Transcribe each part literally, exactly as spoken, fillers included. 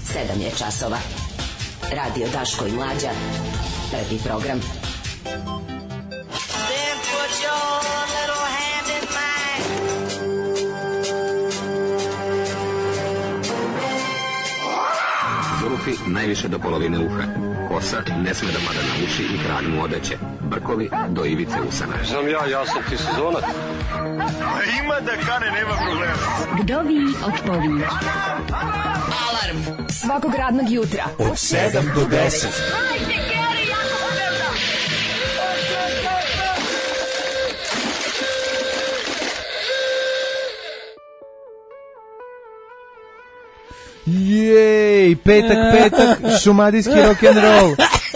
sedam je časova. Radio Daško i Mlađa. Prvi program. Zulufi najviše do polovine uha. Kosa ne sme da pada na uši i kralj mu odeće. Brkovi do ivice usana. Znam ja, ja sam ti sezonac. Ima da kane, nema problema. Vdovi od povi. Alarm svakog radnog jutra od sedam do deset. Jej, petak, petak, šumadijski rock'n'roll.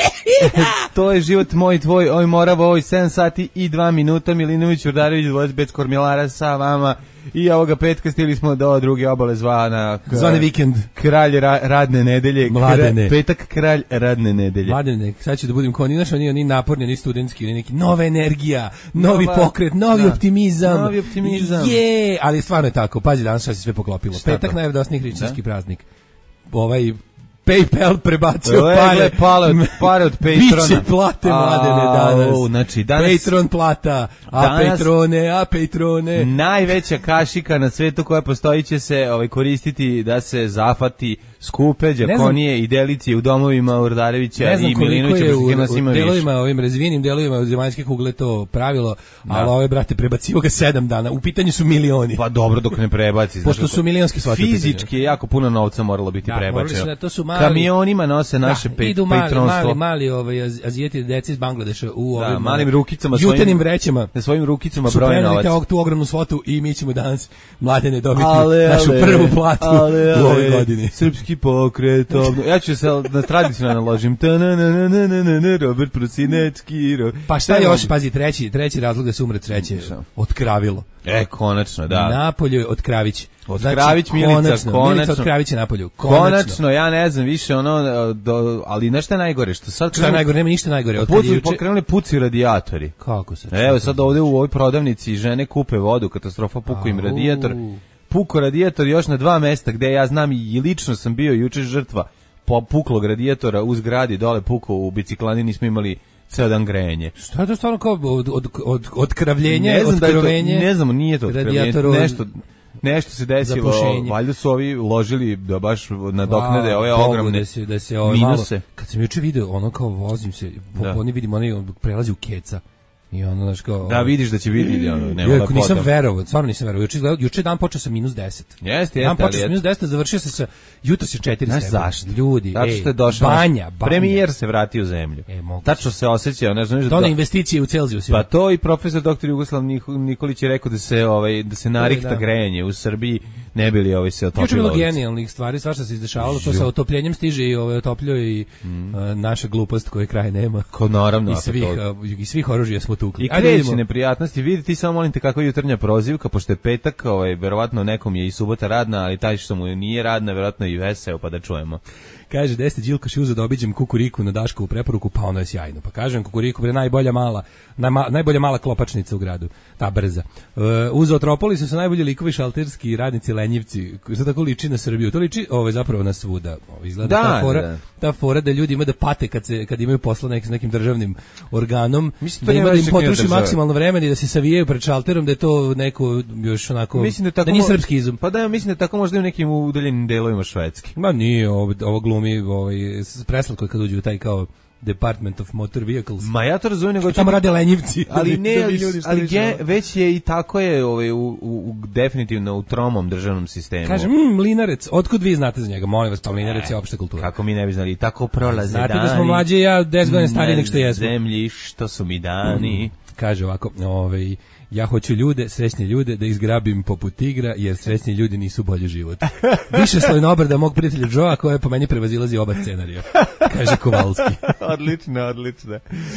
To je život moj, tvoj, oj Moravo, oj sedam sati i dva minuta. Milinović, Urdarević, dvojac bez Kormilara sa vama. I ovoga petka stigli smo do druge obale zvana Zvane vikend. Kralj ra, radne nedelje. Mladene. Kra, petak kralj radne nedelje. Mladene, sad ću da budem kao, ni naš, ni, ni naporni, ni studentski, ni neki nova energija, novi Nova, pokret, novi da. optimizam. Novi optimizam. Je, ali stvarno je tako. Pazi, danas šta se sve poklopilo. Šta petak to? najradosniji hrišćanski da? praznik. Ovaj PayPal prebacio Legle, pare, pale od, pare od Patrona. Biće plate Mladene danas. O, znači danas Patron plata, a danas, Patrone, a Patrone. Najveća kašika na svetu koja postoji će se ovaj, koristiti da se zafati skupe đakonije i delicije u domovima Urdarevića i Milinovića. Ne znam koliko je u, u delovima, ovim razvijenim delovima zemaljske kugle to pravilo, da. Ali ove, brate, prebacivo ga sedam dana. U pitanju su milioni. Pa dobro, dok ne prebaci. Pošto su milionski svati. Fizički je jako puno novca moralo biti da, prebačeno. Da, to su mali, kamionima nose naše da, pe, idu mali, patronstvo. Mali, mali ovaj, azijeti deci iz Bangladeša u da, ovim malim rukicama, jutenim vrećama. Na svojim rukicama broje novac. Su tu ogromnu svotu i mi ćemo danas Mladene dobiti ale, našu ale, prvu platu ale, ale, u ovoj godini. Srpski pokret. Ja ću se na tradicionalno naložim. Robert Prosinečki. Pa šta još, pazi, treći, treći razlog da se umre sreće. Otkravilo. E, konačno, da. Napolju je Otkravić. Otkravić, znači, Milica, konačno. konačno. Milica Otkravić je napolju. Konačno. konačno, ja ne znam više ono, do, ali nešto je najgore. Što sad šta je najgore, nema ništa najgore. Pucu, pokrenuli puci radijatori. Kako se? Evo sad ovde u ovoj prodavnici žene kupe vodu, katastrofa, puku im radijator. Puko radijator još na dva mesta gde ja znam i lično sam bio juče žrtva puklog radijatora u zgradi, dole puko u biciklani, nismo imali ceo dan grejanje. Šta je to stvarno kao od, od, od, otkravljenje, ne znam otkrovenje? Da to, ne znam, nije to otkravljenje, nešto, nešto se desilo, valjda su ovi ložili da baš nadoknade wow, ove ogromne da se, da se ove minuse. Malo, kad sam juče video, ono kao vozim se, da. Oni vidim, oni prelazi u keca. I ono, znaš kao... Da, vidiš da će vidjeti, ono, nema da nisam verovao, stvarno nisam verovao. Juče, juče dan počeo sa minus deset. Jeste, jeste. Dan počeo sa minus deset, završio se sa, jutro se četiri stepena. Znaš zašto? Ljudi, zato što je došao banja, banja. Premijer se vratio u zemlju. E, tačno se osjeća, ne znam, to da, investicije u Celzijus. Pa to i profesor doktor Jugoslav Nikolić je rekao da se ovaj da se narihta da. grejanje u Srbiji, ne bi li ovaj se otopilo. Juče bilo genijalnih stvari, svašta se izdešavalo, to sa otopljenjem stiže i ovaj otopljuje i mm. uh, naša glupost koje kraj nema. Ko naravno, i svih uh, i svih oružja smo tukli. I kreće neprijatnosti, vidite samo molim te kako je jutarnja prozivka, pošto je petak, ovaj verovatno nekom je i subota radna, ali taj što mu nije radna, verovatno i veseo, pa da čujemo. Kaže, deste Đilkoš uzeo da obiđem Kukuriku na Daškovu preporuku, pa ono je sjajno. Pa kažem, Kukuriku bre najbolja mala, najma, najbolja mala klopačnica u gradu, ta brza. Uh, uz Otropolisu su najbolji likovi šalterski radnici lenjivci, što tako liči na Srbiju. To liči ovo je zapravo na svuda. Ovo izgleda da, ta fora, da. ta fora da ljudi imaju da pate kad se kad imaju posla nek, s nekim državnim organom, mislim, da ima da im potroši maksimalno vremena i da se savijaju pred šalterom, da je to neko još onako mislim da, tako da nije srpski izum. Pa da, ja mislim da tako možda i u nekim udaljenim delovima Švedske. Ma nije, ovo, ovo glumi ovaj preslatko kad uđu u taj kao Department of Motor Vehicles. Ma ja to razumijem, nego tamo rade lenjivci. Ali ne, da ljudi ali ge, već je i tako je ovaj, u, u, u definitivno u tromom državnom sistemu. Kažem, mm, Mlinarec, otkud vi znate za njega? Molim vas, pa Mlinarec je opšta kultura. Kako mi ne bi znali, i tako prolaze znate dani. Znate da smo mlađi ja deset godina stariji nek što jesmo. Zemlji, što su mi dani. Mm. Kaže ovako, ovaj... Ja hoću ljude, srećne ljude, da izgrabim poput tigra, jer srećni ljudi nisu bolji život. Više slojna obrada mog prijatelja Joa, koja po meni prevazilazi oba scenarija. Kaže Kovalski. Odlično, odlično.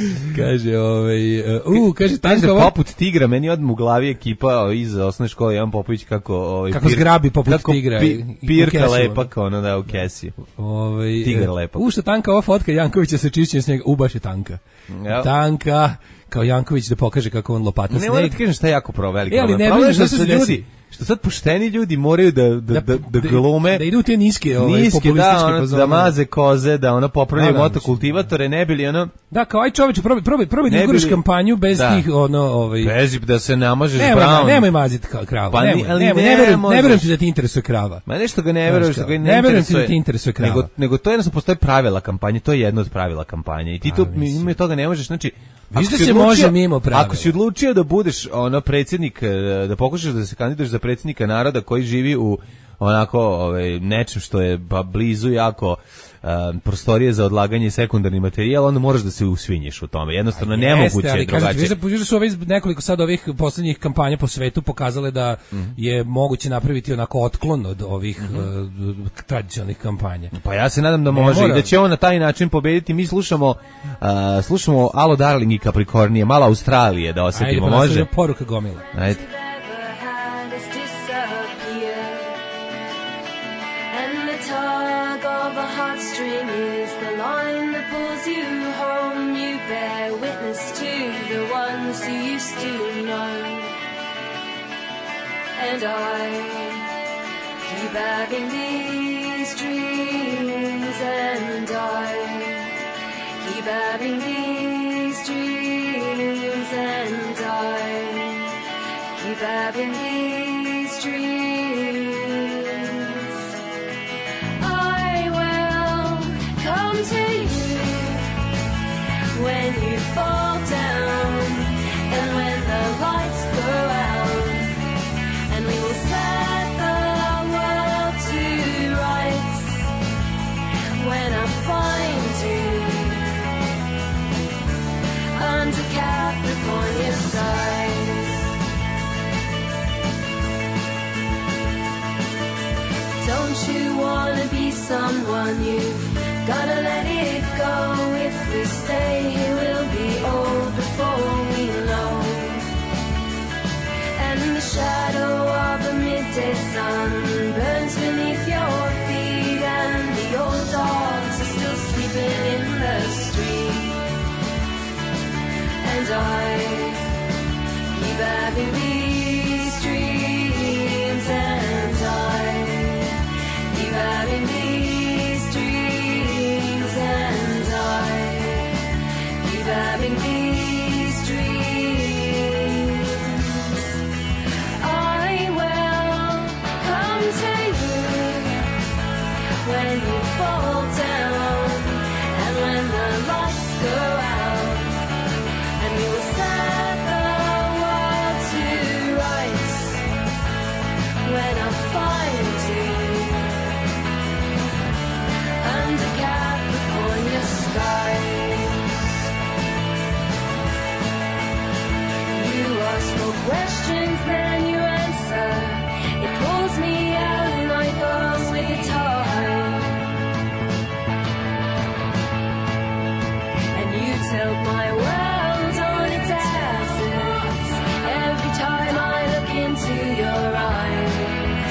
Kaže, ovaj, uh, kaže, Tanka ovo... poput tigra, meni odmah u glavi ekipa iz osnovne škole, Jan Popović, kako... Ovaj, kako pir, zgrabi poput kako tigra. Pi, pirka lepak, ono da, u kesi. Ovaj, Tigar lepak. U, što Tanka, ova fotka Jankovića se čišćenje s njega, u baš je Tanka. Ja. Tanka... kao Janković da pokaže kako on lopata sneg. Ne moram ti kažem šta je jako pro veliki e, ali problem. ne Problem je vidim što šta su se ljudi, desi. što sad pošteni ljudi moraju da, da, da, da glume. Da idu te niske, ovaj, niske, populističke da, ono, pozove. da maze koze, da ono popravljaju Da, da, motokultivatore, ne bili ono... Da, kao aj čoveče, probaj, probaj, probaj da Ne izguraš bili- kampanju bez Da. tih, ono, ovaj... Bezip da se namažeš Nemoj, brown. nemoj maziti kao kravu. Pa ni- nemoj, ali nemoj, ne ne verujem, ne možeš. verujem ti da ti interesuje krava. Ma nešto ga ne veruješ, Znaš što ga kao, ne ne verujem ti interesuje. da ti interesuje krava. Nego, nego to jednostavno postoje pravila kampanje, to je jedno od pravila kampanje. I ti Pa, to, mislim. mimo toga ne možeš, znači... Viš ako da si se odlučio- može mimo pravila. Ako si odlučio da budeš ono predsjednik, e, da pokušaš da se kandiduješ za predsjednika naroda koji živi u onako ovaj, nečem što je ba, blizu jako um, prostorije za odlaganje sekundarni materijal, onda moraš da se usvinjiš u tome. Jednostavno Jeste, nemoguće je ali kažem ti, drugačije. viš da, viš da su ove, nekoliko sad ovih poslednjih kampanja po svetu pokazale da Mhm. je moguće napraviti onako otklon od ovih uh, tradicionalnih kampanja. Pa ja se nadam da Ne može mora. i da će on na taj način pobediti. Mi slušamo uh, slušamo Alo Darling i Capricornije, malo Australije da Ajde, osetimo, pa može? nastavlja poruka gomila. Ajde. And the tug of a heartstring is the line that pulls you home. You bear witness to the ones who used to know. And I keep having these dreams, and I keep having these dreams, and I keep having these dreams. I will come to you when you fall down, and when the lights go out, and we will set the world to rights. When I find you under California skies. Don't you wanna be someone? You've gotta let it go. If we stay here, we'll be old before we know. And the shadow of a midday sun burns beneath your feet, and the old dogs are still sleeping in the street. And I keep having these dreams, and I keep having these dreams, and I keep having these dreams. I will come to you when you fall down, and when the lights go out, and we will set the world to rights. When I find you under California skies. You ask for questions, then you answer. It pulls me out and I go with the tide. And you tilt my world on its axis every time I look into your eyes.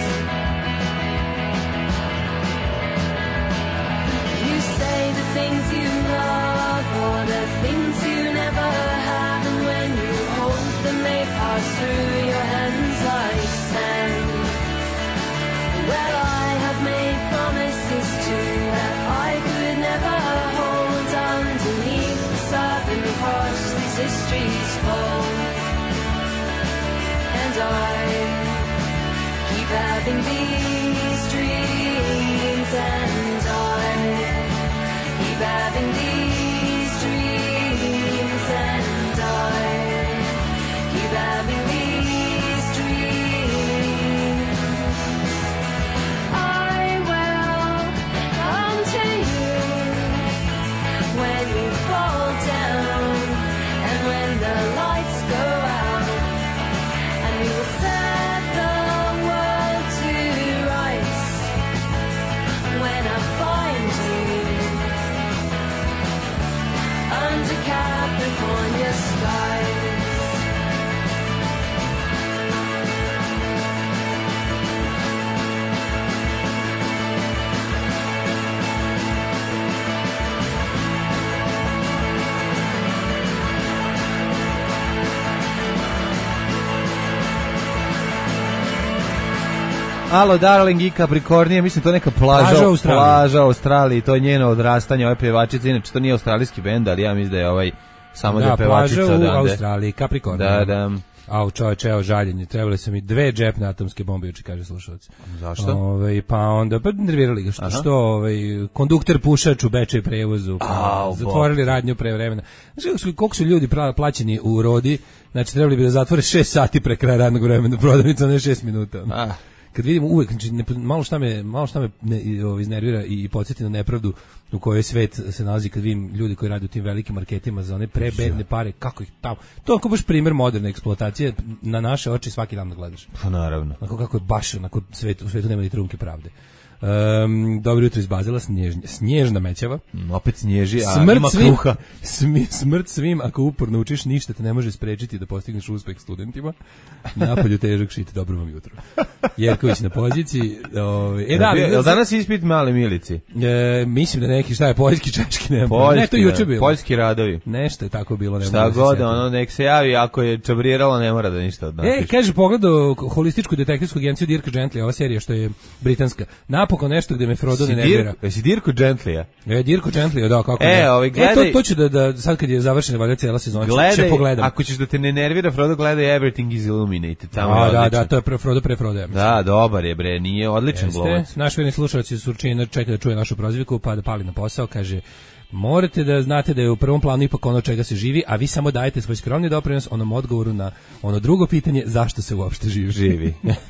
You say the things you love or the things you never have, and when you hold them they pass through your hands like sand. Well, I have made promises too that I could never hold. Underneath the southern cross these histories fall, and I keep having these dreams, and I keep having these dreams, and I keep having these Alo, Darling i Capricornija, mislim to je neka plaža, Plaža u Australiji. plaža u Australiji, to je njeno odrastanje, ove pevačice, inače to nije australijski bend, ali ja mislim da je ovaj samo da, Da, je pevačica plaža u odande. Australiji, Capricornija. Da, da. Au, čoveče, evo žaljenje, trebali su mi dve džepne atomske bombe, juče kaže slušalac. Zašto? Ovaj pa onda pa nervirali ga što Aha. što ovaj kondukter pušač u Bečej prevozu, pa Au, zatvorili Bog. radnju pre vremena. Znači koliko su, koliko su ljudi pra- plaćeni u Rodi, znači trebali bi da zatvore šest sati pre kraja radnog vremena, prodavnica ne šest minuta. Ah. Kad vidimo uvek, znači ne, malo šta me malo šta me ne, ovaj, iznervira i, i podsjeti na nepravdu u kojoj svet se nalazi kad vidim ljudi koji rade u tim velikim marketima za one prebedne pare, kako ih tamo. To je kao baš primjer moderne eksploatacije na naše oči svaki dan da gledaš. Pa naravno. Onako kako je baš onako svet, u svetu nema ni trunke pravde. Um, dobro jutro iz Bazela, snježnja, snježna mećava. Mm, opet snježi, a Smrt ima svim, kruha. smi, smrt svim, ako uporno učiš, ništa te ne može sprečiti da postigneš uspeh studentima. Napolju težak šit, dobro vam jutro. Jerković na poziciji. Ove, e, da, Je ali, li danas ispit male Milici? e, mislim da neki, šta je, poljski, češki, ne, Poljski, ne, to je juče bilo. Poljski radovi. Nešto je tako bilo. Ne Šta mogu da se god, setim. ono, nek se javi, ako je čabriralo, ne mora da ništa od E, kaže, pogledao holističku detektivsku agenciju Dirk Gently, ova serija što je britanska. Napokon nešto gde me Frodo ne nervira. Jesi Dirko Gentlya? E, Dirko Gently, da, kako E, ne. ovaj, gledaj- E, to, to ću da, da, sad kad je završena valjda cijela sezona, će Gledaj, pogledam. ako ćeš da te ne nervira, Frodo, gledaj Everything is Illuminated. Tamo je A, da, odličan. da, to je pre Frodo pre Frodo, ja mislim. Da, dobar je, bre, nije odličan Jeste. glumac. Naš verni slušalac iz Surčina čeka da čuje našu prozivku, pa da pali na posao, kaže: morate da znate da je u prvom planu ipak ono čega se živi, a vi samo dajete svoj skromni doprinos onom odgovoru na ono drugo pitanje, zašto se uopšte živi. Živi.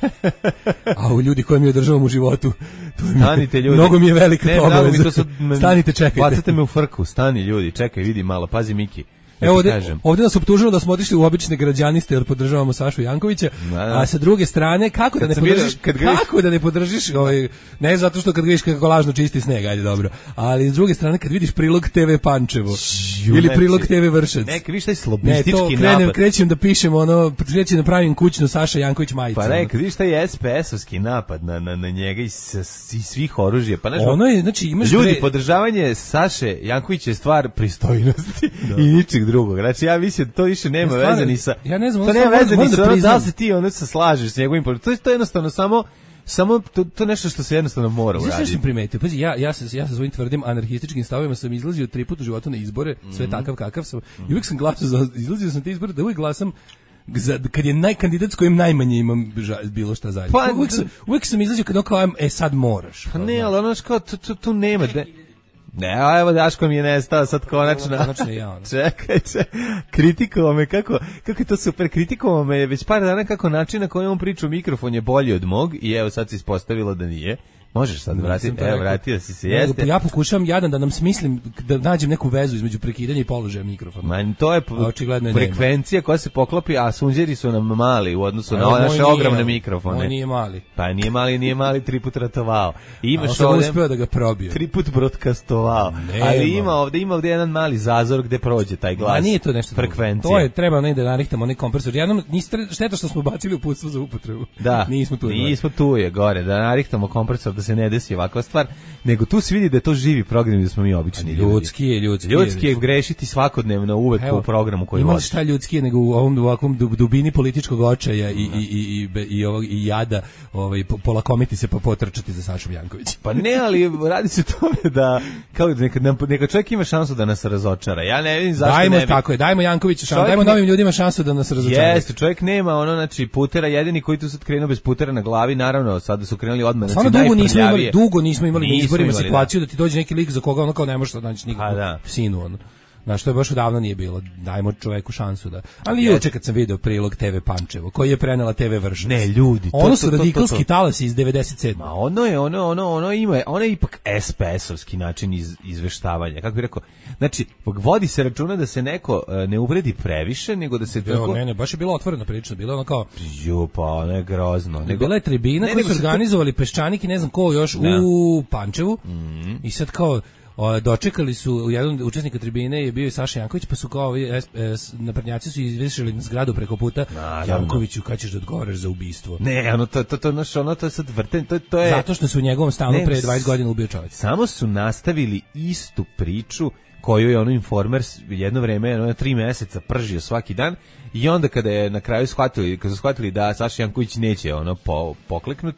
A u ljudi koje mi održavam u životu, to je mi- Stanite ljudi. mnogo mi je velika Ne, to mnogo mi obaveza. to sad... Stanite, čekajte. Bacate me u frku, stani ljudi, čekaj, vidi malo, pazi Miki. Da Evo ti ovde, kažem. ovde nas optužilo da smo otišli u obične građaniste jer podržavamo Sašu Jankovića, Da, da. a sa druge strane kako da Kad ne sam vidio- podržiš, kad ga vidiš- kako da ne podržiš, ovaj, ne zato što kad ga vidiš kako lažno čisti sneg, ajde dobro, ali s druge strane kad vidiš prilog te ve Pančevo ili znači, prilog te ve Vršac. Neka, viš taj Ne, slobistički to krenem, napad. krećem da pišem ono, krećem da pravim kućnu Saša Janković majicu. Pa ono. ne, kad vidiš taj es pe esovski napad na, na, na njega iz, iz svih oružja, pa znaš, Ono je, znači imaš ljudi, dve- podržavanje Saše Jankovića je stvar pristojnosti i ničeg drugog. Znači, ja mislim da to više nema Ja stvarno- veze ni sa... ja ne znam, to ono nema stvarno veze moram ni da sa ono da priznam. li se ti ono se slažeš s njegovim politom. To je to je jednostavno samo samo to, to je nešto što se jednostavno mora Znaš što uraditi. sam primetio? Pazi, ja, ja, sa, ja sa svojim tvrdim anarhističkim stavovima sam izlazio tri puta u životu na izbore, sve takav kakav sam. I uvijek sam glasao za, izlazio sam te izbore da uvijek glasam za, kad je najkandidat s kojim najmanje imam ža, bilo šta zajedno. Pa, uvijek, sam, uvijek sam izlazio kad ono kao, e sad moraš. Pa ne, ali ono što kao, tu, tu, tu nema... De... Ne, a evo Daško mi je nestao sad konačno. Konačno i ja, ono. Čekaj, čekaj. Kritikovao me, kako, kako je to super. Kritikovao me već par dana kako način na koji on priča u mikrofon je bolji od mog i evo sad se ispostavilo da nije. Možeš sad vratiti, Nisam to evo rekao. vratio si se, Nego, jeste. Ja pokušavam jadan da nam smislim, da nađem neku vezu između prekidanja i položaja mikrofona. Man, to je p- A očigledno je nema. frekvencija koja se poklopi, a sunđeri su nam mali u odnosu A na evo, moj naše nije, ogromne evo, mikrofone. Moj nije mali. Pa nije mali, nije mali, tri put ratovao. I A on imaš sam ovde... uspeo da ga probio. Tri put broadcastovao. Nema. Ali ima ovde, ima ovde jedan mali zazor gde prođe taj glas. A nije to nešto drugo. frekvencija. To je treba negde da narihtamo onaj kompresor. Jednom niste šteta što smo bacili uputstvo za upotrebu. Da, Nismo tu. Nismo tu je gore, da narihtamo kompresor da se ne desi ovakva stvar, nego tu se vidi da je to živi program i da smo mi obični ljudi. Ljudski je, ljudski. Ljudski je grešiti svakodnevno uvek Evo, u programu koji ima li vodi. šta ljudski je nego u ovom ovakvom dub- dubini političkog očaja i i i i i, be- i ovog i jada, ovaj po- polakomiti se pa potrčati za Sašom Jankovićem. Pa ne, ali radi se o tome da kao neka, neka čovjek ima šansu da nas razočara. Ja ne vidim zašto Dajmo ne bi. tako je, dajmo Jankoviću šansu, Čovjek dajmo ne- novim ljudima šansu da nas razočaraju. Jeste, čovjek nema ono, znači, putera, jedini koji tu sad krenuo bez putera na glavi, naravno, sada su krenuli odmah, znači, Stvarno dugo nismo imali, najprljavije. dugo nismo imali na Nismo izborima imali, situaciju da. ti dođe neki lik za koga ono kao ne možeš da nađeš nikako A, da. sinu ono. Znaš, to je baš odavno nije bilo. Dajmo čoveku šansu da. Ali juče kad sam video prilog te ve Pančevo, koji je prenela te ve Vršac. Ne, ljudi, to- ono to- su to- to- radikalski to. talasi iz devedeset sedme. Ma ono je, ono, ono, ono ima, ono je ipak es pe esovski način iz, izveštavanja. Kako bih rekao, znači, vodi se računa da se neko e, ne uvredi previše, nego da se Evo, tako... ne, ne, baš je bilo otvoreno priča, bilo je ono kao Ju, pa ono je grozno. Nego, bila je tribina Ne, koju nego su se to- organizovali Peščanik i ne znam ko još Da. u Pančevu. I sad kao o, dočekali su, jedan od učesnika tribine je bio i Saša Janković, pa su kao ovi es- es- naprednjaci su izvešili na zgradu preko puta. Naravno. Jankoviću, kad ćeš da odgovaraš za ubistvo? Ne, ono, to, to, to, znaš, ono, to je sad vrten, to, to je... Zato što se u njegovom stanu Ne, pre s- dvadeset godina ubio čovjek. Samo su nastavili istu priču koju je ono Informer s- jedno vreme, ono tri meseca pržio svaki dan i onda kada je na kraju shvatili, kada su shvatili da Saša Janković neće ono po, pokleknuti,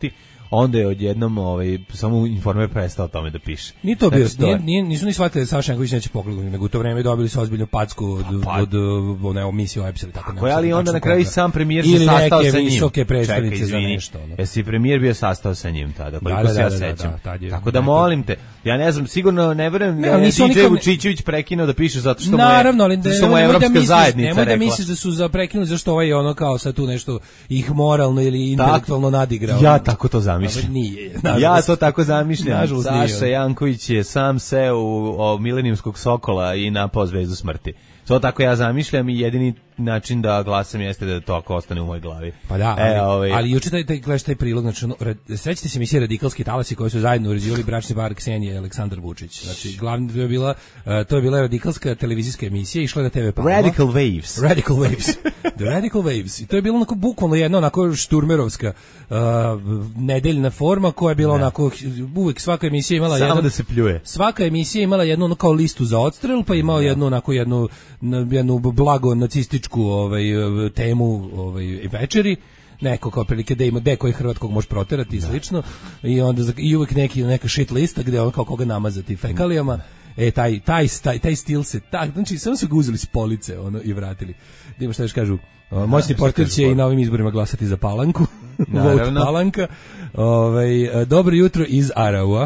onda je odjednom ovaj, samo Informer prestao o tome da piše. Nije to bio, Znači, to nije, je- nije, nisu ni shvatili da Saša Janković neće pokligu, nego u to vreme dobili su ozbiljnu packu od, Pa- od, od ne, emisije o Epsi ili tako. ne Koje, ali znam onda tačno na kraju i koga. sam premijer se Ili sastao neke sa njim. visoke predstavnice Čekaj, za izvini, nešto. Ono. Jesi premijer bio sastao sa njim tada, koliko Da, da, se ja da, da, sećam. da, tad je- Tako da eto. molim te, ja ne znam, sigurno ne verujem Ne, da je nisu oni D J kao ne- Vučićević prekinuo da piše zato što mu je, Naravno, ali da, zato što mu je nemoj da evropska misliš- zajednica nemoj da rekla. misliš da su za prekinuli zašto ovaj ono kao sad tu nešto ih moralno ili intelektualno nadigrao. Ja tako to zamišljam. Ali nije. Ja nažalost. to tako zamišljam. Nažalost nije. Saša Janković je sam seo u o, milenijumskog sokola i napao zvezdu smrti. To tako ja zamišljam i jedini način da glasam jeste da to ako ostane u mojoj glavi. Pa da, ali, E, ovaj, ali juče taj, taj, gledaš taj prilog, znači, ono, ra- sećate se emisije Radikalski talasi koji su zajedno uređivali bračni par Ksenije i Aleksandar Vučić. Znači, glavni to je bila, uh, to je bila radikalska televizijska emisija, išla je na te ve Palma. Radical Waves. Radical Waves. The Radical Waves. I to je bilo onako bukvalno jedna onako šturmerovska uh, nedeljna forma koja je bila onako, uvek svaka emisija imala Samo jedan, da se pljuje. svaka emisija imala jednu ono kao listu za odstrel, pa imao jednu onako jednu na- jednu blago nacističku ovaj temu ovaj večeri, neko kao prilike da ima deko je hrvatskog može proterati i slično, i onda za- i uvek neki neka shit lista gde on kao koga namazati fekalijama. E, taj, taj, taj, taj stil se, tak, znači, samo su ga uzeli s police, ono, i vratili. Da ima šta još kažu, o, moćni šta portir kažu, će i na ovim izborima glasati za Palanku. Vote Naravno. Palanka. Ovaj, e, dobro jutro iz Araua.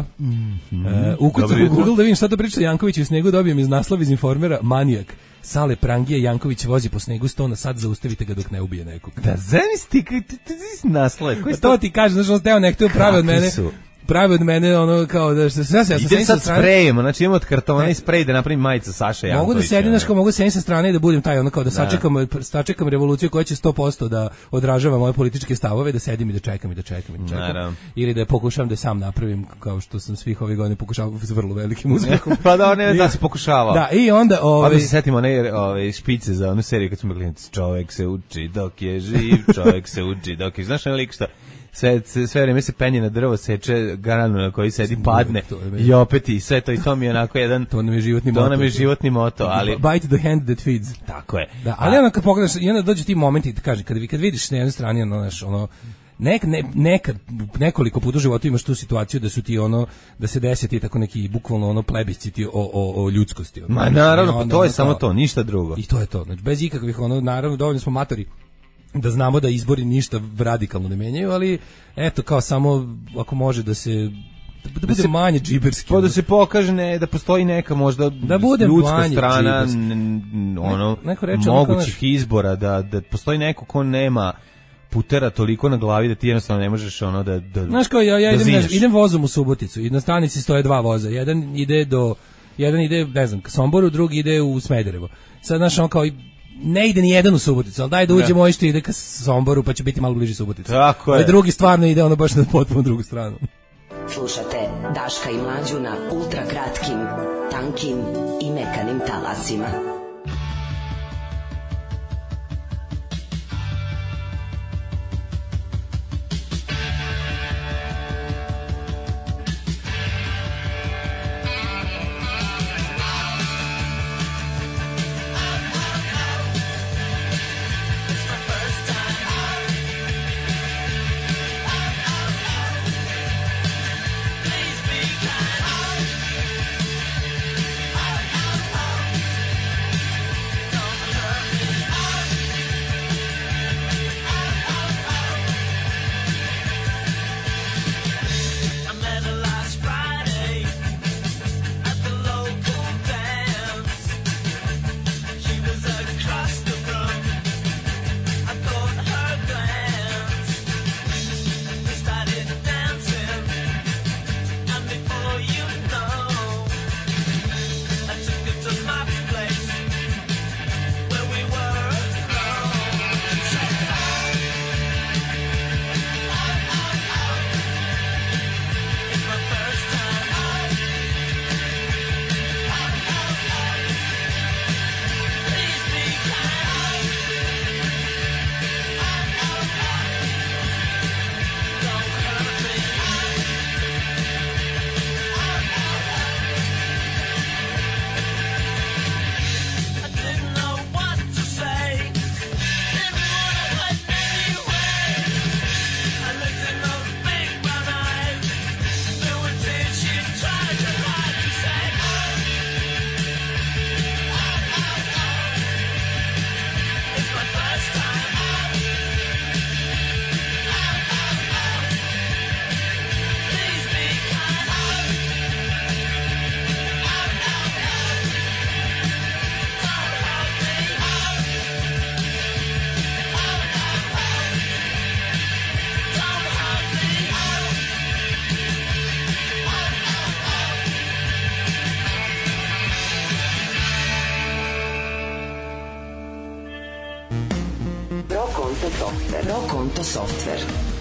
E, ukucam Dobro u jutro. Google da vidim šta to priča Janković u snegu, dobijem iz naslova iz Informera Manijak. Sale Prangije, Janković vozi po snegu sto na sat, zaustavite ga dok ne ubije nekog. Da, zamisli ti, ti, ti, ti si naslove. Koji Pa su to ti kaže, znači on steo nekto pravi od Kakvi mene. su? Pravi od mene ono kao da što sve se ja sam Idem sedim sa sad strane. sprejemo, znači imam od kartona i sprej da napravim majicu Saša Jankovića. Mogu da sedim, znaš, kao mogu da sedim sa strane i da budem taj ono kao da sačekam, sačekam revoluciju koja će sto posto da odražava moje političke stavove, da sedim i da čekam i da čekam i da čekam. Naravno. Ili da pokušam da sam napravim kao što sam svih ovih godina pokušavao s vrlo velikim uspehom. Pa da, ne da se pokušavao. Da, i onda Pa ovaj da se setimo one ove špice za onu seriju kad smo bili čovjek se uči dok je živ, čovjek se uči dok je, znaš onaj lik što sve, sve, sve vreme se penje na drvo, seče granu na koji sedi, padne to je meni. i opet i sve to i to mi je onako jedan, to nam je životni to moto. nam je životni moto, ali Bite the hand that feeds. tako je. Da, ali onda kad pogledaš, i onda dođu ti momenti i kaže kad vi kad vidiš na jednoj strani ono, znaš, ono nek, ne, nekad nekoliko puta u životu imaš tu situaciju da su ti ono da se desi ti tako neki bukvalno ono plebisciti o, o, o ljudskosti. Ono. Ma naravno, I pa onda to je ono samo kao- to, ništa drugo. I to je to. Znači, bez ikakvih, ono, naravno, dovoljno smo matori da znamo da izbori ništa radikalno ne menjaju, ali eto, kao samo ako može da se da, da bude se- manje džiberski. Pa da se pokaže ne, da postoji neka možda Da bude ljudska manje strana džiberski. n- n- ono, neko reče, ono kao, mogućih znaš- izbora, da, da postoji neko ko nema putera toliko na glavi da ti jednostavno ne možeš ono da da Znaš kao, ja, ja da idem, zineš. ne, idem vozom u Suboticu i na stanici stoje dva voza. Jedan ide do, jedan ide, ne znam, ka Somboru, drugi ide u Smederevo. Sad, znaš, on kao, i ne ide ni jedan u Suboticu, ali daj da uđemo ovaj što ide ka Somboru, pa će biti malo bliži Subotici. Tako je. Ovaj drugi stvarno ide ono baš na potpuno drugu stranu. Slušate Daška i Mlađu na ultra kratkim, tankim i mekanim talasima. Please be kind. Konto softver. Pro Konto softver.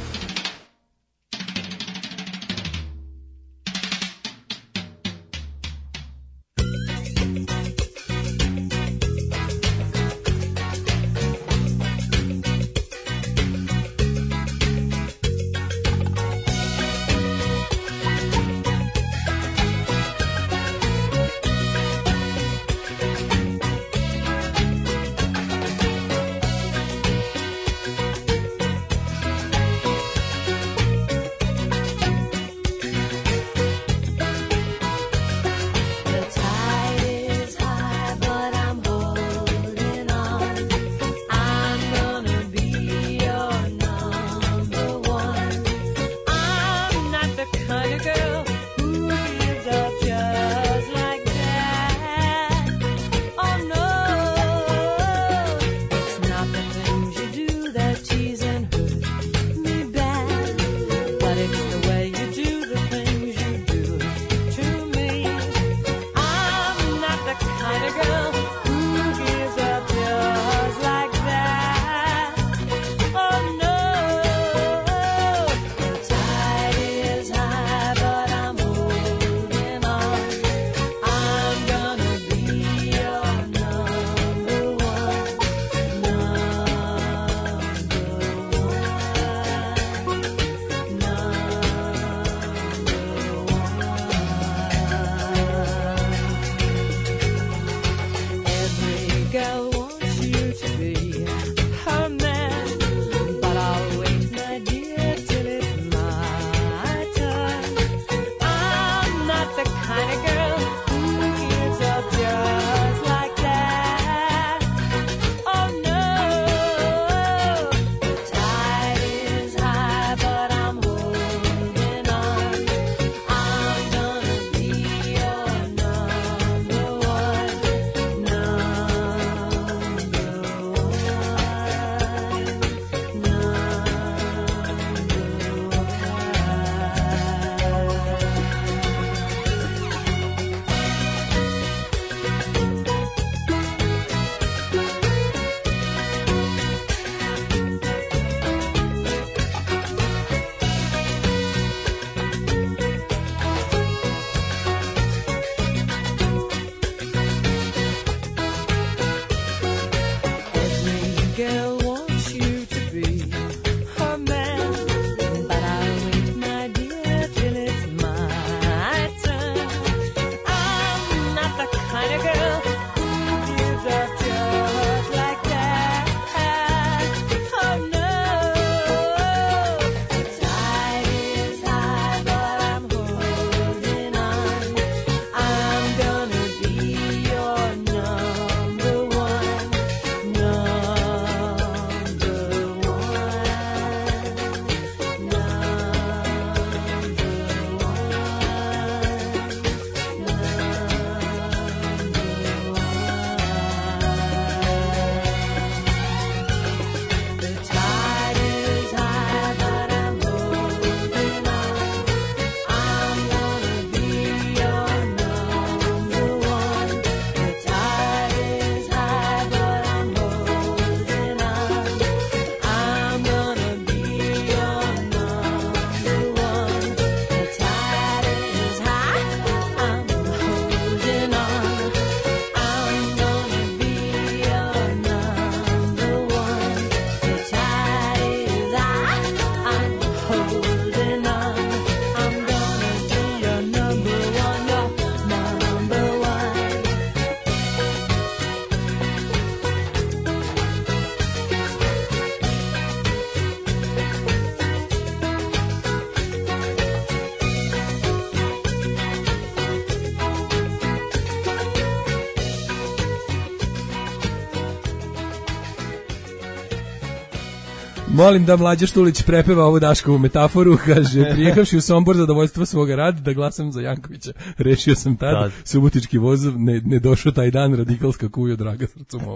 Molim da Mlađa Štulić prepeva ovu Daškovu metaforu, kaže, prijehavši u Sombor zadovoljstvo svoga rada, da glasam za Jankovića. Rešio sam tada, subotički voz, ne, ne došao taj dan, radikalska kujo, draga srcu mom.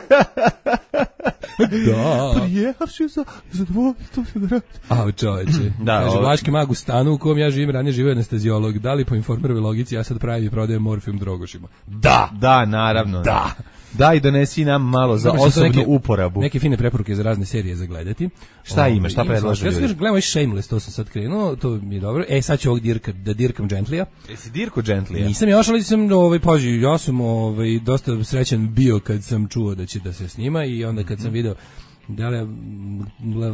Da. Prijehavši za zadovoljstvo svoga rada. A, čoveče. Da, kaže, Vlaški mag u stanu u kom ja živim, ranije živio anestezijolog. Da li po informerovoj logici ja sad pravim i prodajem morfijum drogošima? Da. Da, naravno. Da. daj donesi nam malo za Dobro, su to osobnu neke- uporabu. Neke fine preporuke za razne serije za gledati. Šta ima, Ovaj, šta predlažu Ja sam ljudi? kažem, gledamo i Shameless, to sam sad krenuo, to mi je dobro. E, sad ću ovog dirka, da dirkam Gentlya. Jesi Dirko Gentlya? Nisam još, ali sam, ovaj, pazi, ja sam ovaj, dosta srećan bio kad sam čuo da će da se snima i onda kad sam video da li je, m,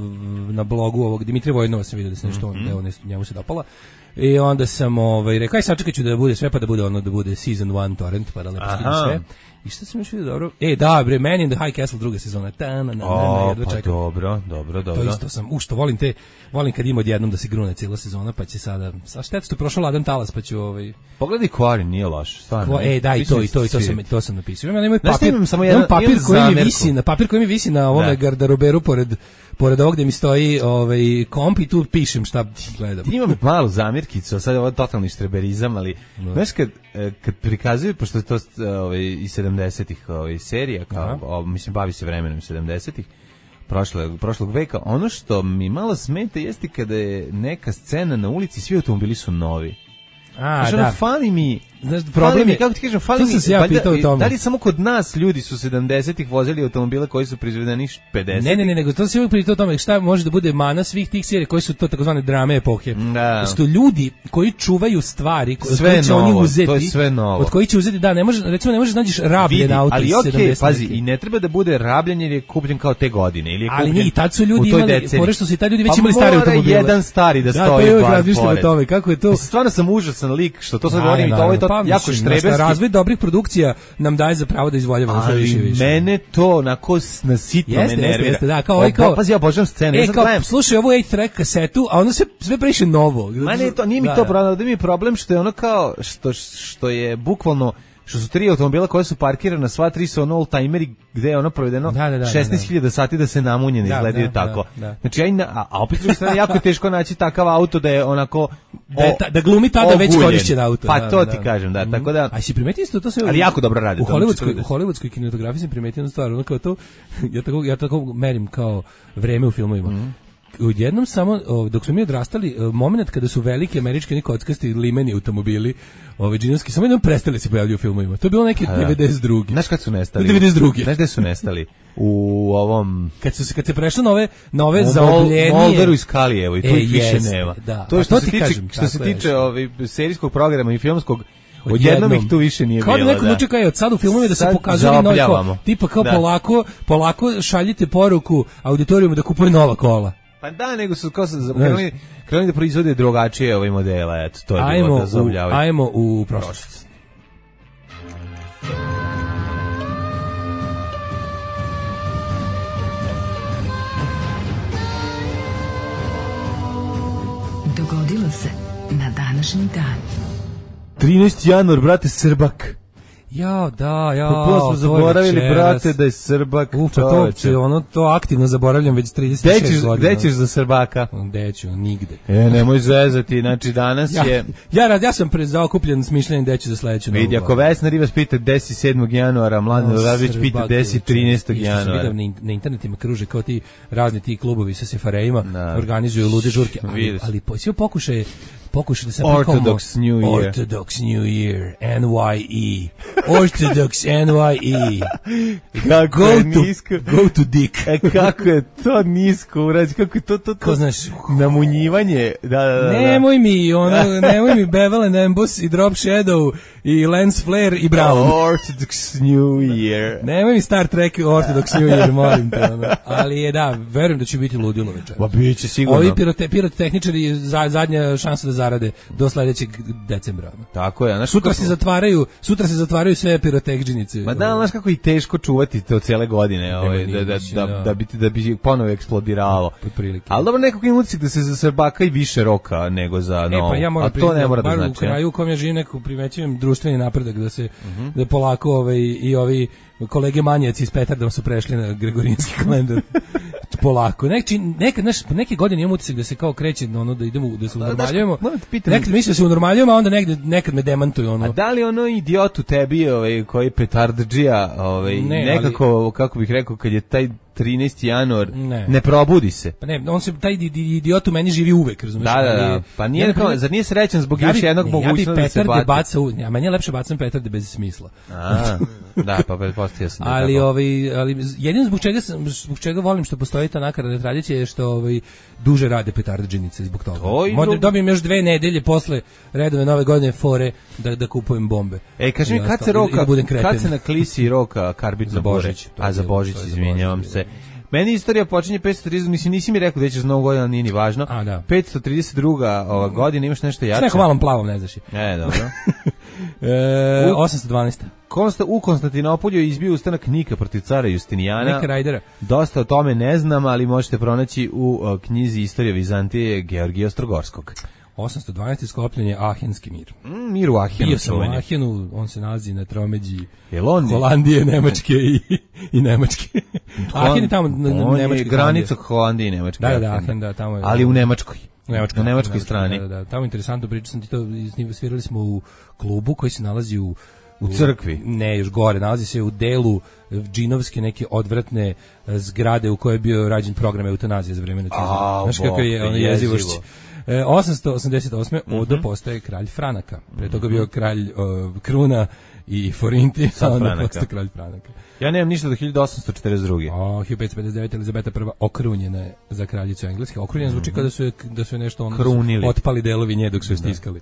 na blogu ovog Dimitrija Vojnova sam video da se nešto mm -hmm. evo, ne, njemu se dopala. I onda sam ovaj rekao aj sačekat ću da bude sve pa da bude ono da bude season one torrent pa da lepo skinem sve. I šta sam još vidio dobro? E, da, bre, Man in the High Castle druga sezona. Ta, na, na, na, O, jedva pa čekam. dobro, dobro, dobro. To isto sam, u što volim te, volim kad ima odjednom da se grune cijela sezona, pa će sada, sa šteta što je prošao Ladan talas, pa ću ovaj... Pogledaj Quarry, nije loš, stvarno. Ko, e, da, i to, i to, i to Svi. sam, to sam napisao. Imam, imam Znaš, papir, imam samo imam jedan- papir imam koji mi zamerku. visi na, papir koji mi visi na ovome Da. garderoberu pored, pored ovog gde mi stoji ovaj, komp i tu pišem šta gledam. Imam malu zamirkicu, sad je ovo totalni štreberizam, ali znaš kad, e, kad prikazuju, pošto je to e, ovaj, iz sedamdesetih ovaj, serija, kao, o, mislim, bavi se vremenom sedamdesetih, prošlog, prošlog veka, ono što mi malo smeta jeste kada je neka scena na ulici, svi automobili su novi. A, Znaš, ono, da. fali mi, Znaš, fali problem mi, je- kako ti kažem, fali to mi, sam se ja valjda, pitao o tome. da li samo kod nas ljudi su sedamdesetih vozili automobile koji su proizvedeni pedesetih? Ne, ne, ne, nego to se uvijek priča o tome šta može da bude mana svih tih serija koji su to takozvane drame epohe. Da. Što ljudi koji čuvaju stvari ko- od Sve kojih će novo, oni to uzeti, je sve novo. od kojih će uzeti, da, ne može, recimo ne možeš nađeš rabljen Vidi, auto ali iz okej, sedamdesetih. pazi, i ne treba da bude rabljen jer je kupljen kao te godine. Ili je Ali kupljen nije, i tad su u ljudi toj imali, deceniji. fore što su i tad ljudi već Pa imali stare mora automobile. jedan stari da Da, stoji to je uvijek bar razmišljam o pored. tome, kako je to... Mislim, stvarno sam užasan lik što to sad Da, govorim i to ovo je to naravno, pa, jako mislim, znaš šta, štreberski. razvoj dobrih produkcija nam daje za pravo da izvoljavamo sve više i Ali više. mene to onako s- na sitno Jeste, me jeste, nervira. jeste, da, kao ovaj kao- O, pazi, ja obožavam scenu. E, ja sad kao, gledam. slušaj ovu eight track kasetu, a onda sve, sve previše novo. Ma ne, to nije mi Da, to da. problem, da mi je problem što je ono kao što što je bukvalno što su tri automobila koje su parkirana, sva tri su ono old-timeri gde je ono provedeno Da, da, da, šesnaest hiljada sati da se namunjene Da, izgledaju da, tako. da, da. Znači, ja i na, a, a opet s druge strane jako je teško naći takav auto da je onako Da je ta- da glumi tada već oguljen. korišćen auto, Pa da, to da. ti kažem, da, tako da... A si primetio isto to sve? Ali jako dobro rade U to, hollywoodskoj, znači, u hollywoodskoj kinematografiji sam primetio jednu stvar, ono kao to, ja tako, ja tako merim kao vreme u filmovima. Mhm. U jednom samo, o, dok smo mi odrastali, o, moment kada su veliki američki neki kockasti limeni automobili, ove džinovski, samo jednom prestali se pojavljaju u filmovima. To je bilo neki da. devedeset drugi. Znaš kad su nestali? devedeset drugi. Znaš gde su nestali? U ovom... Kad su se kad se prešlo na ove nove u Mol- zaobljenije. Molderu i Skalijevo i tu E, ih više jeste, nema. da. To je Pa što to se ti tiče, kažem, što se tako je, tiče što- ovaj serijskog programa i filmskog, odjednom ih tu više nije kao bilo. da neko da. luče kao je od sad u filmovima da se Sad pokazuje novi zaobljavamo. ko, tipa kao Da. polako, polako šaljite poruku auditorijumu da kupuje nova kola. Pa da, nego su kao sa- krenuli, krenuli da proizvode drugačije ove modele, eto, to je bilo Ajmo da u, zaobljavaju. ajmo u prošlost. Dogodilo se na današnji dan. trinaesti januar, brate, Srbak. Ja, da, ja. Potpuno smo to je zaboravili, večeras. brate, da je Srbak. Uf, pa to, čoveče. ono, to aktivno zaboravljam već trideset Gde šest ćeš, godina. gde ćeš za Srbaka? Gde ću, nigde. E, nemoj zezati, znači danas Ja, je... ja, rad- ja sam prezaokupljen s mišljenjem gde ću za sledeću novu Vidi, ako godinu. Vesna Rivas pita gde si sedmog januara, Mladen O, Radović pita Srbak gde si je trinaestog I što sam januara. vidio na, na internetima kruže kao ti razni ti klubovi sa sefarejima, Da. organizuju lude žurke, ali, Vidio sam. ali po, sve pokušaje pokušaj da se Orthodox New Year. Orthodox New Year, N Y E. Orthodox N Y E. Kako Go je to, nisko. go to dick. E, kako je to nisko urađeno, kako je to, to, to Ko znaš, namunjivanje. Da, da, da, da. nemoj mi, ono, nemoj mi Bevel and Emboss i Drop Shadow i Lens Flare i Brown. Orthodox New Year. Nemoj mi Star Trek Orthodox New Year, molim te. Ono. Ali je, da, verujem da će biti ludilo večera. Pa bit će sigurno. Ovi pirote, pirotehničari za, zadnja šansa da zarade do sledećeg decembra. ono. Tako je. Znaš, Sutra kako- se zatvaraju, sutra se zatvaraju sve pirotehđinice. Ma da, znaš kako i teško čuvati to cijele godine, ovaj, da, da, mislim, da, da. da, bi, da bi ponovo eksplodiralo. Otprilike. Ali dobro, nekako ima utisak da se za Srbaka i više roka nego za E novo. pa ja moram a to priznati ne da mora da bar znači. u kraju u kom ja živim nekako primećujem društveni napredak da se da polako ovaj i ovi kolege manjaci iz Petardama su prešli na gregorijanski kalendar. Polako. Neki nekad znaš, neke godine imam utisak da se kao kreće na ono da idemo da se unormaljujemo. moram te pitam- Nekad mislim da se unormaljujemo, a onda negde nekad me demantuju ono. A da li ono idiot u tebi ovaj, koji petardžija ovaj, Ne, nekako, kako bih rekao, kad je taj trinaesti januar, Ne. ne probudi se. Pa ne, on se, taj idi- idi- idiot u meni živi uvek, razumiješ? Da, da, da. ali- Pa nije, ja, kao, naprimjer, zar nije srećan zbog ja još bi- jednog ne, ja bi mogućnosti da se petarde bati? bacao, a meni je lepše bacam petarde bez smisla. A, da, pa pretpostavio sam da je Ali tako. ovaj ali jedino zbog čega sam zbog čega volim što postoji ta nakaradna tradicija je što ovaj duže rade petardžinice zbog toga. To i Možda drugo. dobijem još dve nedelje posle redove nove godine fore da da kupujem bombe. Ej, kaži I mi, kad ostalo, se i da roka, budem kreten. kad se na klisi roka karbitno Za Božić, bure? to je A za bilo, Božić, to je za izvinjavam Božić, se. Meni istorija počinje petsto trideset, mislim, nisi mi rekao da ćeš za novu godinu, ali nije ni važno. A, da. petsto trideset druga ova godina, imaš nešto S jače? nekom malom plavom, ne znaš. E, dobro. E, osamsto dvanaest. Konsta, u Konstantinopolju je izbio ustanak Nika protiv cara Justinijana. Neka rajdera. Dosta o tome ne znam, ali možete pronaći u o, knjizi Istorija Vizantije Georgija Ostrogorskog. osamsto dvanaest sklopljen je Ahenski mir. Mm, mir u Ahenu. Bio sam u čuveni. Ahenu, on se nalazi na tromeđi Jel on je- Holandije, Nemačke i, i Nemačke. Ahen je tamo na, na On je Nemačkoj granica Holandije i Nemačke. Da, da, da, Ahen, Ahen, da, tamo je. Ali u Nemačkoj. U Nemačkoj, Na nemačkoj Nemačkoj, strani. Da, da, da. Tamo je interesantno priča, sam ti to s- svirali smo u klubu koji se nalazi u U crkvi. Ne, još gore, nalazi se u delu džinovske neke odvratne e, zgrade u kojoj je bio rađen program eutanazije za vreme nacizma. A, Znaš kako je Bog, ono jezivo. jezivošć. E, osamsto osamdeset osme Odo postaje kralj Franaka. Pre toga bio kralj o, Kruna i Forinti, Sad a onda Franaka. postaje kralj Franaka. Ja nemam ništa do hiljadu osamsto četrdeset druge. O, hiljadu petsto pedeset devet Elizabeta prva okrunjena je za kraljicu Engleske. Okrunjena zvuči kao da su je, da su je nešto ono Krunili. otpali delovi nje dok su je stiskali.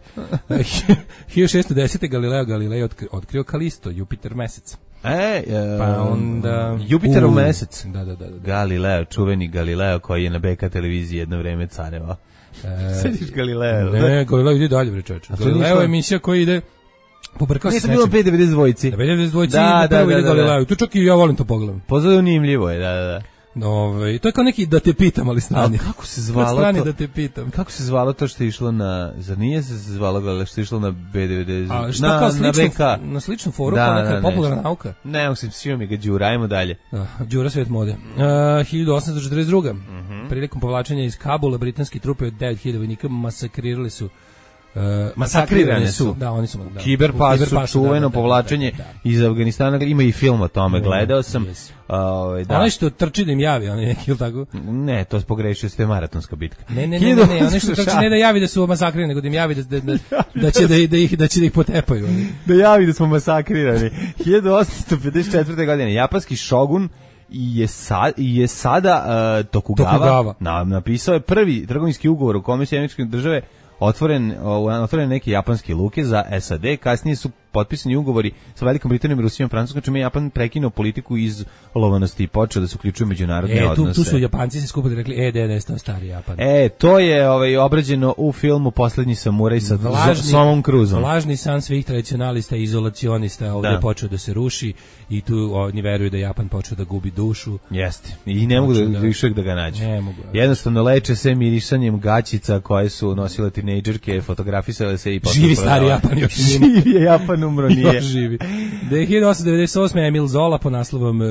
hiljadu šessto deset Galileo Galilei otkri- otkrio Kalisto, Jupiter mesec. E, e, Pa onda Jupiterov U, mesec. Da, da, da, da. Galileo, čuveni Galileo koji je na B K televiziji jedno vreme careva. E, Sediš Galileo. ne, Galileo ide dalje, bre čoveče. A to Galileo nisam- je emisija koja ide pobrkao se Nije s to bilo nečim. P devedeset dvojici. Na devedeset dvojici Da, ide da, prvo da, ide da, da. Galileo. Tu čak i ja volim to pogledam. Pozanimljivo je, da, da, da. Ove, to je kao neki da te pitam, ali strani. A kako se zvalo strani to? da te pitam. Kako se zvalo to što je išlo na... Zar nije se zvalo Galileo što je išlo na B devedeset? A šta na, kao na slično, B K? na sličnu foru, Da, kao da, neka nešto. popularna nauka. Ne, mogu se svima mi ga đura, ajmo dalje. Da, Đura svet mode. Uh, hiljadu osamsto četrdeset druga Mhm. Prilikom povlačenja iz Kabula, britanski trupe od devet hiljada vojnika masakrirali su Uh, Masakrirane su. Da, oni su da. Kiberpasu, U Kiberpasu, čuveno da, da, da, povlačenje da, da, da. iz Afganistana, ima i film o tome, Da, gledao sam. yes. Ovaj, da. Onaj što trči da im javi, onaj neki, ili tako? Ne, to je pogrešio, ste maratonska bitka. Ne, ne, ne, ne, ne, onaj što trči ne da javi da su masakrirani, nego da im javi da, da, da, da, će, da, da, ih, da će da ih potepaju. Oni. Da javi da smo masakrirani. hiljadu osamsto pedeset četvrte. godine japanski šogun je, sa, je sada uh, Tokugawa, Tokugawa. Na, napisao je prvi trgovinski ugovor u kome su američke države otvoren, otvoren neke japanske luke za S A D, kasnije su potpisani ugovori sa Velikom Britanijom, Rusijom, Francuskom, čime je Japan prekinuo politiku izolovanosti i počeo da se uključuje u međunarodne E, tu, odnose. tu su Japanci se skupili i rekli, e, de, nestao stari Japan. E, to je ovaj, obrađeno u filmu Poslednji samuraj sa Tomom Cruzom. Vlažni san svih tradicionalista i izolacionista ovdje Da. je počeo da se ruši i tu oni veruju da je Japan počeo da gubi dušu. Jeste. I ne mogu da, Počeo da- još uvijek da ga nađu. Ne mogu. Jednostavno leče se mirišanjem gaćica koje su nosile tinejdžerke, fotografisale se i potom Živi stari prodavale. Japan još nije. Živi je Japan, umro nije. Još živi. Da je hiljadu osamsto devedeset osme Emil Zola po naslovom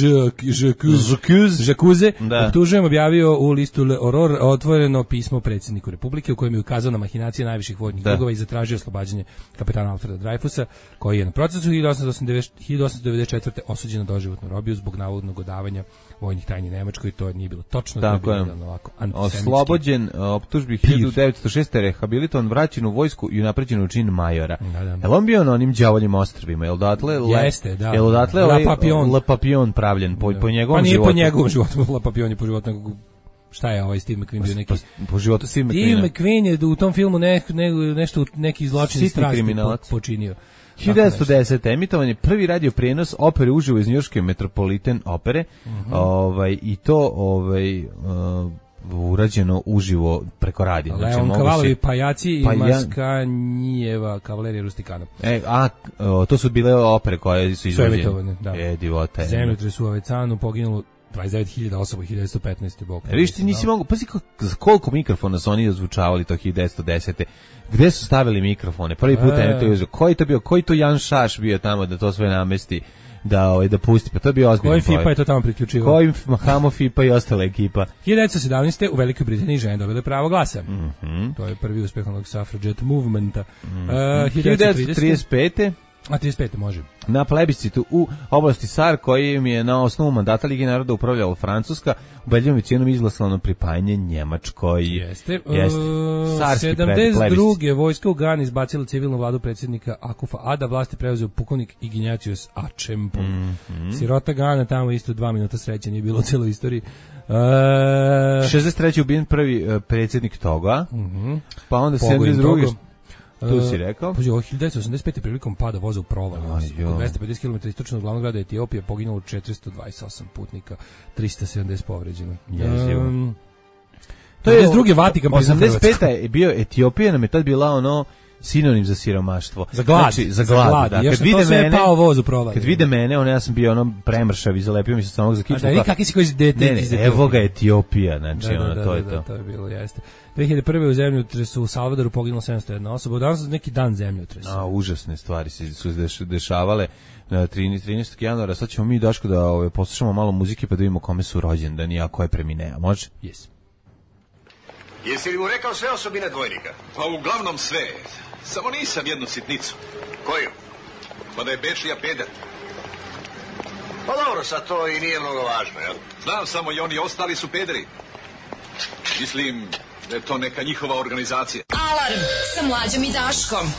Žakuz. Žakuze Da. optužujem objavio u listu Le Aurore otvoreno pismo predsjedniku Republike u kojem je ukazao na mahinacije najviših vojnih Da. krugova i zatražio oslobađanje kapetana Alfreda Dreyfusa koji je na procesu hiljadu osamsto devedeset četvrte osuđen na doživotnu robiju zbog navodnog odavanja vojnih tajni Nemačkoj. To nije bilo tačno. Tako to je je. bilo ovako antisemitski. Oslobođen uh, optužbi hiljadu devetsto šeste. rehabilitovan, vraćen u vojsku i unapređen u čin majora. Da, da. Jel on bio na onim đavoljim ostrvima? Jel odatle? Le, Jeste, da. Jel odatle La ovaj Papillon. Le Papillon pravljen po, po njegovom Pa nije životu? po njegovom životu, La Papillon je po životu, nego šta je ovaj Steve McQueen bio neki... Po, po životu Steve Steve McQueena. McQueen je u tom filmu ne, ne, nešto, neki zločin Sitni strasti kriminalac. po, počinio. hiljadu devetsto desete. emitovan je prvi radio prijenos opere uživo iz njujorške Metropolitan opere. Mhm. Ovaj i to ovaj uh, urađeno uživo preko radija. Leon mogu Kavalovi se- pajaci i Pa ja- Maskanjijeva kavalerija Rustikana. E, a o, to su bile opere koje su izvođene. emitovane, da. E, divota je. Zemljotres u Avecanu poginulo dvadeset devet hiljada osoba hiljadu devetsto petnaeste. Bog. E, viš ti nisi mogu, pazi ko- za koliko mikrofona su oni ozvučavali to hiljadu devetsto desete. Gde su stavili mikrofone? Prvi put E. je to uzeo. Koji to bio? Koji to Jan Šaš bio tamo da to sve namesti? Da, ovaj, da pusti, pa to je bio ozbiljno. Koji FIPA je to tamo priključivao? Koji Mahamo, FIPA i ostala ekipa. hiljadu devetsto sedamnaeste. u Velikoj Britaniji žene dobile pravo glasa. Mhm. To je prvi uspeh onog suffragette movementa. Uh, hiljadu devetsto trideset pete. A trideset pete može. Na plebiscitu u oblasti Sar, kojim je na osnovu mandata Lige naroda upravljala Francuska, ubedljivom većinom izglasano pripajanje Njemačkoj. Jeste. Jeste. Sarski sedamdeset druge vojska u Gani izbacila civilnu vladu predsjednika Akufa Ada, vlasti preuzeo pukovnik Ignatius Achempo. Mm -hmm. Sirota Gana, tamo isto dva minuta sreće nije bilo u celoj istoriji. E... šezdeset treće ubijen prvi uh, predsjednik toga, mm -hmm. pa onda sedamdeset druge tu si rekao. Pazi, ovo hiljadu devetsto osamdeset pete prilikom pada voza u provaliju. U dvesta pedeset kilometara istočnog glavnog grada Etiopije poginulo četiristo dvadeset osam putnika, trista sedamdeset povređeno. Um, to je drugi Vatikan. osamdeset peta je bio Etiopija, nam je tad bila ono sinonim za siromaštvo. Za glad. Znači, za glad. Za glad. Da, kad vide mene, pao voz u provaliju. Kad vide mene, ono ja sam bio ono premršav i zalepio mi se samog za kičmu. A da, i kakvi si koji dete ne, ne, evo ga Etiopija, znači da, ono, da, to da, je da, to. Da, to je bilo, jeste. dve hiljade prve u zemljotresu u Salvadoru poginulo sedamsto jedna osoba. Danas je neki dan zemljotresa. A, užasne stvari se su dešavale na trinaestog januara. Sad ćemo mi, Daško, da ove, poslušamo malo muzike pa da vidimo kome su rođendani, a ko je preminea. Može? Yes. Jesi li mu rekao sve osobine dvojnika? Pa uglavnom sve. Samo nisam jednu sitnicu. Koju? Pa da je Bečija peder. Pa dobro, sad to i nije mnogo važno, jel? Znam samo i oni ostali su pederi. Mislim da je to neka njihova organizacija. Alarm sa Mlađom i Daškom.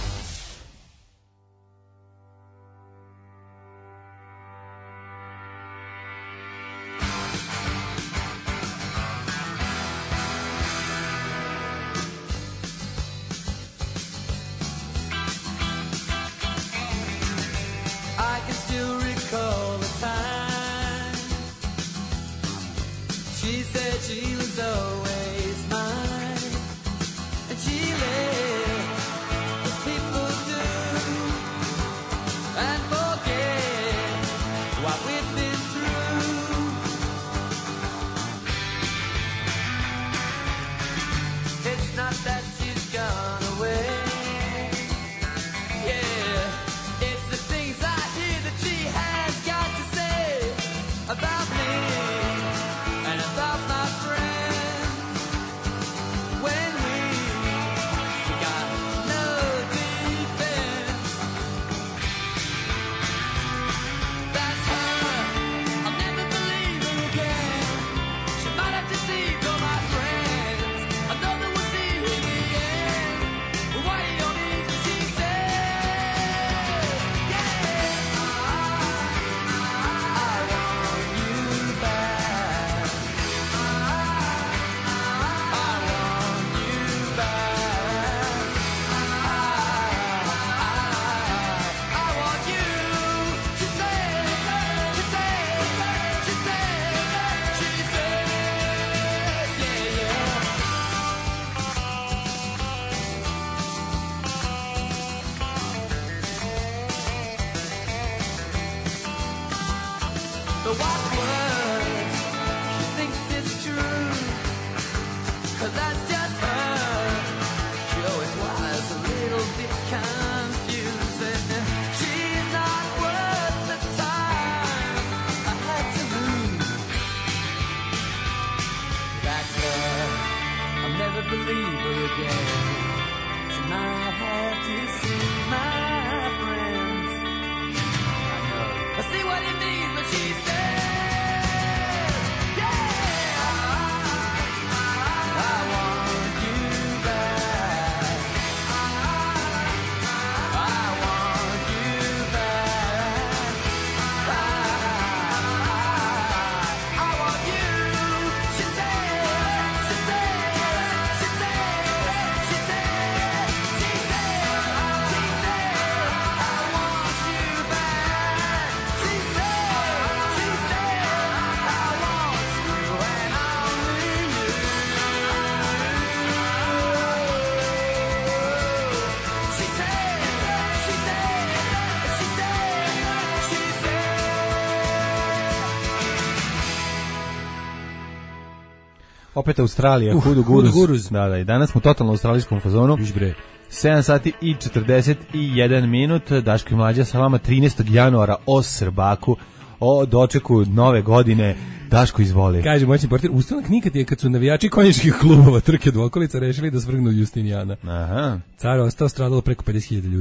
Opet Australija, uh, Hudu Guruz. Guruz. Da, da, i danas smo totalno u australijskom fazonu. Viš sedam sati i četrdeset jedan minut. Daško i Mlađa sa vama trinaestog januara o Srbaku, o dočeku nove godine. Daško, izvoli. Kaže moćni portir, ustanak nikad je kad su navijači konjičkih klubova trke do okolica rešili da svrgnu Justinijana. Aha. Car ostao, stradalo preko pedeset hiljada ljudi.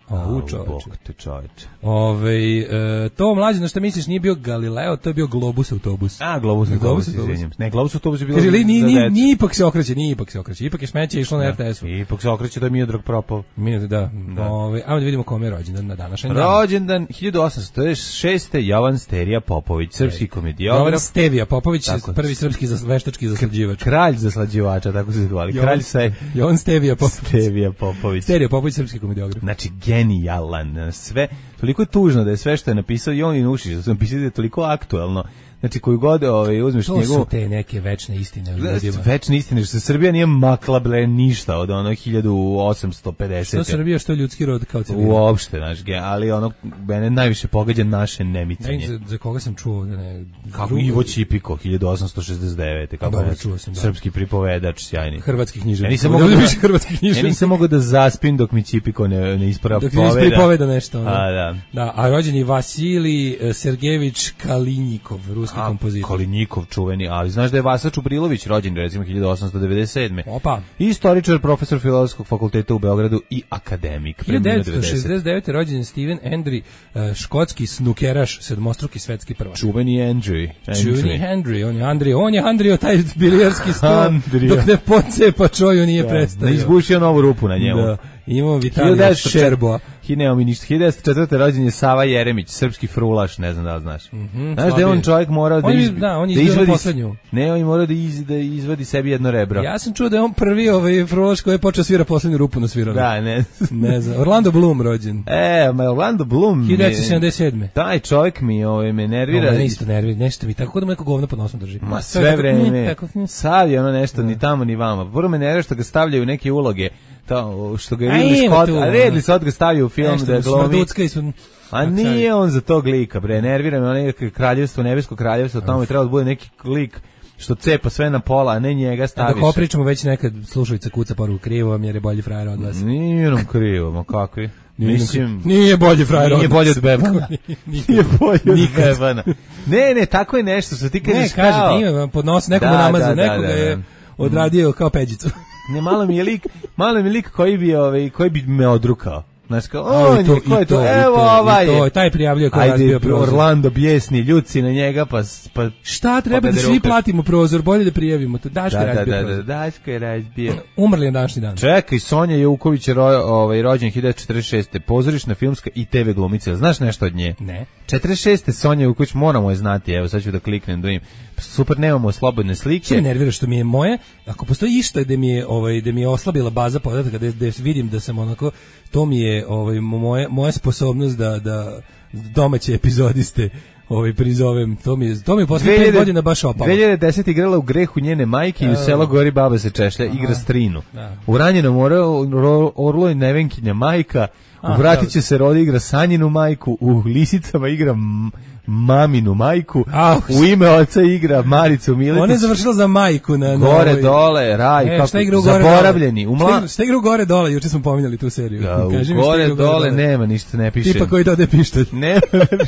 O, Au, čoveče. Bog te čoveče. Ove, e, to mlađe, na što misliš, nije bio Galileo, to je bio Globus autobus. A, Globus Globus autobus, autobus. izvinjam. Ne, Globus autobus je bilo Kaže, li, ni, za ni, decu. ni ipak se okreće, ni ipak se okreće. Ipak je smeće išlo na R T S-u. Ipak se okreće da je Miodrag propao. Minut, da. Da. Ove, ajmo da vidimo kome je rođendan na današnji dan. Rođendan hiljadu osamsto šeste. Jovan Sterija Popović, srpski Jovan komediograf. Stevija Popović, Tako. prvi srpski za, veštački zaslađivač. Kralj zaslađivača, tako se zvali. Kralj se Jovan Stevija Popović. Stevija Popović. Sterija Popović, srpski komediograf. Znači, genijalan. Sve, toliko je tužno da je sve što je napisao i on i Nušić, da su napisali da je toliko aktuelno. Znači, koju god ovaj, uzmeš To njegovu... su te neke večne istine u ljudima. Večne istine, što se Srbija nije makla, ble, ništa od ono hiljadu osamsto pedeset. Što Srbija, što ljudski rod kao celina. Uopšte, znaš, ge- ali ono, mene najviše pogađa naše Ne, nemicanje. za, za koga sam čuo, ne, Kako drugo- Ivo Čipiko, hiljadu osamsto šezdeset devete. Kako dobro, je čuo sam, da. srpski pripovedač, sjajni. hrvatski književnik. Ja nisam Ovdje mogao da, više hrvatski ja književnik. nisam mogao da zaspim dok mi Čipiko ne, ne isprava Dok poveda. ti pripoveda nešto. Ono. A, da. Da, a rođen je Vasilij eh, Sergejević Kalinjikov, ruski A, kompozitor. Kalinikov čuveni, ali znaš da je Vasa Čubrilović rođen recimo hiljadu osamsto devedeset sedme. Opa. Istoričar, profesor Filozofskog fakulteta u Beogradu i akademik. hiljadu preminuo devetsto šezdeset devete. rođen je Steven Hendry, eh, škotski snukeraš, sedmostruki svetski prvak. Čuveni Andrew. Čuveni Hendry, on je Andrio, on je Andrio taj bilijarski sto, Andrio. dok ne pocepa čoju nije prestao. Ne izbušio novu rupu na njemu. Da, imamo Vitalija hiljadu devetsto Ščerboa. Hi, nemamo mi ništa. hiljadu devetsto četvrte. rođen je Sava Jeremić, srpski frulaš, ne znam da li znaš. Mhm, Znaš da je on slabije. čovjek morao da, On je- izbi, da, on je da izbio na izvadi, poslednju. ne, on je morao da, iz, da izvadi sebi jedno rebro. Ja sam čuo da je on prvi ovaj frulaš koji je počeo svira poslednju rupu na svirali. Da, ne. Ne znam. Orlando Bloom rođen. E, ma Orlando Bloom. mi- hiljadu devetsto sedamdeset sedme. Taj čovjek mi ovaj, me nervira. Ovo isto nervira, nešto mi tako da mu neko govno pod nosom drži. Ma To sve je tako, mm, vreme. tako, mm. Sad je ono nešto ni tamo ni vama. Prvo me nervira što ga stavljaju u neke uloge. To, što ga je A Ridley ima Scott, tu, a ono. Ridley Scott ga stavio u film Nešto da mu glomi. smrducka i su- A Kako nije on za tog lika, bre, nervira me onaj kraljevstvo, nebesko kraljevstvo, tamo je trebalo da bude neki lik što cepa sve na pola, a ne njega A staviš. dok opričamo već nekad slušalica kuca poruku krivo vam jer je bolji frajer od vas. Nije nam krivo, ma kakvi. Mislim, Nije bolji frajer od nije nas. bolje od Bebana. Nije bolje od Nikad. Bebana. Ne, ne, tako je nešto, što ti Ne, kažeš kaže, kao... ima vam pod nos, nekoga Da, namaza, da, da, nekoga da, da. je odradio kao peđicu. Ne, malo mi je lik, malo mi je lik koji bi, ovaj, koji bi me odrukao. Znaš, kao, A, on i to, je, ko je i to, to, i evo to, i ovaj to, je. taj prijavljuje ko je Ajde, razbio prozor. Orlando bjesni, ljuci na njega, pa... pa Šta treba pa da kad svi rupe. platimo prozor, bolje da prijavimo to. Daška Da, da, razbio da, da, prozor. Daška je razbio. Umrli je današnji dan. Čekaj, Sonja Jeuković je ro, ovaj, rođen hiljadu devetsto četrdeset šeste. Pozorišna, filmska i te ve glumica. Jel znaš nešto od nje? Ne. četrdeset šeste. Sonja Jeuković, moramo je znati, evo sad ću da kliknem da im. Super, nemamo slobodne Što me slike. nervira što mi je moje, ako postoji išta gde mi je ovaj gde mi je oslabila baza podataka, gde, gde vidim da sam onako, to mi je ovaj moje moja sposobnost da da domaće epizodiste ovaj prizovem, to mi je to mi je posle pet godina baš opalo. dve hiljade desete. igrala u Grehu njene majke i u Selo gori baba se češlja, igra strinu. Da. U Ranjenom Orlo, Orlo i Nevenkinja majka, u A, Vratit dobro. će se rodi igra Sanjinu majku, u Lisicama igra m- maminu majku, A, u ime oca igra Maricu Miletić. Ona je završila za majku na, na Gore, ovoj- dole, raj, E, kako, šta igra u gore zaboravljeni. dole? U Šta mla... igra- Šta igra u gore dole? Juče smo pominjali tu seriju. Da, u Kaži mi šta gore, igra u dole, nema, ništa ne piše. Tipa koji dode pištolj. Ne,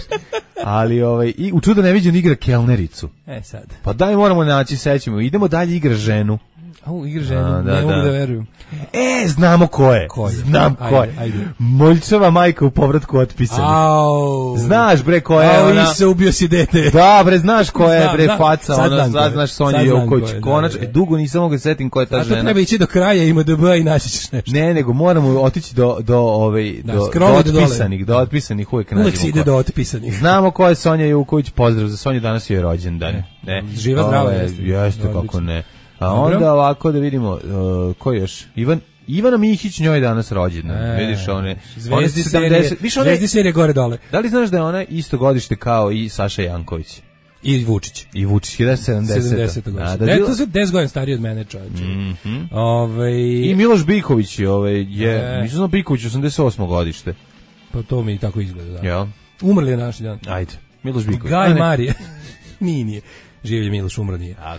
ali ovaj, i u Čudo neviđen igra kelnericu. E sad. Pa daj moramo naći, sećemo. Idemo dalje, igra ženu. Au, igra ženu, A, da, ne mogu da. da verujem. E, znamo ko je. Ko je? Znam Ajde, ko je. ajde. Moljčeva majka u povratku otpisani. Au. Znaš bre ko je Au, ona? Ise, ubio si dete. Da, bre, znaš ko je Znam, bre znam. faca, Sad ona, znam ko sad je. znaš Sonja Sad znam Jovković. ko je, da, Konačno, da, da. dugo nisam mogao da se setim ko je ta A to žena. treba ići do kraja i M D B i naći ćeš nešto. Ne, nego moramo otići do do ovaj Da, do, do scrollujte dole. otpisanih, do otpisanih uvek nađemo. Uvek se ide ko. do otpisanih. Znamo ko je Sonja Jovković, pozdrav za Sonju, danas je rođendan. Ne. Živa, zdrava, Ovaj, jeste. Jeste, Odlično. kako ne. A Dobro. onda ovako da vidimo, uh, ko još? Ivan Ivana Mihić, njoj je danas rođendan. E, Vidiš one, one Zvezdi sedamdeset. serije, Viš one, Zvezdi serije gore dole. da li znaš da je ona isto godište kao i Saša Janković? I Vučić. I Vučić, hiljadu devetsto sedamdesete. sedamdeset A, godišnje. da Da, bilo- to su deset godina stariji od mene, čovječe. Mhm. Ovaj, I Miloš Biković je, ovaj, je, E. mislim da Biković osamdeset osmo godište. pa to mi tako izgleda, da. Jel? Umrli je naš dan. Ajde, Miloš Biković. Gaj A ne, Marije. nije, nije. Življe Miloš, umro nije. Tako je.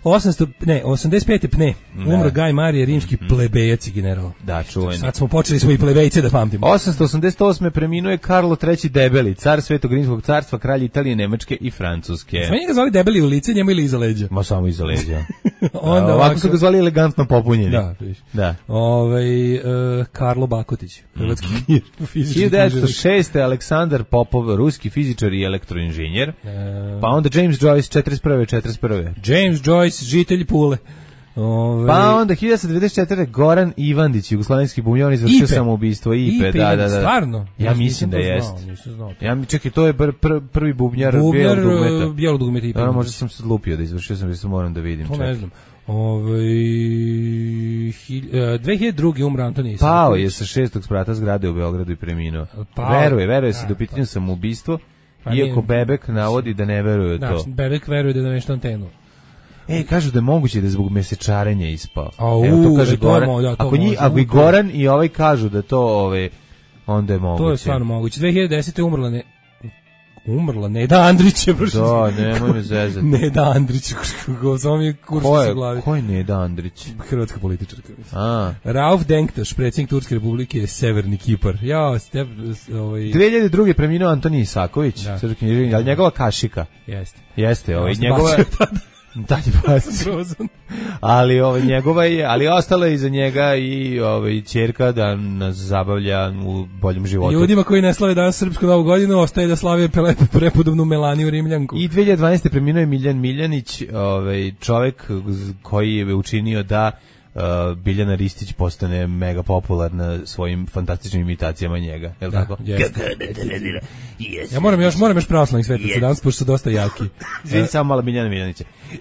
osamsto, ne, osamdeset pete pne, umro Da. Gaj Marije, rimski plebejac i general. Da, čuveni. Sad smo počeli svoji plebejce da pamtimo. osamsto osamdeset osme preminuo je Karlo treći Debeli, car Svetog rimskog carstva, kralj Italije, Nemačke i Francuske. Smo njega zvali Debeli u lice, njemu ili iza leđa. Ma samo iza leđa. Onda ovako, ovako su ga zvali elegantno popunjeni. Da, vidiš. Da. Ovaj uh, Karlo Bakotić, hrvatski fizički. hiljadu devetsto šeste Aleksandar Popov, ruski fizičar i elektroinženjer. Pa onda James Joyce, četrdeset prve četrdeset prve James Joyce, žitelj Pule. Ove... Pa onda hiljadu devetsto devedeset četvrte Goran Ivandić, jugoslovenski bumljar, izvršio Ipe. samoubistvo. Ipe, Ipe, da, da, da. stvarno? Ja Ja mislim nisam da to jest. znao, nisam znao to. Ja mi čekaj, to je pr, pr, prvi bubnjar, Bubnjar bijelog dugmeta. uh, bijelog dugmeta Ipe. Da, možda sam se lupio da izvršio sam, da moram da vidim. To čekaj. ne znam. Ove, hilj, uh, dve hiljade druge umro Antonij Isaković. Pao je sa šestog sprata zgrade u Beogradu i preminuo. Pao. Veruje, veruje se Da, da je u pitanju samoubistvo, Pa iako nije- Bebek navodi da ne veruje u Da, to. Bebek veruje da je nešto antenu. E, kažu da je moguće da je zbog mesečarenja ispao. Au, Evo to kaže e, to je Goran. mo- da, to ako, nji, može, ako i upravo. Goran i ovaj kažu da to, ove, onda je moguće. To je stvarno moguće. dve hiljade desete umrla ne... Umrla Neda Andrić je Da, nemoj me zezati. Neda Andrić, kako samo mi je Ko kuršta sa je, glavi. ko je Neda Andrić? Hrvatska političarka, mislim. A. Rauf Denktaš, predsjednik Turske republike, je Severni Kipar. Ja, step, ovaj... dve hiljade druge preminuo Antonij Isaković, Da. srpski književnik, ali njegova kašika. Jeste. Jeste, ovaj, Ja sam njegova... bacio tada. Da, je bacio. Grozan. Ali ovaj njegova je, ali ostala je iza njega i ovaj ćerka da nas zabavlja u boljem životu. Ljudima koji ne slave danas srpsku novu godinu ostaje da slave pre- prepodobnu Melaniju Rimljanku. I dve hiljade dvanaeste preminuo je Miljan Miljanić, ovaj čovjek koji je učinio da uh, Biljana Ristić postane mega popularna svojim fantastičnim imitacijama njega, je li Da, tako? jeste. Ja moram još, moram još pravoslavnih svetaca danas, pošto su dosta jaki. Izvini samo malo Miljana Miljanića.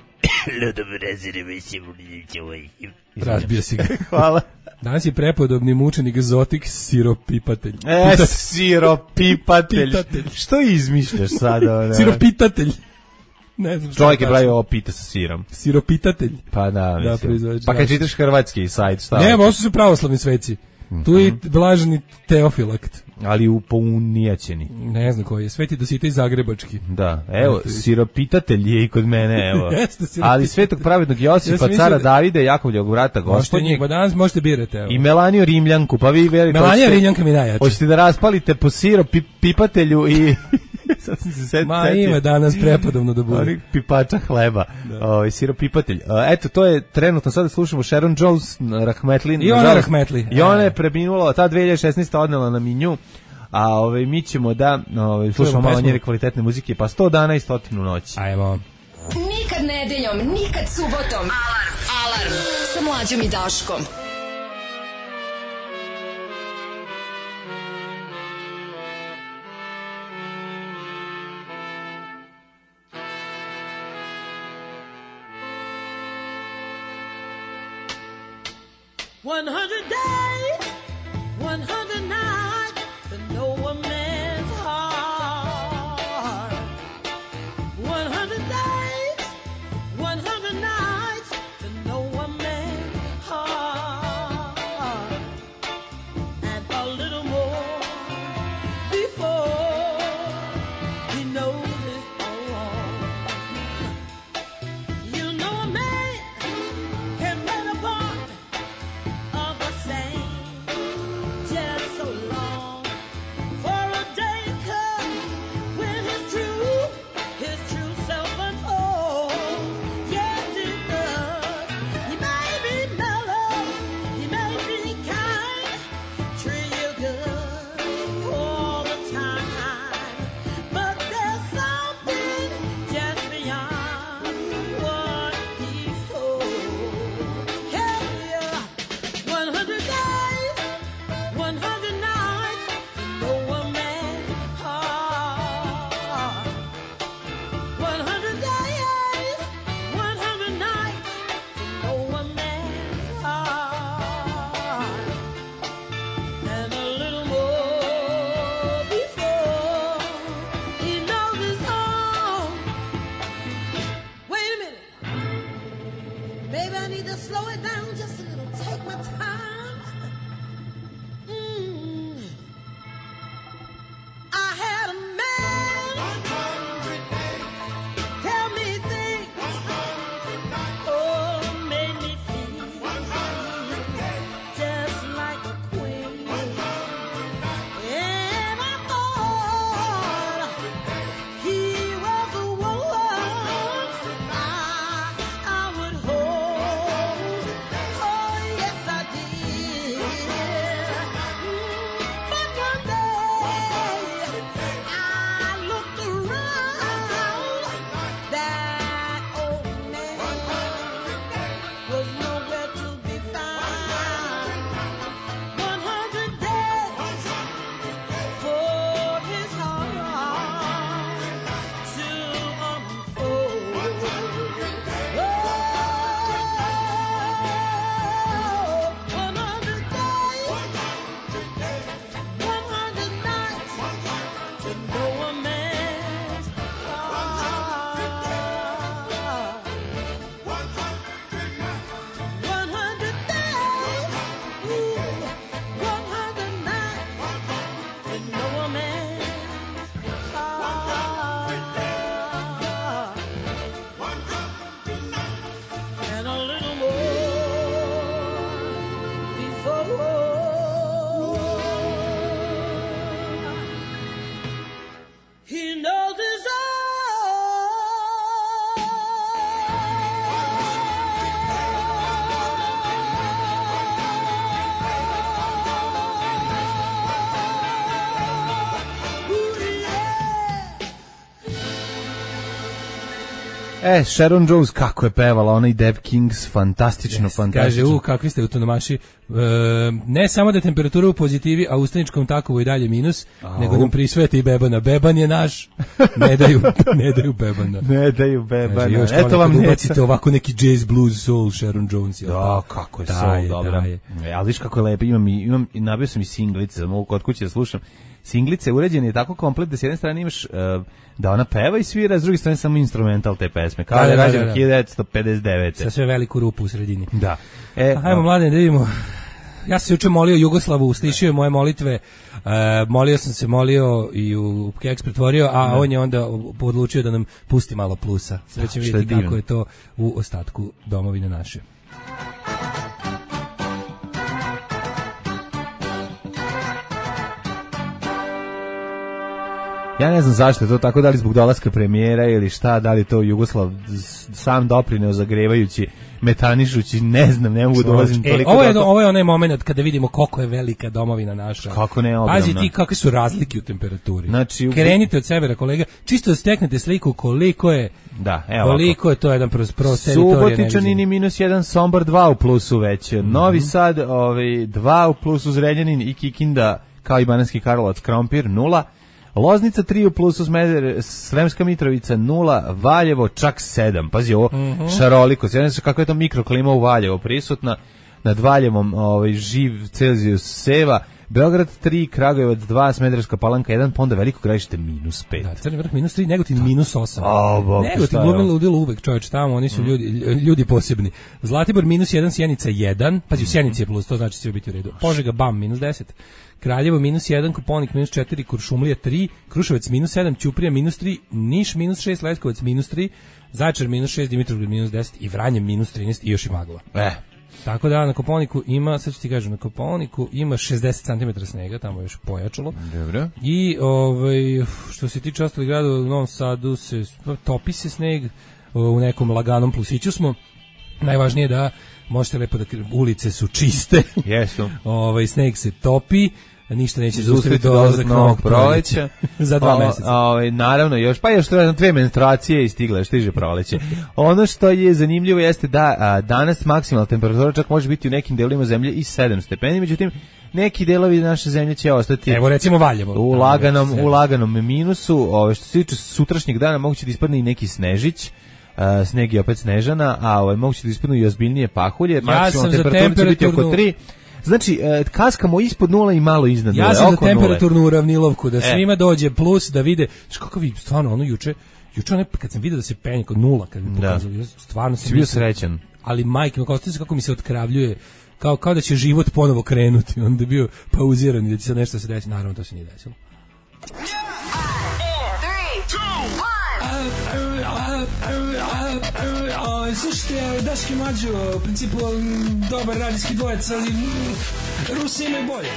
Razbio si ga. Hvala. Danas je prepodobni mučenik Zotik siropipatelj. E, siropipatelj. Pitatelj. Što izmišljaš sada? Ona? Siropitatelj. Ne znam što Čovjek je tačno. pravio ovo pita sa sirom. Siropitatelj. Pa da, Da, mislim. proizvođač, Pa kad da. čitaš hrvatski sajt, šta? Ne, ovo su pravoslavni sveci. Tu je i blaženi Teofilakt. Ali upounijaćeni. Ne znam koji je. Sveti Dositej Zagrebački. Da, evo, Eto, siropitatelj je i kod mene, evo. Jeste, siropitatelj. Ali Svetog pravednog Ja Josipa, sam mislio cara da- Davida, Jakovljevog vrata Možete gospodnjeg njih, pa danas možete birati. Evo. i Melaniju Rimljanku, pa vi verite... Melanija hoćete- Rimljanka mi najjače. Hoćete da raspalite po sirop-pipatelju i... Sad sam se set, Ma setio. ima danas prepodobno da bude. Onih pipača hleba, ovaj sirop-pipatelj. A, eto, to je trenutno, sada slušamo Sharon Jones, Rahmetlin. I ona nažalost, Rahmetli. I ona je preminula, ta dve hiljade šesnaeste odnela na minju, a ovaj, mi ćemo da ovaj, slušamo malo pesmu. njene kvalitetne muzike, pa sto dana i stotinu noći. Ajmo. Nikad nedeljom, nikad subotom. Alarm. Alarm. Sa mlađom i Daškom. One hundred days, one hundred nights to know a man's heart. One hundred days, one hundred nights to know a man's heart. And a little more before he knows his own. You know a man can play the part of a saint. to know a man's heart. One hundred days, ooh, one hundred nights to know a man's heart. And a little more before he knows his E, Sharon Jones, kako je pevala, ona i Deb Kings, fantastično, Yes, fantastično. kaže, u, kakvi ste autonomaši. E, ne samo da je temperatura u pozitivi, a u ustaničkom takovu i dalje minus, Au. nego nam prisvete i Bebana. Beban je naš, ne daju, ne daju Bebana. Ne daju Bebana. Kaže, još Eto to vam vam ne. ubacite ovako neki jazz, blues, soul, Sharon Jones. jel Da, tako? kako je Da soul, je, dobro. da je. E, ali viš kako je lepo, imam, i- imam, i nabio sam i singlice, da mogu kod kuće da slušam. Singlice urađen je tako komplet da s jedne strane imaš uh, da ona peva i svira, s druge strane samo instrumental te pesme. Kao Da, da, da, je da, rađen da. hiljadu devetsto pedeset devete. Sa sve veliku rupu u sredini. Da. E, Hajmo, mladen, da vidimo. Ja sam se juče molio Jugoslavu, slišio je moje molitve, e, molio sam se, molio i u keks pretvorio, a on je onda odlučio da nam pusti malo plusa. Sve ćemo Što je vidjeti kako divno. je to u ostatku domovine naše. Ja ne znam zašto je to tako, da li zbog dolaska premijera ili šta, da li to Jugoslav s- sam doprineo zagrevajući, metanišući, ne znam, ne mogu dolazim E, toliko ovo je do- ovo je onaj momenat kada vidimo koliko je velika domovina naša. Kako ne, ogromna. Pazi ti kakve su razlike u temperaturi. Znači, u- Krenite od severa, kolega, čisto da steknete sliku koliko je Da, evo koliko je to jedan pros, pros teritorija Subotičanini neviđeni. minus jedan, Sombor dva u plusu već. Novi Sad ovaj, dva u plusu, Zrenjanin i Kikinda, kao i Banatski Karlovac, Krompir, nula. Loznica tri u plusu, Smeder, Sremska Mitrovica nula, Valjevo čak sedam. Pazi ovo, šaroliko. Sjećam se kako je to mikroklima u Valjevo prisutna. Nad Valjevom ovaj, živ Celzijus seva. Beograd tri, Kragujevac dva, Smederevska Palanka jedan, pa onda Veliko Gradište minus pet. Da, Crni vrh minus tri, Negotin minus osam. A, Bog te, Negotin šta je glumi ovo? ludilo uvek, čovječ, tamo oni su ljudi, ljudi posebni. Zlatibor minus jedan, Sjenica jedan, pazi, u Sjenici je plus, to znači će biti u redu. Požega, bam, minus deset. Kraljevo minus jedan, Koponik minus četiri, Kuršumlija tri, Kruševac minus sedam, Ćuprija minus tri, Niš minus šest, Leskovac minus tri, Zaječar minus šest, Dimitrovgrad minus deset i Vranje minus trinaest i još i magla. E, Tako da na Koponiku ima, sad ću ti kažem, na Koponiku ima šezdeset centimetara snega, tamo je još pojačalo. dobro. I ovaj, što se tiče ostalih gradova, u Novom Sadu se topi se sneg, u nekom laganom plusiću smo. Najvažnije je da možete lepo da ulice su čiste. Jesu. Ovaj sneg se topi, ništa neće zaustaviti Zaustaviti dolazak novog proleća za dva O, meseca. Ovaj naravno još pa još treba dve menstruacije i stigle stiže proleće. Ono što je zanimljivo jeste da a, danas maksimalna temperatura čak može biti u nekim delovima zemlje i sedam stepeni, međutim neki delovi naše zemlje će ostati Evo recimo Valjevo. u laganom u laganom minusu. Ove što se tiče sutrašnjeg dana moguće da ispadne i neki snežić. Uh, sneg je opet snežana, a ovaj moguće da ispadnu i ozbiljnije pahulje. Maksimalna sam za temperatura će biti oko temperaturnu- tri. Znači, e, kaskamo ispod nula i malo iznad nule. Ja sam za oko nule. temperaturnu uravnilovku, da E. svima dođe plus, da vide, znaš kako vi, stvarno, ono juče, juče ono, kad sam vidio da se penje kod nula, kad mi Da. pokazali, ja stvarno sam Si bio mislio- srećan. ali majke, mi ostaje se kako mi se otkravljuje, kao, kao da će život ponovo krenuti, onda je bio pauziran i da će se nešto se desiti, naravno to se nije desilo. Slušajte, Daški Mađo, u principu m, dobar radijski dvojec, ali m, Rusi imaju bolje.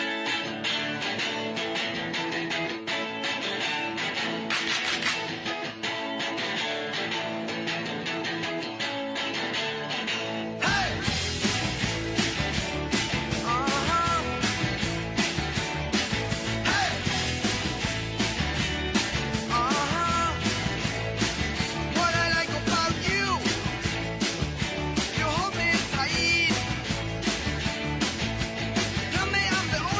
What I like about you, you hold me tight. Tell me I'm the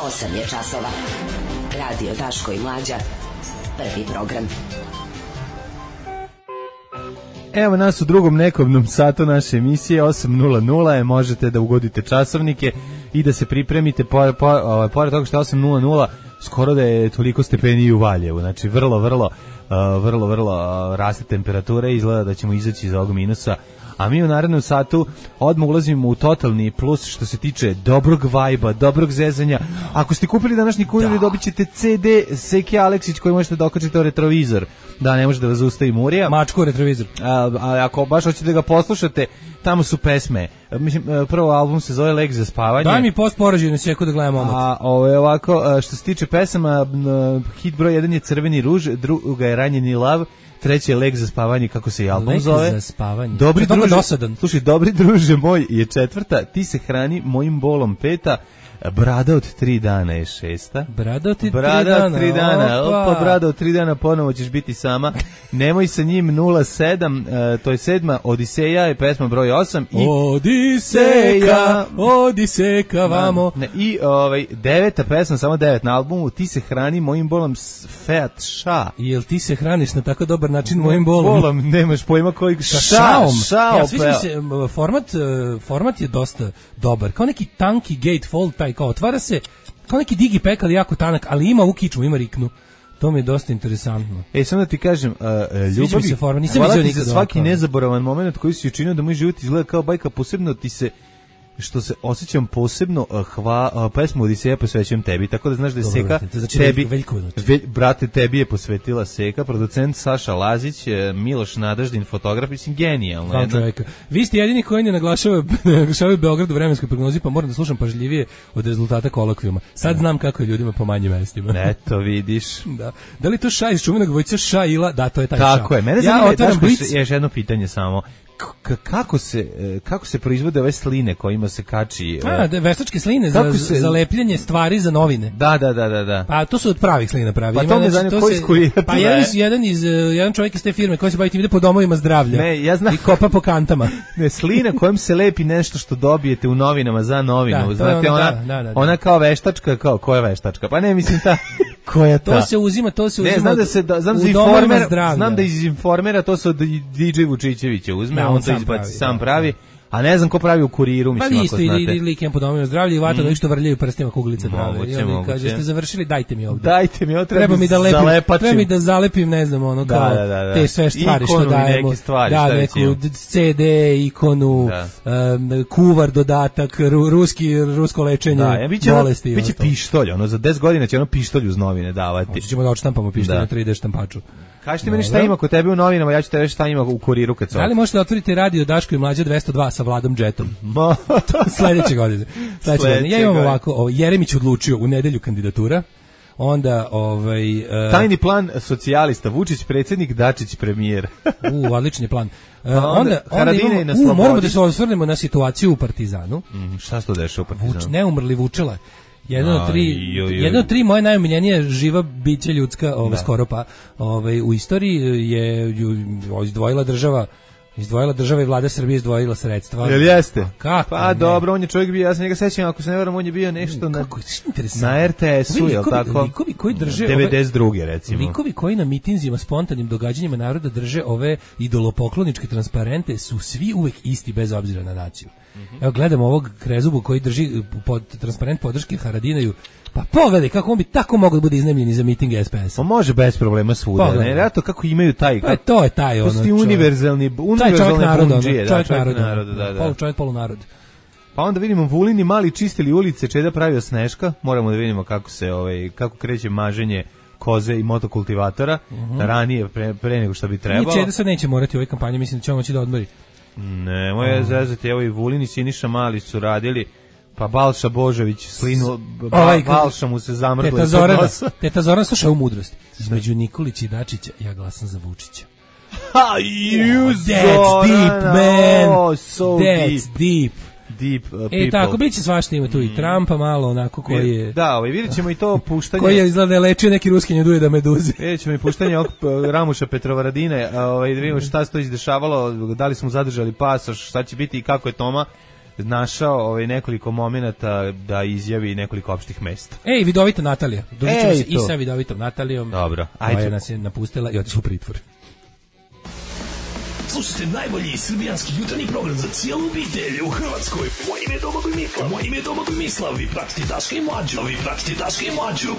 osam je časova. Radio Daško i Mlađa. Prvi program. Evo nas u drugom nekobnom satu naše emisije, osam nula nula je, možete da ugodite časovnike i da se pripremite, pored, pored, pored toga što je osam nula nula, skoro da je toliko stepeni u Valjevu, znači vrlo, vrlo, uh, vrlo, vrlo uh, raste temperatura i izgleda da ćemo izaći iz ovog minusa. A mi u narednom satu odmah ulazimo u totalni plus što se tiče dobrog vajba, dobrog zezanja. Ako ste kupili današnji kurir, dobit ćete ce de Seke Aleksić koji možete da okačite u retrovizor. Da, ne može da vas zaustavi Murija. Mačku retrovizor. A, a ako baš hoćete da ga poslušate, tamo su pesme. Mislim, prvo album se zove Lek za spavanje. Daj mi post poražajno sjeku da gledam omot. A ovo je ovako, što se tiče pesama, hit broj jedan je Crveni ruž, druga je Ranjeni lav, treći je Lek za spavanje, kako se i album Lek zove. Lek za spavanje. Dobri druže, dosadan. Slušaj, dobri druže moj je četvrta, ti se hrani mojim bolom peta, brada od tri dana je šesta. Brada od tri brada dana. Od tri dana. Opa. Opa, brada od tri dana, ponovo ćeš biti sama. Nemoj sa njim nula sedam, uh, to je sedma, Odiseja je pesma broj osam. I Odiseka, Odiseka, vamo. Ne, I ovaj, deveta pesma, samo devet na albumu, ti se hrani mojim bolom Feat Ša. Jel ti se hraniš na tako dobar način mojim bolom? Bolom, nemaš pojma koji Sa šaom. Šao, ja, sviđa mi se, format, format je dosta dobar. Kao neki tanki gatefold, taj kao otvara se, kao neki digipack, ali jako tanak, ali ima u kičmu, ima riknu. To mi je dosta interesantno. E, samo da ti kažem, uh, ljubavi, se forma, nisam hvala vidio ti za nikad svaki ovako. nezaboravan moment koji si učinio da moj život izgleda kao bajka, posebno ti se, što se osjećam posebno, uh, hva, uh, pesmu Odiseja posvećujem tebi, tako da znaš da je Dobro, Seka, brate, to znači tebi, veliko, znači. ve, brate, tebi je posvetila Seka, producent Saša Lazić, uh, Miloš Nadeždin, fotograf, mislim, genijalno. Znam čovjeka. Vi ste jedini koji ne naglašavaju, ne naglašavaju Beograd u vremenskoj prognozi, pa moram da slušam pažljivije od rezultata kolokvijuma. Sad znam kako je ljudima po manjim mestima. Eto, vidiš. Da. Da li to Ša iz čuvenog Vojca Šaila? Da, to je taj Tako Ša. je. Mene ja zanima, otvaram Daško, Blic. još jedno pitanje samo. K kako se kako se proizvode ove sline kojima se kači? A, da, veštačke sline za, se... za lepljenje stvari za novine. Da, da, da, da, da. Pa to su od pravih slina pravi. Pa Ima, to me znači, zanima koji iskurirati. Pa jedan, iz, jedan, iz, jedan čovjek iz te firme koji se bavi tim ide po domovima zdravlja. Ne, ja znam. I kopa po kantama. Ne, slina kojom se lepi nešto što dobijete u novinama za novinu. Da, znate, ona, ona, da, da, da. ona kao veštačka, kao koja veštačka? Pa ne, mislim ta koja ta. To se uzima, to se uzima. Ne, znam da se da, znam, u za domovima informer, zdravlja. znam da iz informera to se od D J Vučićevića uzme, Da, on, on to sam izbaci, pravi, sam da, pravi. A ne znam ko pravi u kuriru, Pa mislim, isto, ako znate. ili likem po domovima zdravlja i vata mm. što vrljaju prstima kuglice prave. Moguće, I oni moguće. kaže, ste završili, dajte mi ovde. Dajte mi, ovo treba, treba mi da lepim, zalepačim. treba mi da zalepim, ne znam, ono kao Da, da, da, da. te sve stvari Ikonu što i dajemo. neke stvari, da, šta neku recimo? ce de, ikonu, Da. um, kuvar dodatak, ru, ruski, rusko lečenje, Da, ja biće, bolesti. ono, biće pištolj, ono, za deset godina će ono pištolj uz novine davati. Hoće ćemo da odštampamo pištolj Da. na tri de štampaču. Kažete meni šta ima kod tebe u novinama, ja ću te reći šta ima u kuriru kad se Da li možete da otvorite radio Daško i Mlađa dvesta dva sa Vladom Džetom? Ma, Sledeće godine. Sledeće godine. Ja Sledeće imam godine. ovako, ovo, Jeremić odlučio u nedelju kandidatura, onda ovaj... Uh, tajni plan socijalista, Vučić predsjednik, Dačić premijer. u, odličan je plan. Uh, onda onda, onda Haradinaj imamo, na u, slobodi. moramo da se osvrnemo na situaciju u Partizanu. Mm, šta se to dešava u Partizanu? Vuč, neumrli Vučela. Jedan od tri, Aj, joj, joj. jedna od tri moje najomiljenije živa bića ljudska, ovaj, Da. skoro pa, ovaj, u istoriji je ju, izdvojila država Izdvojila država i vlada Srbije izdvojila sredstva. Jel jeste? A kako? Pa ne? dobro, on je čovjek bio, ja se njega sećam, ako se ne varam, on je bio nešto na, Kako je interesantno. na er te esu, Ovi jel likovi- tako? Likovi koji drže devedeset druge recimo. Likovi koji na mitinzima, spontanim događanjima naroda drže ove idolopokloničke transparente su svi uvek isti bez obzira na naciju. Evo gledamo ovog krezubu koji drži pod transparent podrške Haradinaju. Pa pogledaj kako on bi tako mogao da bude iznemljen za miting es pe es. On može bez problema svuda, Pogledaj. ne? Zato kako imaju taj... Pa to je taj To ono. su ti čovjek. univerzalni, Taj čovjek univerzalne naroda, bundžije, ono, da, čovjek čovjek naroda, naroda, da, da. Polu čovjek, polu narod. Pa onda vidimo Vulini mali čistili ulice, Čeda pravio Sneška, moramo da vidimo kako se ovaj kako kreće maženje koze i motokultivatora, ranije pre, pre nego što bi trebalo. I Čeda sad neće morati u ovoj kampanji, mislim da će on moći da odmori. Ne, moje zezati, evo i Vulin i Siniša Mali su radili, pa Balša Božović slinu, ba, Ovaj, kad- Balša mu se zamrzla Teta ispod Zorana, nosa. teta Zorana sluša ovu mudrost. Između Nikolića i Dačića ja glasam za Vučića. Ha, you That's deep, man. Oh, so That's deep. deep. Deep uh, E, people. tako, bit će svašta, ima tu i Trumpa malo, onako, koji je... Da, ovaj, vidjet ćemo i to puštanje... Koji je izgleda lečio neki ruski njaduje da meduze. Vidjet ćemo i puštanje ovog uh, Ramuša Petrovaradine, a, ovaj, da vidimo šta se to izdešavalo, da li smo zadržali pasoš, šta će biti i kako je Toma našao ovaj nekoliko momenata da izjavi nekoliko opštih mesta. Ej, vidovita Natalija. Dođemo Ej, se i to. sa vidovitom Natalijom. Dobro, Ajde. ajde. Koja nas je napustila i otišla u pritvor. Slušajte najbolji srbijanski jutarnji program za cijelu obitelj u Hrvatskoj. Moje ime je Domagoj Mislav. Moje ime je Domagoj Mislav. Vi pratite Daška i Mlađu. Vi pratite Daška i Mlađu.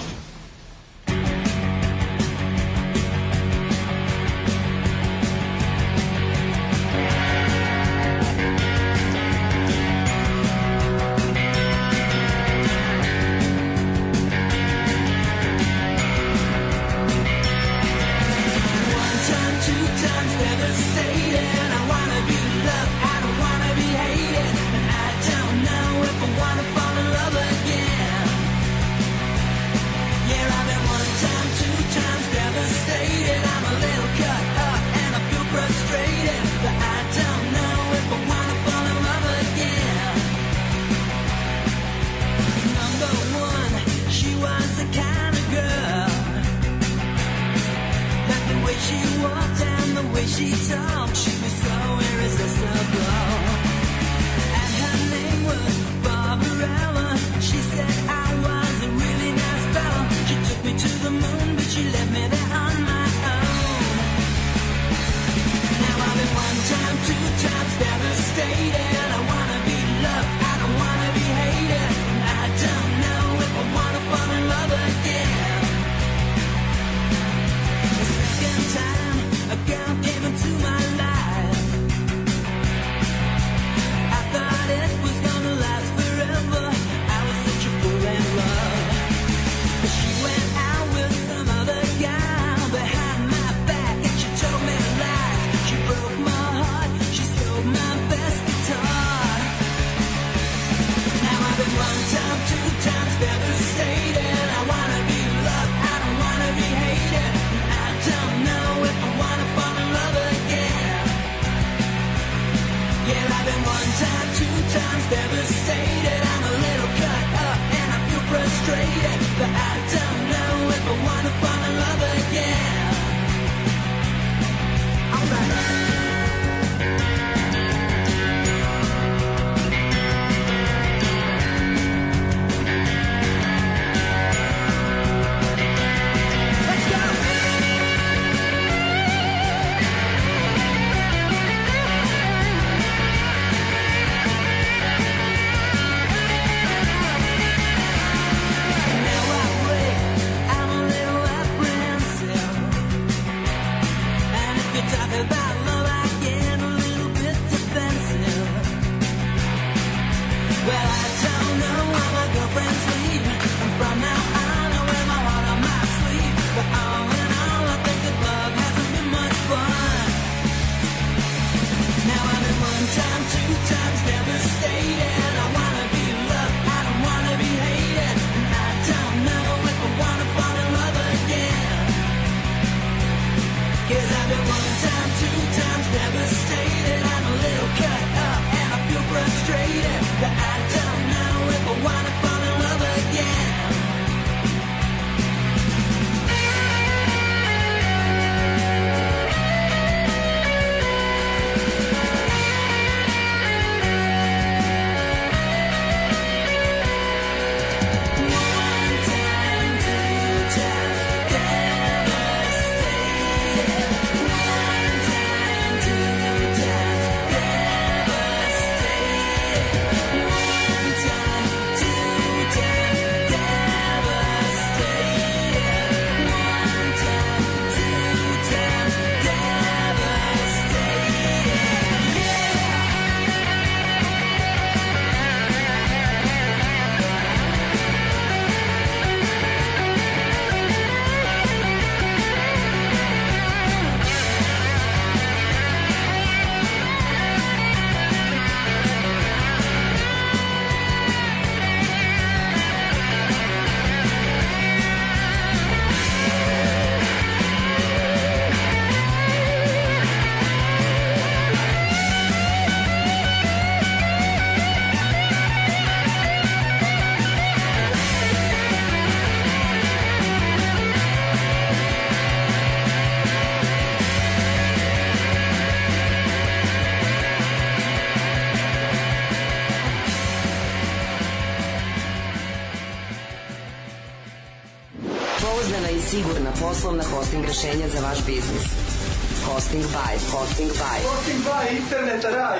Frustrated, but I don't know. Sigurna poslovna hosting rešenja za vaš biznis. Hosting by, hosting by. Hosting by, internet raj.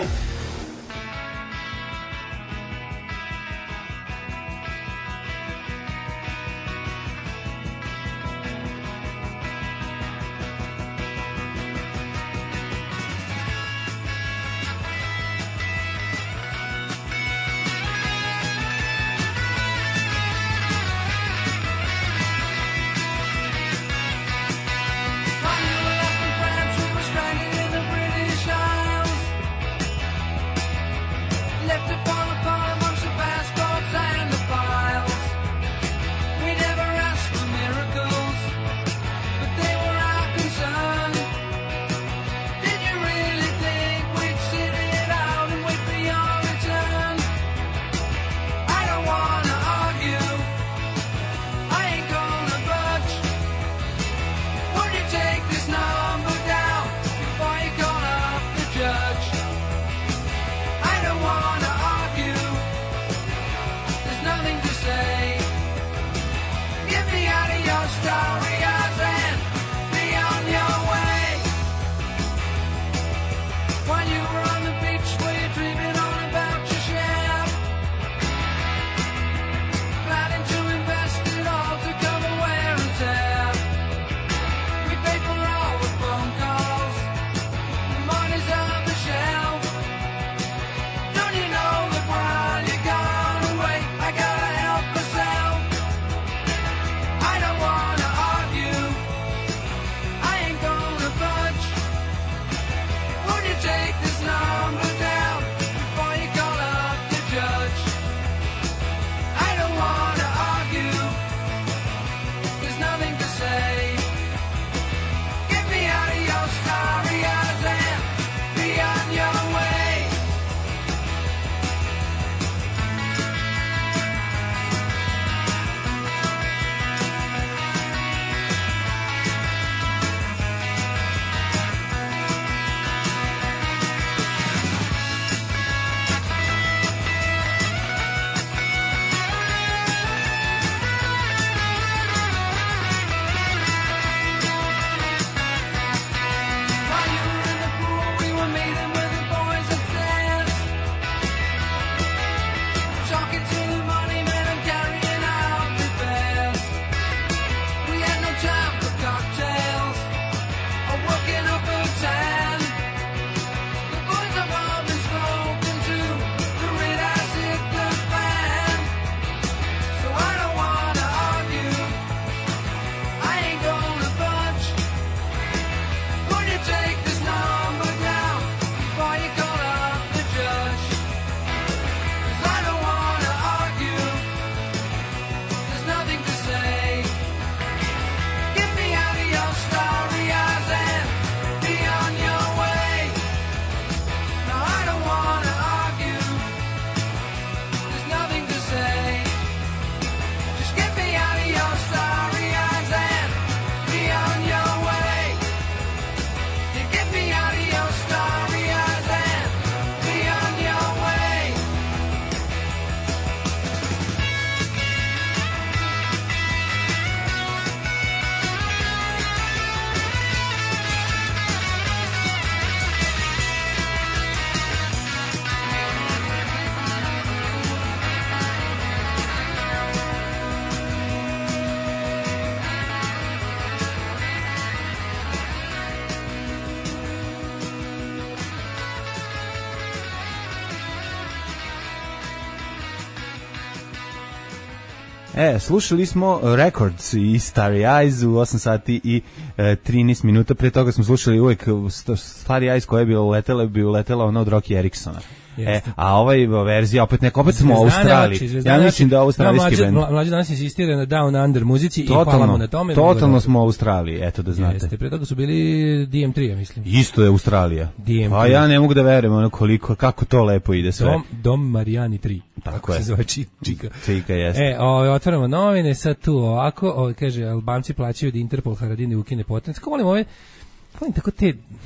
E, slušali smo Records i Starry Eyes u osam sati i e, trinaest minuta. Pre toga smo slušali uvijek Starry Eyes koja je bila uletela, bi uletela ona od Rocky Eriksona. E, a ovaj verzija opet neko, opet smo u Australiji. Ja mislim da je australijski bend. Mlađi danas insistira na Down Under muzici totalno, i hvala mu na tome. Totalno smo u Australiji, eto da znate. Jeste, pre toga su bili D M tri, ja mislim. Isto je Australija. D M tri. A ja ne mogu da verujem ono koliko, kako to lepo ide sve. Dom, Dom Marijani tri. Tako je. Se zove Čika. Čika, jeste. E, o, otvaramo novine, sad tu ovako, o, kaže, Albanci plaćaju da Interpol Haradini ukine potenc. Ko volim ove, volim tako te...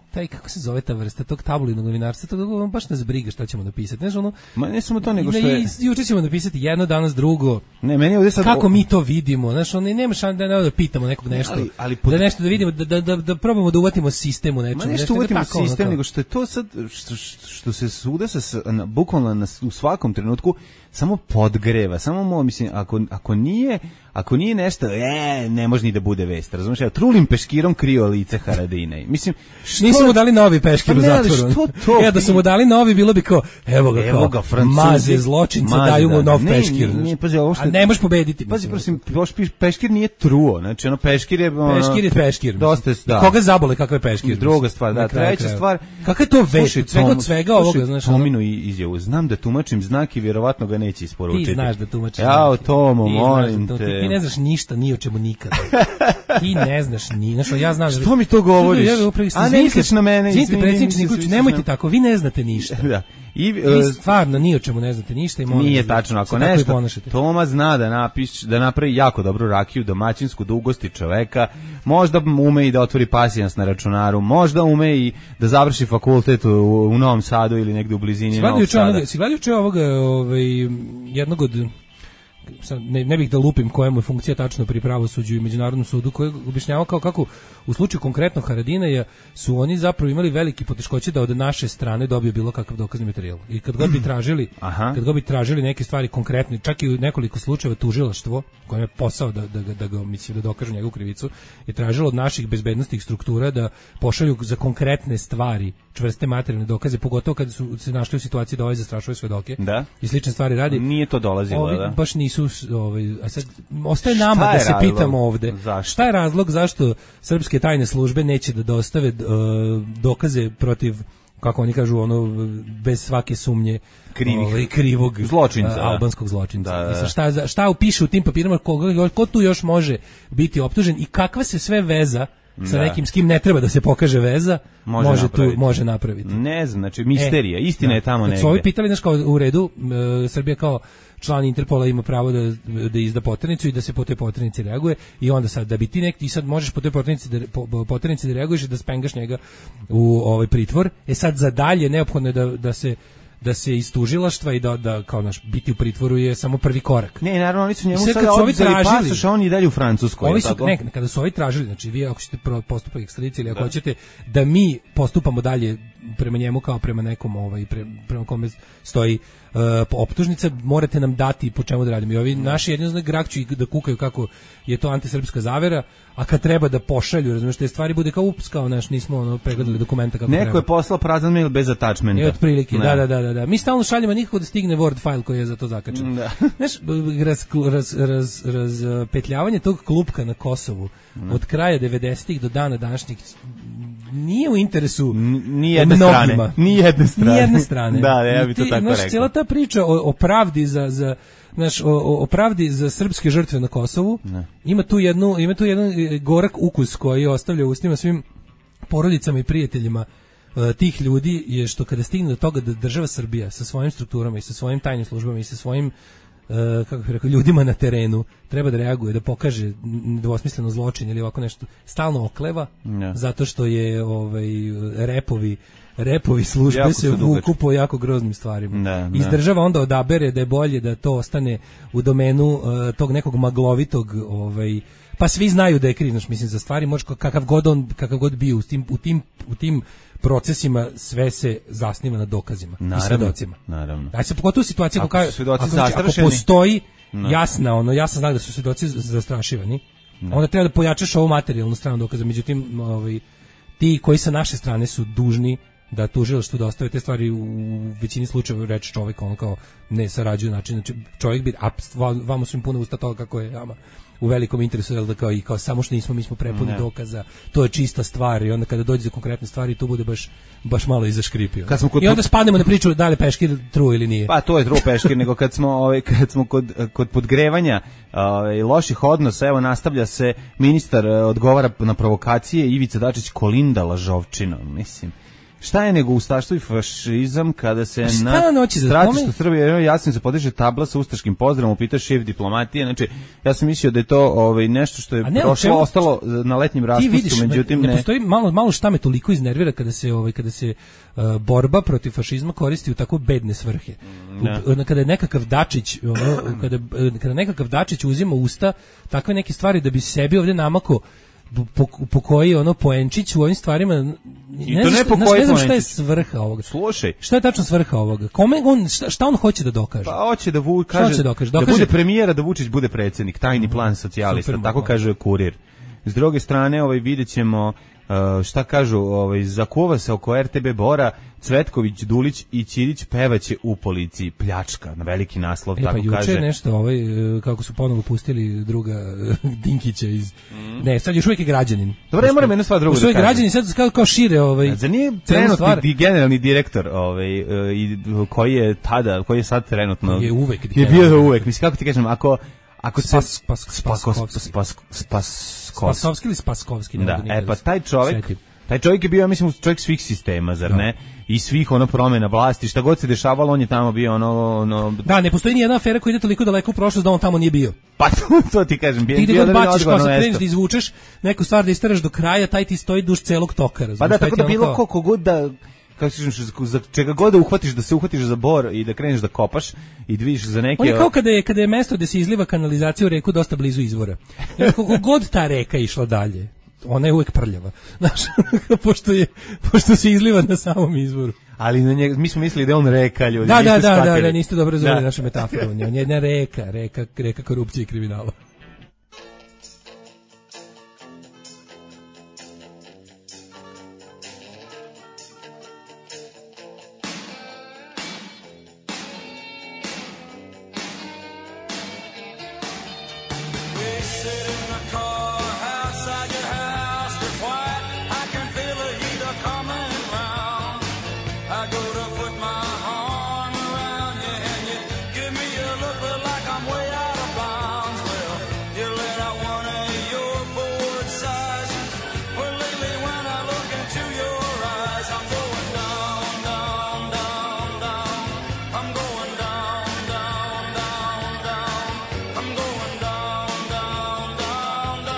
taj, kako se zove ta vrsta tog tabloidnog novinarstva, to baš nas briga šta ćemo napisati. Znaš, ono, ma ne samo to, nego što je... Juče ćemo napisati jedno, danas drugo. Ne, meni je ovdje sad... Kako mi to vidimo? Znaš, ono, nema šan da, da pitamo nekog nešto. Ali, ali pod... Da nešto da vidimo, da, da, da, da probamo da uvatimo sistem u nečemu. Ma nešto uvatimo tako, sistem, ono, nego što je to sad, što, što se suda se na, bukvalno na, u svakom trenutku samo podgreva, samo mo, mislim, ako, ako nije, ako nije nešto, e, ne može ni da bude vest, razumiješ? Ja trulim peškirom krio lice Haradine. Mislim, što... Nisu mu dali novi peškir pa u zatvoru. Što to? Ja, da su mu dali novi, bilo bi kao, evo ga, evo ga kao, maze zločince, maze, daju mu nov ne, peškir. Ne, ne, pazi, ovo što... A ne možeš pobediti. Pazi, prosim, peškir nije truo, znači, ono, peškir je... Ono, peškir je peškir. Dosta, da. Koga zabole, kakva je peškir? Druga stvar, da, treća stvar... Kakva je to vest? Svega od svega ovoga, znaš? Tominu izjavu, znam da tumačim znak i vjerovatno ga neće isporučiti. Ti znaš da tumačiš. Ja, o Tomo, molim te. Ti ne znaš ništa, ni o čemu nikada. Ti ne znaš ni, znaš, ja znam. Što mi to govoriš? A ne misliš na mene? Izvinite, predsjedniče Nikolić, nemojte tako, vi ne znate ništa. Da. I vi stvarno ni o čemu ne znate ništa i molim. Nije tačno, ako nešto. Toma zna da napiše, da napravi jako dobru rakiju domaćinsku, da ugosti čoveka, možda ume i da otvori pasijans na računaru, možda ume i da završi fakultet u, u Novom Sadu ili negde u blizini Novog Sada. Si gledajući čeo ovoga, ovaj, jednog od Ne, ne bih da lupim koja mu je funkcija tačno pri pravosuđu i međunarodnom sudu, koji objašnjava kao kako u slučaju konkretno Haradinaja su oni zapravo imali veliki poteškoće da od naše strane dobiju bilo kakav dokazni materijal. I kad god bi tražili, kad god bi tražili neke stvari konkretne, čak i u nekoliko slučajeva tužilaštvo, koje je posao da da da ga mislim da dokažu njegovu krivicu, je tražilo od naših bezbednosnih struktura da pošalju za konkretne stvari čvrste materijalne dokaze, pogotovo kad su se našli u situaciji da ovaj zastrašuje svedoke da. I slične stvari radi. Nije to dolazilo, ovi, da. Baš nisu, ovaj, a sad ostaje nama da se razlog? pitamo ovde. Zašto? Šta je razlog zašto srpske tajne službe neće da dostave uh, dokaze protiv, kako oni kažu, ono, bez svake sumnje krivih, ovaj, krivog zločinca, uh, albanskog zločinca. Da, da. Šta, šta upiše u tim papirima, ko, ko tu još može biti optužen i kakva se sve veza sa da. nekim s kim ne treba da se pokaže veza, može, može tu može napraviti. Ne znam, znači misterija, e, istina da. je tamo negde. Kad su ovi pitali, znaš, kao u redu, e, Srbija kao član Interpola ima pravo da, da izda poternicu i da se po toj poternici reaguje i onda sad, da bi ti neki, ti sad možeš po toj poternici da, po, poternici da reaguješ i da spengaš njega u ovaj pritvor, e sad za dalje neophodno je da, da se da se iz tužilaštva i da, da kao naš biti u pritvoru je samo prvi korak. Ne, naravno, oni su njemu sad sada oduzeli pasoš, a on i dalje u Francuskoj. Ovi su, ne, kada su ovi tražili, znači vi ako ćete postupak ekstradicije ili ako da. hoćete da mi postupamo dalje prema njemu kao prema nekom ovaj, pre, prema kome stoji uh, optužnica, morate nam dati po čemu da radimo. I ovi naši jednostavno grakću da kukaju kako je to antisrpska zavera, a kad treba da pošalju, razumiješ, te stvari bude kao ups, kao naš, nismo ono, pregledali dokumenta kako Neko treba. je poslao prazan mail bez attachmenta. I otprilike, da, da, da, da, da. Mi stalno šaljemo nikako da stigne Word file koji je za to zakačen. Da. Znaš, raz, raz, raz, raz, petljavanje tog klupka na Kosovu da. od kraja devedesetih do dana današnjih nije u interesu ni jedne strane. Ni jedne strane. Ni jedne strane. Da, ja bih to tako naš, rekao. Cijela ta priča o, o pravdi za, za naš, o, o pravdi za srpske žrtve na Kosovu ne. ima tu jednu ima tu jedan gorak ukus koji ostavlja u ustima svim porodicama i prijateljima uh, tih ljudi, je što kada stigne do toga da država Srbija sa svojim strukturama i sa svojim tajnim službama i sa svojim Uh, kako bih rekao, ljudima na terenu treba da reaguje, da pokaže nedvosmisleno zločin ili ovako nešto, stalno okleva ja. zato što je ovaj repovi repovi službe jako se vuku po jako groznim stvarima. Da, Iz država onda odabere da je bolje da to ostane u domenu uh, tog nekog maglovitog, ovaj, pa svi znaju da je kriv, znači mislim za stvari može kakav god on kakav god bio u tim u tim u tim procesima sve se zasniva na dokazima naravno, i svedomcima. Naravno. Znači pogotovo u situaciji ako, ako, ako, ako postoji no. jasna ono jasno znak da su svedoci zastrašivani, no. onda treba da pojačaš ovu materijalnu stranu dokaza. Međutim, ovaj ti koji sa naše strane su dužni da tužilaštvu dostave te stvari, u većini slučajeva reče čovjek on kao ne sarađuje, znači, znači čovjek bi a vamo su im puno usta toga kako je ama u velikom interesu, jel da kao i kao samo što nismo, mi smo prepuni ne. dokaza, to je čista stvar i onda kada dođe za konkretne stvari tu bude baš baš malo izaškripio. Kad smo kod I onda spadnemo na priču da li peškir true ili nije. Pa to je true peškir, nego kad smo ovaj kad smo kod kod podgrevanja ovaj loših odnosa, evo nastavlja se ministar odgovara na provokacije, Ivica Dačić Kolinda lažovčinom, mislim. Šta je nego ustaštvo i fašizam kada se A šta na noći za stratištu spomen- Srbije jasno se podiže tabla sa ustaškim pozdravom, upita šef diplomatije. Znači, ja sam mislio da je to ovaj, nešto što je A ne, prošlo, čemu- ostalo na letnjem Ti raspustu, vidiš, međutim ne, ne. ne postoji malo malo šta me toliko iznervira kada se ovaj kada se uh, borba protiv fašizma koristi u tako bedne svrhe. Ne. U, kada je nekakav Dačić, ono, kada kada nekakav Dačić uzima u usta takve neke stvari da bi sebi ovdje namako po, po koji ono poenčić u ovim stvarima I ne to znam ne šta- po znaš, koji ne znam šta je poenčić. svrha ovoga. Slušaj, Šta je tačno svrha ovoga? Kome on šta, šta on hoće da dokaže? pa hoće da Vu Šta kaže hoće da dokaže? da Dokaže- bude premijera, da Vučić bude predsjednik, tajni plan socijalista, Super, tako mogu. kaže Kurir. S druge strane, ovaj videćemo uh, šta kažu, ovaj zakuva se oko R T B Bora, Cvetković, Dulić i Ćirić pevaće u policiji, pljačka, na veliki naslov, E, pa tako juče kaže. je nešto, ovaj, e, kako su ponovo pustili druga e, Dinkića iz... Ne, sad još uvijek je građanin. Dobro, ja moram jednu stvar drugu Još uvijek da kažem. građanin, sad kao, kao šire ovaj... Za nije celu trenutni stvar. di- generalni direktor, ovaj, e, i koji je tada, koji je sad trenutno... Je uvek Je bio generalni. uvek, mislim, kako ti kažem, ako... Ako se... Spas- Spas- Spako- Spaskovski. Spas- Spaskovski. Spasovski ili Spaskovski? ne Da, mogu nikad e pa se taj čovjek, setim. taj čovjek je bio, ja mislim, čovjek svih sistema, zar ne? I svih ono promjena vlasti, šta god se dešavalo, on je tamo bio ono... ono Da, ne postoji ni jedna afera koja ide toliko daleko u prošlost da on tamo nije bio. pa to, to ti kažem, bio, Ti gde bio god da bi baciš, kao odgovorno sad kreneš mesto. da izvučeš neku stvar da isteraš do kraja, taj ti stoji duž celog toka, razumiješ? Pa da, Taj tako ti da ono bilo kao- koliko god da, kako se kažeš, za čega god da uhvatiš, da se uhvatiš za bor i da kreneš da kopaš i da vidiš za neke... On je kao kada je, kada je mesto gde se izliva kanalizacija u reku dosta blizu izvora. Jer koliko god ta reka išla dalje, ona je uvek prljava. Znaš, pošto, je, pošto se izliva na samom izvoru. Ali na njega, mi smo mislili da je on reka, ljudi. Da, da, niste da, da, shvatili. da, niste dobro razumeli Da. našu metaforu. On je jedna reka, reka, reka korupcije i kriminala. We sit in the car outside your house, but quiet. I can feel the heater coming round. I go to put my arm around you, and you give me a look but like I'm way out of bounds. Well, you let out one of your bored sighs. Well, lately when I look into your eyes, I'm going down, down, down, down. I'm going down, down, down, down. I'm going down, down, down, down.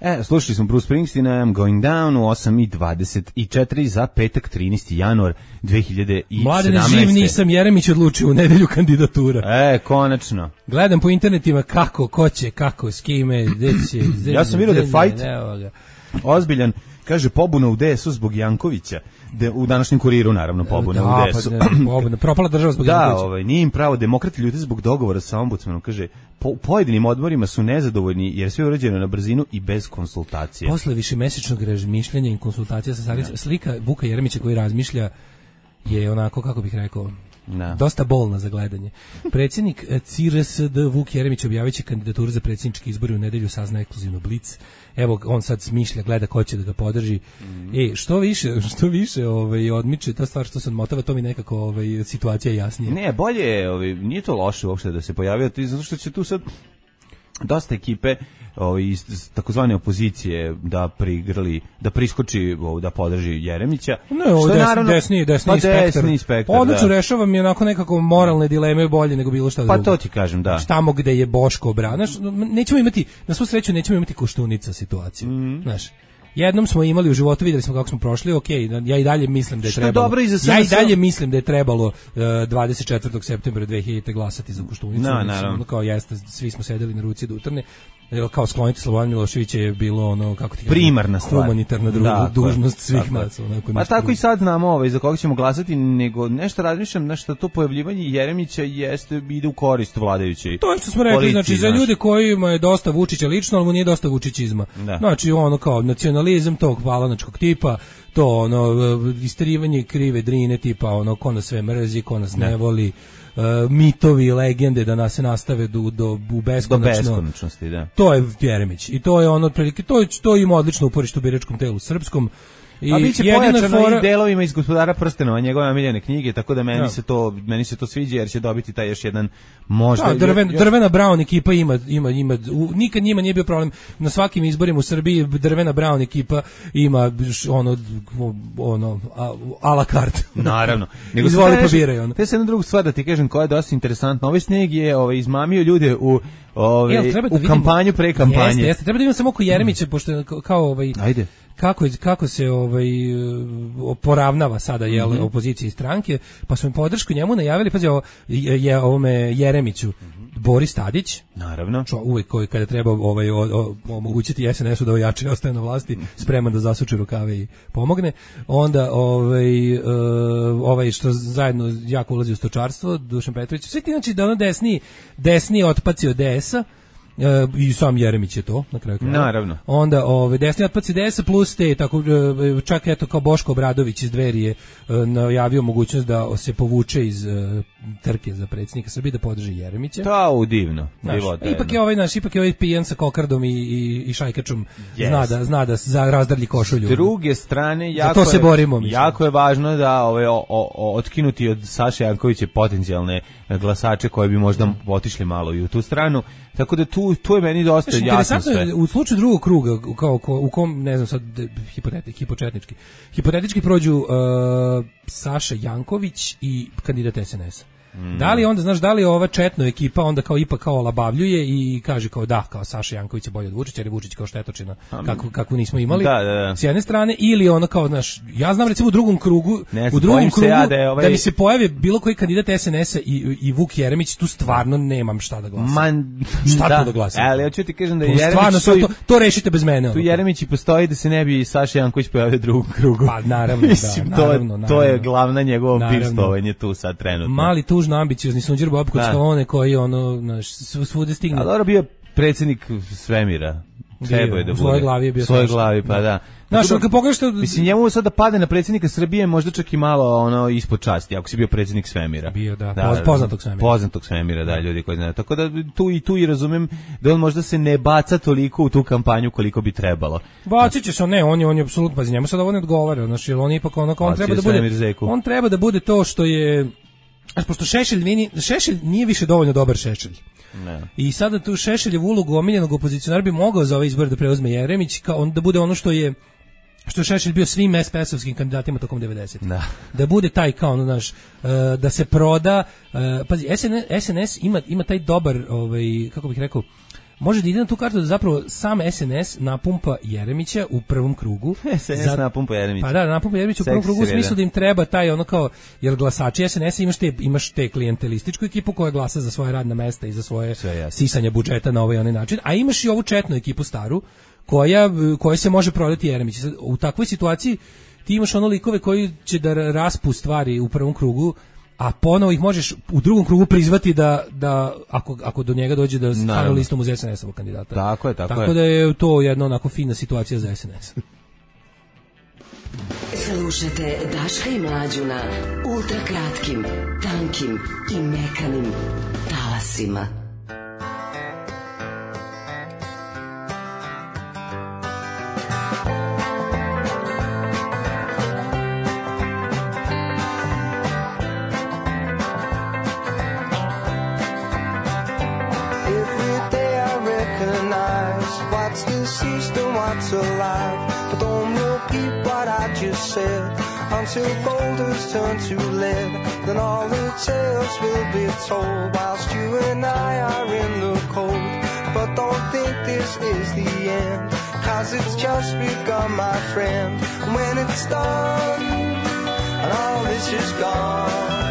E, slušali smo Bruce Springsteen, I'm Going Down u osam i dvadeset četiri za petak trinaesti januar dve hiljade sedamnaeste. Mladene, živ nisam, Jeremić odlučio u nedelju kandidatura. E, konačno. Gledam po internetima kako, ko će, kako, s kime, gde će. Gde, Ja sam vidio da je gde, fight ne, evo ga. ozbiljan, kaže pobuna u D S U zbog Jankovića. De, u današnjem Kuriru naravno pobuna Da, u D S U. pa ne, pobuna, propala država zbog Da, Jankovića. ovaj, nije im pravo, demokrati ljudi zbog dogovora sa ombudsmanom, kaže, po pojedinim odborima su nezadovoljni jer sve je urađeno na brzinu i bez konsultacije. Posle višemesečnog razmišljanja i konsultacija sa savjetnicima, slika Vuka Jeremića koji razmišlja je onako, kako bih rekao, Da. dosta bolna za gledanje. Predsjednik C R S D Vuk Jeremić objavit će kandidaturu za predsjednički izbor u nedelju, sazna ekskluzivno Blic. Evo, on sad smišlja, gleda ko će da ga podrži. Mm. E, što više, što više ovaj, odmiče ta stvar što se odmotava, to mi nekako ovaj, situacija jasnije. Ne, bolje je, ovaj, nije to loše uopšte da se pojavio, zato što će tu sad dosta ekipe ovaj, iz takozvane opozicije da prigrli, da priskoči, ovaj, da podrži Jeremića. Ne, ovo što je je desni, naravno, desni, desni, pa spektar. desni spektar. Odlično da. rešava mi onako nekako moralne dileme bolje nego bilo šta Pa drugo. to ti kažem, da. Tamo gde je Boško brana, nećemo imati, na svu sreću nećemo imati Koštunica situaciju, Mhm. znaš. Jednom smo imali u životu, videli smo kako smo prošli, okej, ja i dalje mislim da je Što je trebalo. dobro i za Ja i S N S. dalje mislim da je trebalo uh, dvadeset četvrtog septembra dve hiljadite glasati za Koštunicu. Da, Mislim, naravno. ono kao jeste, svi smo sedeli na ruci do utrne. Jer kao skloniti Slobodan Miloševića je bilo ono, kako ti kažem, Primarna stvar. humanitarna dru, Da, dužnost tako svih je. nas. Onako, Pa ništa tako drugo. i sad znamo ovaj, za koga ćemo glasati, nego nešto razmišljam, nešto to pojavljivanje Jeremića jeste, ide u korist vladajućoj. To je što smo rekli, policiji, znači za znaš. ljude kojima je dosta Vučića lično, ali mu nije dosta Vučićizma. Da. Znači ono kao nacionalizam tog palanačkog tipa, to ono isterivanje krive drine tipa ono ko nas sve mrzi, ko nas ne voli, uh, mitovi, legende da nas se nastave do, do, u Do beskonačno. beskonačnosti, da. To je Jeremić i to je ono otprilike, to, je- to ima odlično uporište u biračkom telu srpskom. I A biće jedina pojačano fora- i delovima iz Gospodara prstenova, njegove omiljene knjige, tako da meni Da. se to meni se to sviđa jer će dobiti taj još jedan možda Da, drven, još- drvena Brown ekipa ima, ima, ima u, nikad njima nije bio problem na svakim izborima u Srbiji drvena Brown ekipa ima š- ono, ono a, a la carte. Naravno. Izvoli sam pobiraj, ono. Te se jedna druga stvar da ti kažem koja je dosta interesantna. Ovaj sneg je ovaj, izmamio ljude u, ovaj, Jel, treba da u vidimo- kampanju pre kampanje. Jeste, jeste, treba da vidimo samo oko Jeremića, pošto je kao ovaj... Ajde. Kako, kako se ovaj oporavnava sada jel Mhm. opozicija i stranke, pa su im podršku njemu najavili, pazi ovo, je, je ovome Jeremiću Boris Tadić, Naravno. čo, uvek koji kada treba ovaj o, o, omogućiti S N S-u da ojače ostaje na vlasti, spreman da zasuči rukave i pomogne. Onda ovaj uh, ovaj što zajedno jako ulazi u stočarstvo, Dušan Petrović. Sve ti znači da ono desni desni otpaci od D S-a. E, i sam Jeremić je to na kraju krajeva. Naravno. Onda ove desni otpaci D S plus te tako e, čak eto kao Boško Obradović iz Dveri je e, najavio mogućnost da se povuče iz e, trke za predsjednika Srbije da podrži Jeremića. Ta u divno. Znaš, Divota ipak jedna. je ovaj naš, ipak je ovaj pijan sa kokardom i, i, i šajkačom Yes. zna da zna da za razdrlji košulju. S druge strane, jako, to se je, borimo, mislim. jako je važno da ove, o, o, otkinuti od Saše Jankovića potencijalne glasače koji bi možda otišli malo i u tu stranu. Tako da tu, tu je meni dosta Znaš, jasno interesantno sve. je u slučaju drugog kruga u- kao ko- u kom ne znam sad de- hipotetik, hipotetički. Hipotetički prođu uh, Saša Janković i kandidat S N S. Mm. Da li onda, znaš, da li ova četno ekipa onda kao ipak kao labavljuje i kaže kao da, kao Saša Janković je bolje od Vučića, jer je Vučić kao štetočina, kako, kako nismo imali, Da, da, da. s jedne strane, ili ono kao, znaš, ja znam recimo u drugom krugu, Ne u znam, drugom bojim se krugu, ja da je ovaj- da mi se pojavi bilo koji kandidat S N S-a i, i Vuk Jeremić, tu stvarno nemam šta da glasam. Man, Šta tu da glasam? Ali hoću ti kažem da Tu je stvarno, Jeremić sad tu, to, to rešite bez mene. tu ono. Jeremić i postoji da se ne bi Saša Janković pojavio u drugom krugu. Pa naravno, Mislim, da, to, je- naravno, to je naravno. glavna njegova Naravno. bivstovanje tu sad trenutno. Mali tužno ambiciozni Sunđer Bob kod Da. Skalone koji ono naš sv- svude stigne. A dobro bio predsjednik svemira. Trebao je da u bude. svojoj glavi je bio U svojoj strašan. glavi, pa da. Znaš, Tako da- kad pogledaš što- Mislim, njemu sad da pade na predsjednika Srbije možda čak i malo ono ispod časti, ako si bio predsjednik svemira. Bio, da, poz- poznatog svemira. Poznatog svemira, da, ljudi koji znaju. Tako da tu i tu i razumem da on možda se ne baca toliko u tu kampanju koliko bi trebalo. Bacit će se, on, ne, on je, on je apsolutno, pazi, njemu sad ovo ne odgovara, znači, jer on je ipak ono, kao on Bacio treba da svemir bude, zeku. on treba da bude to što je, znaš, pošto Šešelj, vini, Šešelj nije više dovoljno dobar Šešelj. Ne. I sada tu Šešeljev ulogu omiljenog opozicionara bi mogao za ovaj izbor da preuzme Jeremić, kao on, da bude ono što je što je Šešelj bio svim es pe es-ovskim kandidatima tokom devedesetih. Da. Da bude taj kao ono, znaš, uh, da se proda, uh, pazi, S N S, S N S ima, ima taj dobar, ovaj, kako bih rekao, može da ide na tu kartu da zapravo sam S N S napumpa Jeremića u prvom krugu. S N S Za, napumpa Jeremića. Pa da, napumpa Jeremića u prvom krugu u smislu da im treba taj ono kao, jer glasači S N S imaš te, imaš te klijentelističku ekipu koja glasa za svoje radna mesta i za svoje sisanje budžeta na ovaj onaj način, a imaš i ovu četnu ekipu staru koja, koja se može prodati Jeremić. U takvoj situaciji ti imaš ono likove koji će da raspu stvari u prvom krugu, a ponovo ih možeš u drugom krugu prizvati da, da ako, ako do njega dođe da stane listom uz S N S-ovog kandidata. Tako je, tako, tako je. Tako da je to jedna onako fina situacija za S N S. Slušajte Daška i Mlađu na ultrakratkim, tankim i mekanim talasima. What's deceased and what's alive, but don't repeat what I just said until gold has turned to lead. Then all the tales will be told whilst you and I are in the cold. But don't think this is the end, cause it's just begun, my friend. And when it's done and all this is gone,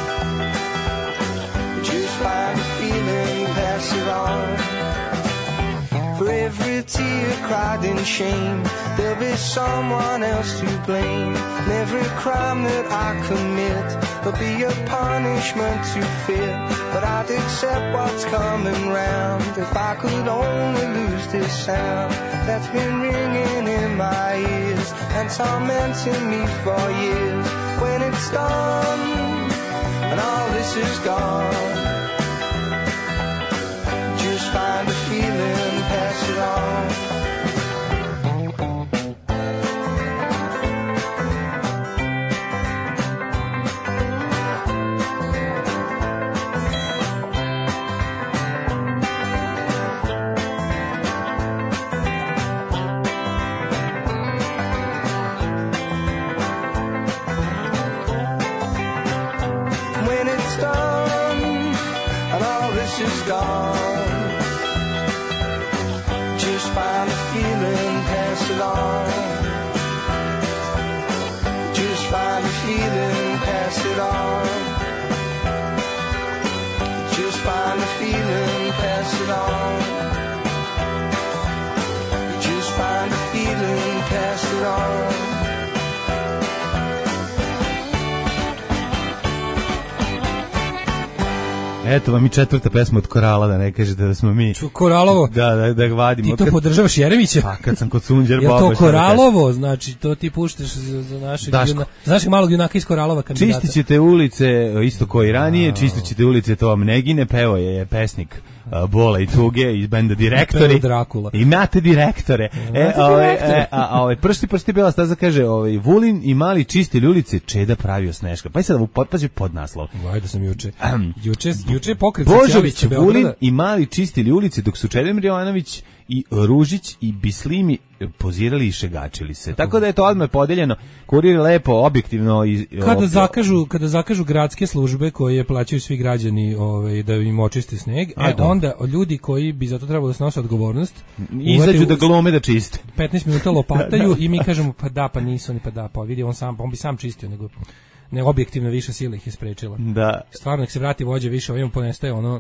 just find a feeling, pass it on. For every tear cried in shame, there'll be someone else to blame. And every crime that I commit, there'll be a punishment to fit. But I'd accept what's coming round if I could only lose this sound that's been ringing in my ears and tormenting me for years. When it's done and all this is gone, just find a feeling, pass it on. When it's done and all this is gone, find a feeling, pass it on. Just find a feeling, pass it on. Just find a feeling, pass it on. Just find a feeling, pass it on. Eto vam i četvrta pesma od Korala, da ne kažete da smo mi... Koralovo? Da, da, da ga vadimo. Ti to kad... podržavaš Jeremića? Pa kad sam kod Sunđer Boba... Je to Koralovo? Znači, to ti puštaš za, za našeg, juna, za našeg malog junaka iz Koralova kandidata. Čistit ćete ulice, isto koji ranije, čistit ćete ulice, to vam ne gine, peo je pesnik uh, Bola i Tuge iz benda Direktori. Drakula. Imate direktore. Imate e, ove, direktore. E, a, a ovaj pršti, pršti, bela staza kaže, ovaj, Vulin i mali čistili ulice, Čeda pravio Sneška. Pa i sad, pazi pod naslov. Ajde sam juče. Juče, juče pokret Božović, Vulin i mali čistili ulice, dok su Čedomir Jovanović i Ružić i Bislimi pozirali i šegačili se. Tako da je to odmah podeljeno. Kurir lepo, objektivno. I, kada, zakažu, kada zakažu gradske službe koje plaćaju svi građani ovaj, da im očiste sneg, a e, onda ljudi koji bi za to trebalo da snose odgovornost izađu da glome da čiste. petnaest minuta lopataju i mi kažemo pa da, pa nisu oni, pa da, pa vidi on sam, on bi sam čistio, nego ne objektivno više sila ih je sprečila. Da. Stvarno, nek se vrati vođa više, ovim ponestaje ono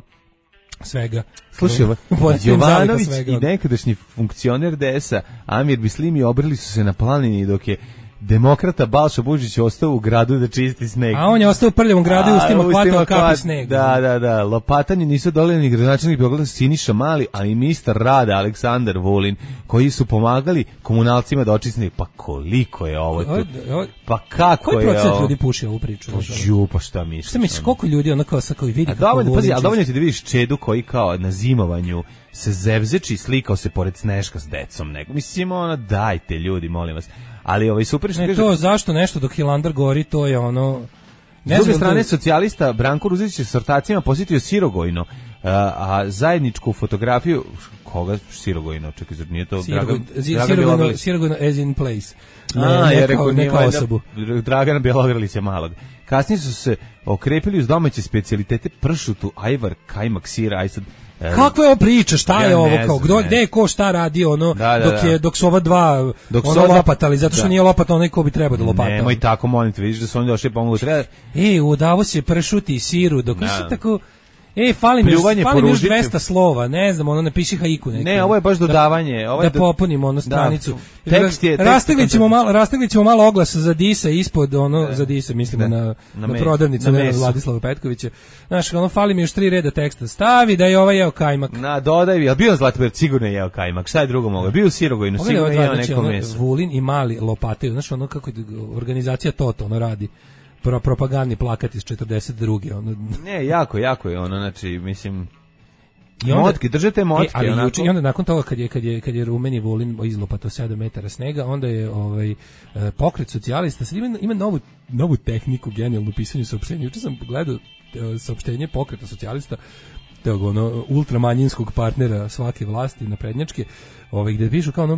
svega. Slušaj, Jovanović i nekadašnji funkcioner D S-a Amir Bislimi obrili su se na planini dok je demokrata Balša Bužić ostao u gradu da čisti sneg. A on je ostao u prljavom gradu i ustima hvatao kapi sneg. Da, da, da. Lopatanje nisu dovoljni gradonačelnik Beograda Siniša Mali, ali i ministar rada Aleksandar Vulin, koji su pomagali komunalcima da očiste sneg. Pa koliko je ovo tu? Pa kako je ovo? Koji procent ljudi puši ovu priču? Ju, pa šta misliš? Šta misliš, koliko ljudi ono kao sa koji vidi a kako dovoljno, Vulin pazi, čisti? ali dovoljno ti da vidiš Čedu koji kao na zimovanju se zevzeči i slikao se pored Sneška s decom. Nego. Mislim, ono, dajte ljudi, molim vas. Ali ovaj super što ne, kaže... to zašto nešto dok Hilandar gori, to je ono... Ne S druge strane, da... socijalista Branko Ruzić je s ortacima posjetio Sirogojno, a, a zajedničku fotografiju... Koga Sirogojno? Čekaj, zar nije to Sirogojno, Dragan, Sirogojno, Sirogojno as in place. Ne, a, ne, ja kao, rekao, neka osobu. Dragana Bjelogrlića malog. Kasnije su se okrepili uz domaće specijalitete pršutu, ajvar, kajmak, sira, aj sad... Kakva je ovo priča, šta Ja je ne ovo, znam, kao, gdje, ne. gde je ko šta radio, ono, Da, da, dok, da. je, dok su ova dva, Dok su ono, ova- lopatali, zato što da. nije lopata onaj ko bi trebao da lopata. Nemoj tako, molim te, vidiš da su oni došli pomogu. Treba... E, udavo se pršuti i siru, dok Da. se tako... E, fali mi još, Pljuvanje fali po mi još ružici. dvesta slova, ne znam, ono, napiši haiku neki. Ne, ovo je baš dodavanje. Ovo je Da do- popunimo ono stranicu. Da, tekst je- tekst rasteglit je ćemo malo, rasteglit ćemo malo oglas za Disa ispod, ono, Da. za Disa, mislimo Da. na, Na na, mes- prodavnicu na na meso. Vladislava Petkovića. Znaš, ono, fali mi još tri reda teksta. Stavi da je ovaj jeo kajmak. Na, dodaj, jel bio Zlatibor sigurno je jeo kajmak, šta je drugo mogo? Bio u Sirogojnu, Pogledaj sigurno ova je dva, jeo znači, neko ono, meso. Vulin i Mali lopataju, znaš, ono kako organizacija Toto, ono radi. Pro, propagandni plakat iz četrdeset druge ono. Ne, jako, jako je ono, znači, mislim... I onda- Motke, držite motke. E, ali onako. juče, i onda nakon toga kad je kad je kad je rumeni Vulin izlopatao sedam metara snega, onda je ovaj e, pokret socijalista sad ima, ima novu novu tehniku genijalnu u pisanju saopštenja. Juče sam pogledao e, saopštenje pokreta socijalista, tog ono ultramanjinskog partnera svake vlasti naprednjačke, ovaj gde pišu kao ono: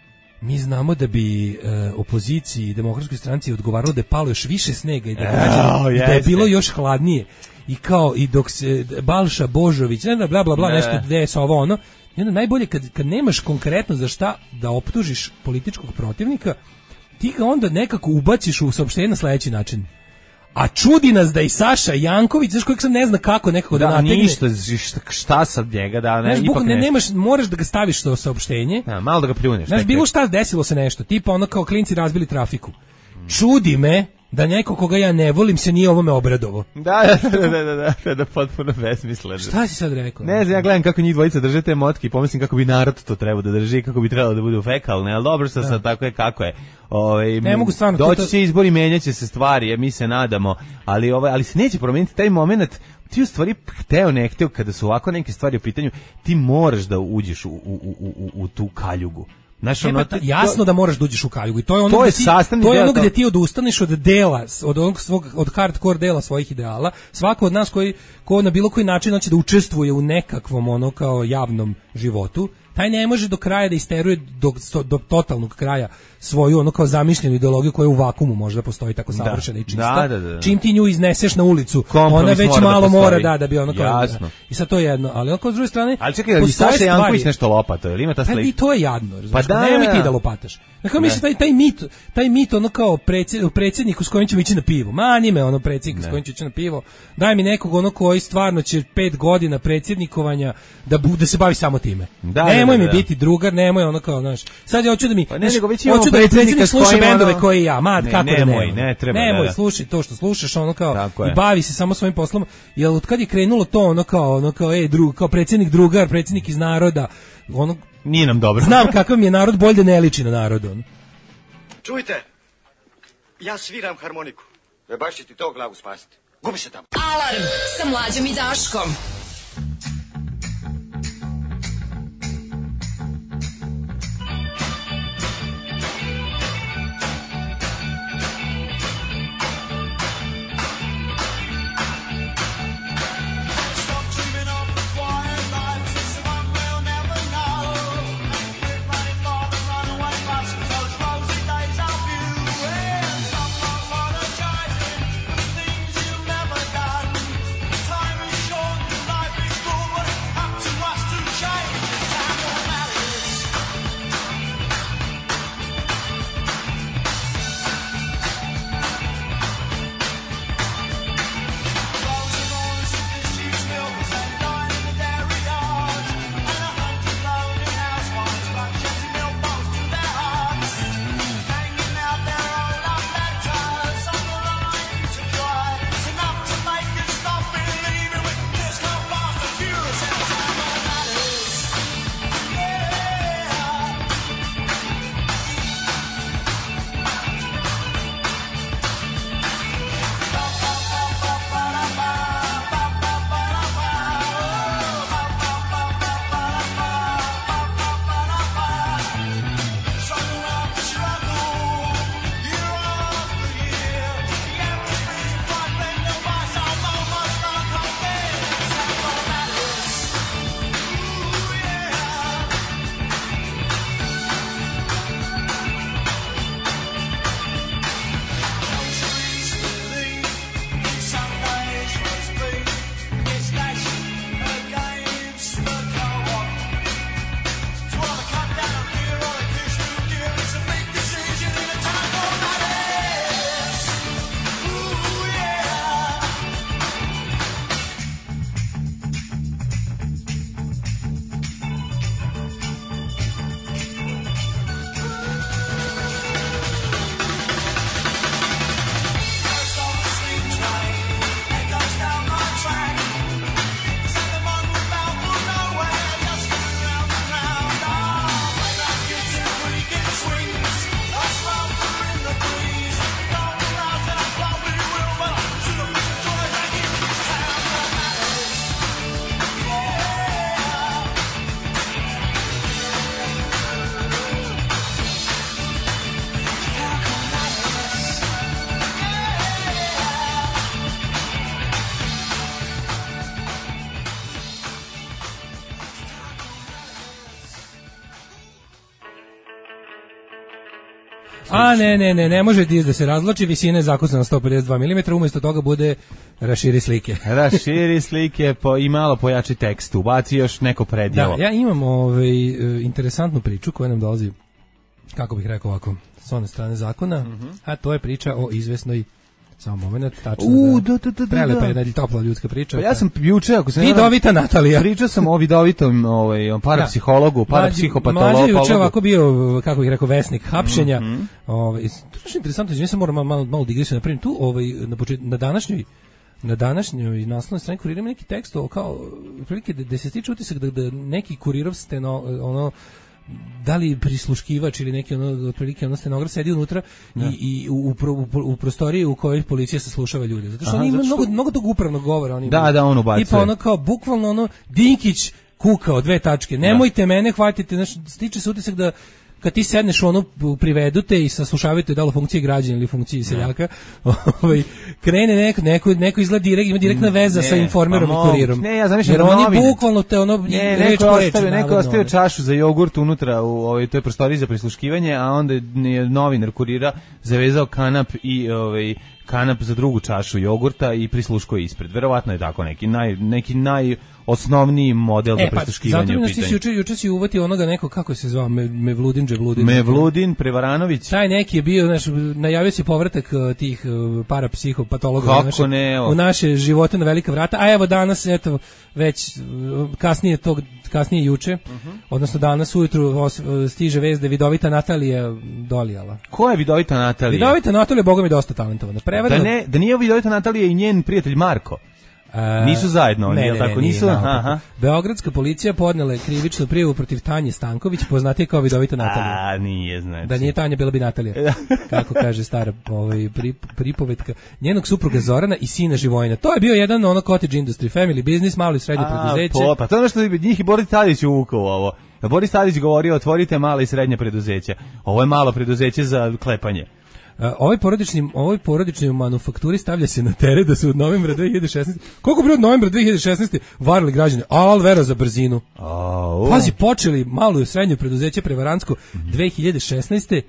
mi znamo da bi e, opoziciji i demokratskoj stranci odgovaralo da je palo još više snega i da, građani, Evo, i da je jeste. bilo još hladnije. I kao, i dok se Balša Božović, ne, ne, bla, bla, bla, Ne. nešto gde je sa ovo ono, i onda najbolje kad, kad nemaš konkretno za šta da optužiš političkog protivnika, ti ga onda nekako ubaciš u saopštenje na sledeći način. A čudi nas da i Saša Janković, znaš kojeg sam ne zna kako nekako da, Da, nategne. ništa, šta, šta sad njega, da, ne, Znaš, ipak bukvalno ne, nešto. nemaš, moraš da ga staviš to saopštenje. Da, malo da ga pljuneš. Znaš, tek bilo tek. šta desilo se nešto, tipa ono kao klinci razbili trafiku. Čudi me da neko koga ja ne volim se nije ovome obradovao. Da, da, da, da, da, da, da, potpuno besmisleno. Šta si sad rekao? Ne znam, ja gledam kako njih dvojica drže te motke i pomislim kako bi narod to trebao da drži, kako bi trebalo da budu fekalne, ali dobro što sad tako je kako je. Ovaj Ne mogu stvarno, to- doći to- će izbori, menjaće se stvari, je, mi se nadamo, ali ovaj ali se neće promijeniti taj momenat. Ti u stvari hteo ne hteo kada su ovako neke stvari u pitanju, ti moraš da uđeš u, u, u, u, u tu kaljugu. Znaš, E, ono, pa ta- jasno da moraš da uđeš u kaljugu i to je ono To gde je ti, sastavni to je deo ono toga. gde ti odustaneš od dela, od onog svog, od hardcore dela svojih ideala. Svako od nas koji ko na bilo koji način hoće da učestvuje u nekakvom ono kao javnom životu, taj ne može do kraja da isteruje do, do totalnog kraja svoju ono kao zamišljenu ideologiju koja u vakumu možda postoji tako savršena i čista. Da, da, da. Čim ti nju izneseš na ulicu, Kompromis ona već mora da malo postoji. mora da da bi ono kao Jasno. I sad to je jedno, ali ako s druge strane Ali čekaj, ali postoje Saša Janković stvari- nešto lopato, ili ima ta Pa i slika? to je jadno, razumiješ? Pa da, Nemoj da, ti da. da lopataš. Dakle, mislim, taj, taj mit, taj mit ono kao predsjed, predsjedniku s kojim ćemo ići na pivo. Mani me ono predsjednik s kojim ću ići na pivo. Daj mi nekog ono koji stvarno će pet godina predsjednikovanja da, bu, da se bavi samo time. Da, nemoj da, da, mi da. biti drugar, nemoj ono kao, znaš. Sad ja hoću da mi, Pa ne, znaš, nego već imamo hoću da predsjednika predsjednik s sluša kojim, bendove ono- koje i ja. Mad, Ne, kako da nemoj, nemoj. ne treba, Nemoj, da, da. slušaj to što slušaš, ono kao, Tako i je. bavi se samo svojim poslom. Jel od kad je krenulo to, ono kao, ono kao, ej, drug, kao predsjednik drugar, predsjednik iz naroda, ono, Nije nam dobro. znam kakav mi je narod, bolje da ne liči na narod, ono. Čujte, ja sviram harmoniku. E baš će ti to glavu spasiti. Gubi se tamo. Alarm sa Mlađom i Daškom. Time is short, A ne, ne, ne, ne može disk da se razloči, visina je zakucana sto pedeset dva milimetra, umjesto toga bude raširi slike. Raširi slike po, i malo pojači tekst, ubaci još neko predjelo. Da, ja imam ovaj, interesantnu priču koja nam dolazi, kako bih rekao ovako, s one strane zakona, mm-hmm. a to je priča o izvesnoj, samo moment, tačno U, da, da, da, da, prelepa da. jedna i topla ljudska priča. Pa ja sam juče, ako se ne Vidovita Natalija. Pričao sam o vidovitom ovaj, o parapsihologu, parapsihopatologu. Mlađe juče ovako bio, kako bih rekao, vesnik hapšenja. Mm-hmm. Ovaj, to je interesantno, ja sam moram malo, malo, malo digresiju napravim tu, ovaj, na, počet, na današnjoj na današnjoj naslovnoj strani Kurira ima neki tekst o kao, prilike, da, da se stiče utisak da, da neki kurirov steno, ono, da li prisluškivač ili neki ono otprilike ono stenograf sedi unutra i, i u, u, u, u prostoriji u kojoj policija saslušava ljude. Zato što Aha, oni imaju što... mnogo, mnogo tog upravnog govora. Oni da, da, on ubacuje. Tipa ono kao, bukvalno ono, Dinkić kukao, dve tačke. Nemojte da. mene, hvatite. Znaš, stiče se utisak da kad ti sedneš ono, privedu te i saslušavate da li u funkciji građana ili funkciji seljaka, ovaj, krene neko, neko, neko izgleda direkt, ima direktna veza ne, sa Informerom pa i Kurirom. Ne, ja zamišljam jer oni novine. Bukvalno te ono, ne, neko je ostavio, neko ostavio čašu za jogurt unutra u ovoj toj prostoriji za prisluškivanje, a onda je novinar Kurira zavezao kanap i ovaj kanap za drugu čašu jogurta i prisluškuje ispred. Verovatno je tako neki naj neki najosnovniji model e, za prisluškivanje pa, u pitanju. Juče juče si uvatio onoga neko, kako se zvao, Me, Mevludin Dževludin. Mevludin Prevaranović. Taj neki je bio, znaš, najavio si povratak uh, tih uh, parapsihopatologa u naše, ne, u naše živote na velika vrata. A evo danas, eto, već uh, kasnije tog kasnije juče, uh-huh. odnosno danas ujutru os, stiže vest da Vidovita Natalija dolijala. Ko je Vidovita Natalija? Vidovita Natalija, boga mi, dosta talentovana. Prevedla... Da, ne, da nije Vidovita Natalija i njen prijatelj Marko? A, nisu zajedno, oni, ne, jel ne, tako? Ne, nisu? nije, aha. Beogradska policija podnela je krivičnu prijavu protiv Tanje Stanković, poznatije kao Vidovita Natalija. A, nije, znači. Da nije Tanja, bila bi Natalija. Kako kaže stara ovaj, prip, pripovetka. Njenog supruga Zorana i sina Živojina. To je bio jedan ono cottage industry, family business, malo i srednje A, preduzeće. Po, pa to je ono što njih i Boris Tadić uvukao ovo. Boris Tadić govorio, otvorite mala i srednje preduzeća. Ovo je malo preduzeće za klepanje. Uh, ovaj porodični ovoj porodičnoj manufakturi stavlja se na teret da su od novembra dve hiljade šesnaeste. Koliko bi od novembra dve hiljade šesnaeste varili građane? Al vera za brzinu. Oh. Pazi, počeli malo i srednje preduzeće prevarantsko mm-hmm. dve hiljade šesnaeste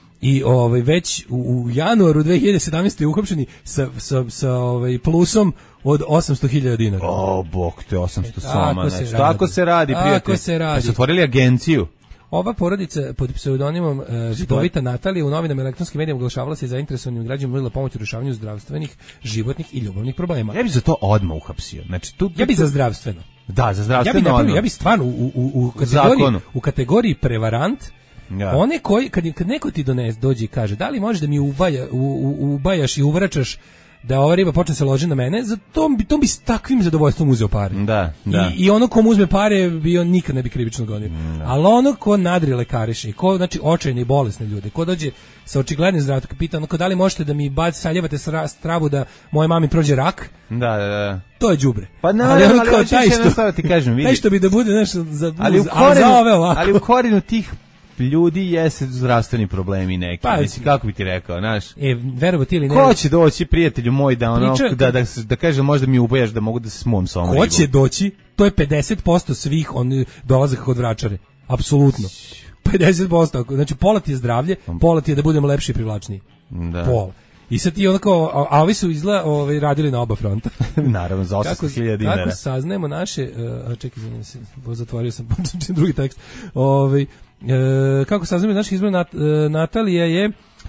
i ovaj već u, u januaru dve hiljade sedamnaeste uhapšeni sa sa sa ovaj plusom od osamsto hiljada dinara. O, bog te, osamsto e, soma, znači tako se radi, prijatelj. Tako se radi. Pa su otvorili agenciju. Ova porodica pod pseudonimom uh, Vidovita Natalija u novinama i elektronskim medijima oglašavala se i zainteresovanim građanima nudila pomoć u rješavanju zdravstvenih, životnih i ljubavnih problema. Ja bih za to odmah uhapsio. Znači tu, tu ja bih za zdravstveno. Da, za zdravstveno. Ja bih napravio, ja bih stvarno u u u kategoriji u kategoriji prevarant. Ja. One koji kad kad neko ti donese dođe i kaže da li možeš da mi ubaja u, u, ubajaš i uvraćaš da ova riba počne se loži na mene, za to bi to bi s takvim zadovoljstvom uzeo pare. Da, da. I, i ono ko mu uzme pare bi on nikad ne bi krivično gonio. Da. Ali ono ko nadri lekariše, ko znači očajne i bolesne ljude, ko dođe sa očiglednim zdravstvom, pita ono da li možete da mi baci saljevate stravu da moje mami prođe rak? Da, da, da. To je đubre. Pa na, ali, ali, ali taj što ti kažem, vidi. Taj što bi da bude nešto za ali u korenu, ali u korenu tih ljudi jeste zdravstveni problemi neki. Pa, mislim, kako bi ti rekao, znaš? E, verovo ti ili ne? Ko će doći, prijatelju moj, da ono, Priča, da, da, da kaže možda mi ubojaš da mogu da se smom sa ovom Ko će doći? To je pedeset posto svih oni dolazaka kod vračare. Apsolutno. pedeset posto. Znači, pola ti je zdravlje, pola ti je da budemo lepši i privlačniji. Da. Pola. I sad ti onako, a, a ovi su izgleda ovaj, radili na oba fronta. Naravno, za osamsto hiljada dinara. Kako saznajemo naše, uh, čekaj, izvinim se, zatvorio sam drugi tekst, ovaj, E, kako saznamo naših izbora, Nat, e, Natalija je e,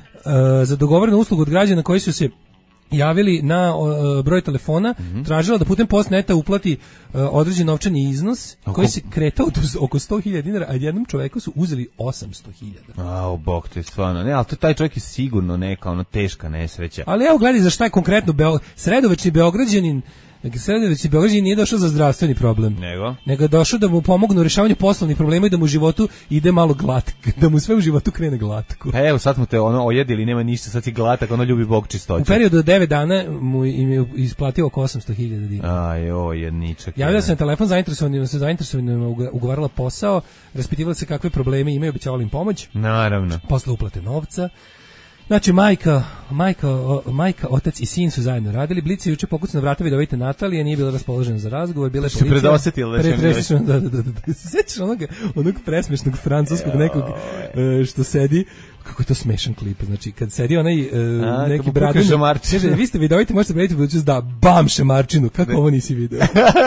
za dogovorenu uslugu od građana koji su se javili na o, broj telefona, mm-hmm. tražila da putem postneta uplati e, određen novčani iznos oko... koji se kretao do, oko sto hiljada dinara, a jednom čoveku su uzeli osamsto hiljada. A, bog te, stvarno. Ne, ali to, taj čovjek je sigurno neka ono teška nesreća. Ali evo gledaj za šta je konkretno Beo, sredovečni Beograđanin. Sredovečni Beograđanin nije došao za zdravstveni problem. Nego? Nego je došao da mu pomognu u rješavanju poslovnih problema i da mu u životu ide malo glatko, da mu sve u životu krene glatko. Pa evo, sad smo te ono ojedili, nema ništa, sad si glatak, ono ljubi Bog čistoću. U periodu od devet dana mu im je isplatio oko osamsto hiljada dinara. Aj, o, jedničak. Javila se na telefon, zainteresovanima se zainteresovanima ugovarala posao, raspitivala se kakve probleme imaju, obećavala im pomoć. Naravno. Posle uplate novca Znači, majka, majka, o, majka, otac i sin su zajedno radili. Blic je juče pokucao na vrata vidovite Natalije, nije bila raspoložena za razgovor, bila je Se policija. predosetila da će Pretresno, da, da, da, da. Se sećaš onog, onog presmešnog francuskog nekog e, što sedi, kako je to smešan klip, znači kad sedi onaj e, A, neki kako bradan, puka šamarčinu. kaže, vi ste vidoviti, možete prediti budućnost da bam šamarčinu, kako ovo nisi video?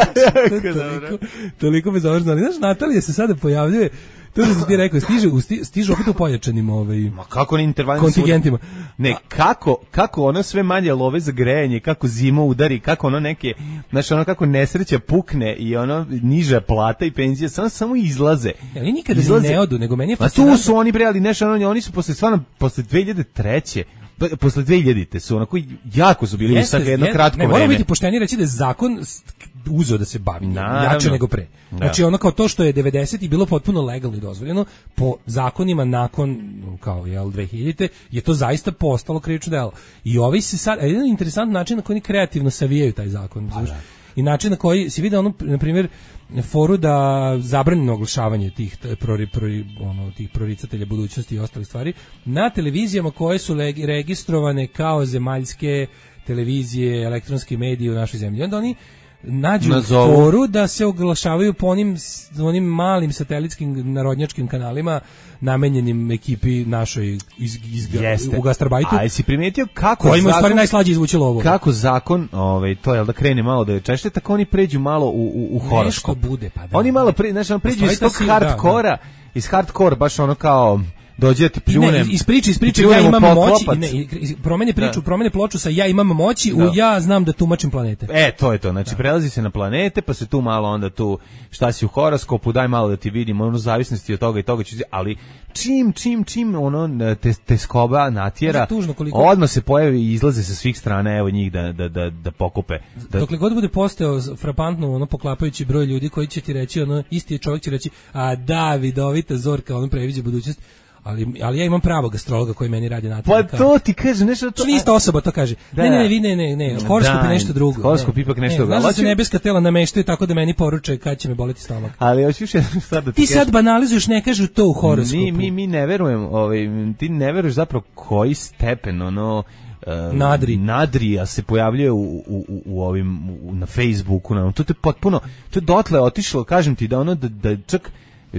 toliko, toliko bezobrazno, ali znaš, Natalija se sada pojavljuje. To da si ti rekao, stiže, sti, stiže opet u pojačanim ovaj, Ma kako ne intervalnim kontingentima. Ne, kako, kako ono sve manje love za grejanje, kako zima udari, kako ono neke, znači ono kako nesreća pukne i ono niža plata i penzija, samo samo izlaze. Ja, oni nikada izlaze. Ne odu, nego meni je Ma tu su oni bre, ali nešto, ono, oni su posle, stvarno, posle dve hiljade treće posle dve hiljadite su onako jako su bili Jeste, u jedno je, kratko ne, vreme. Moramo biti pošteni reći da je zakon uzeo da se bavi Naravno. jače nego pre. Znači Da. ono kao to što je devedesetih bilo potpuno legalno i dozvoljeno, po zakonima nakon kao jel dve hiljadite je to zaista postalo krivično delo. I ovi se sad, a jedan interesantan način na koji oni kreativno savijaju taj zakon. Znaš, i način na koji si vidio ono, na primjer, foru da zabrani oglašavanje tih prori, prori, ono, tih proricatelja budućnosti i ostalih stvari na televizijama koje su leg, registrovane kao zemaljske televizije, elektronski mediji u našoj zemlji. Onda oni nađu Nazovu. foru da se oglašavaju po onim, onim malim satelitskim narodnjačkim kanalima namenjenim ekipi našoj iz, iz, Jeste. u Gastarbajtu. A jesi primetio kako kojima je u stvari zakon- najslađe izvući lovo. Kako zakon, ovaj to je da krene malo da je češće, tako oni pređu malo u u, u horoskop. Nešto bude, pa da. Oni malo pre, znači on pređu Postoji iz ta tog sila, da, hardkora, iz hardkora baš ono kao dođe da ti pljunem. Ne, ispriči, ispriči, ti ja pljunem u imam poklopac. moći, ne, i- promeni priču, Da. promeni ploču sa ja imam moći, u Da. ja znam da tumačim planete. E, to je to. Znači, prelazi se na planete, pa se tu malo onda tu, šta si u horoskopu, daj malo da ti vidim, ono, zavisnosti od toga i toga, ću, ali čim, čim, čim, ono, te, te skoba natjera, Znaš, tužno koliko- odmah se pojavi i izlaze sa svih strana, evo njih da, da, da, da pokupe. Da, Dokle god bude postao frapantno ono poklapajući broj ljudi koji će ti reći ono isti je čovjek će reći a da vidovita Zorka ono previđa budućnost, ali ali ja imam pravog astrologa koji meni radi na pa to ti kaže nešto to. Što ista osoba to kaže. Da. Ne, ne, ne, vi ne, ne, ne, horoskop je Da, nešto drugo. horoskop ne. ipak nešto Ne, drugo. Znaš da se Hoću- nebeska tela nameštaju tako da meni poruče kad će me boleti stomak. Ali hoću još jednu stvar da ti Ti kažem. sad banalizuješ, ne kažu to u horoskopu. Mi, mi, mi ne verujem, ovaj, ti ne veruješ zapravo koji stepen ono e, Nadri. nadrija se pojavljuje u, u, u, u ovim u, na Facebooku, na, to je potpuno, to je dotle otišlo, kažem ti da ono da, da čak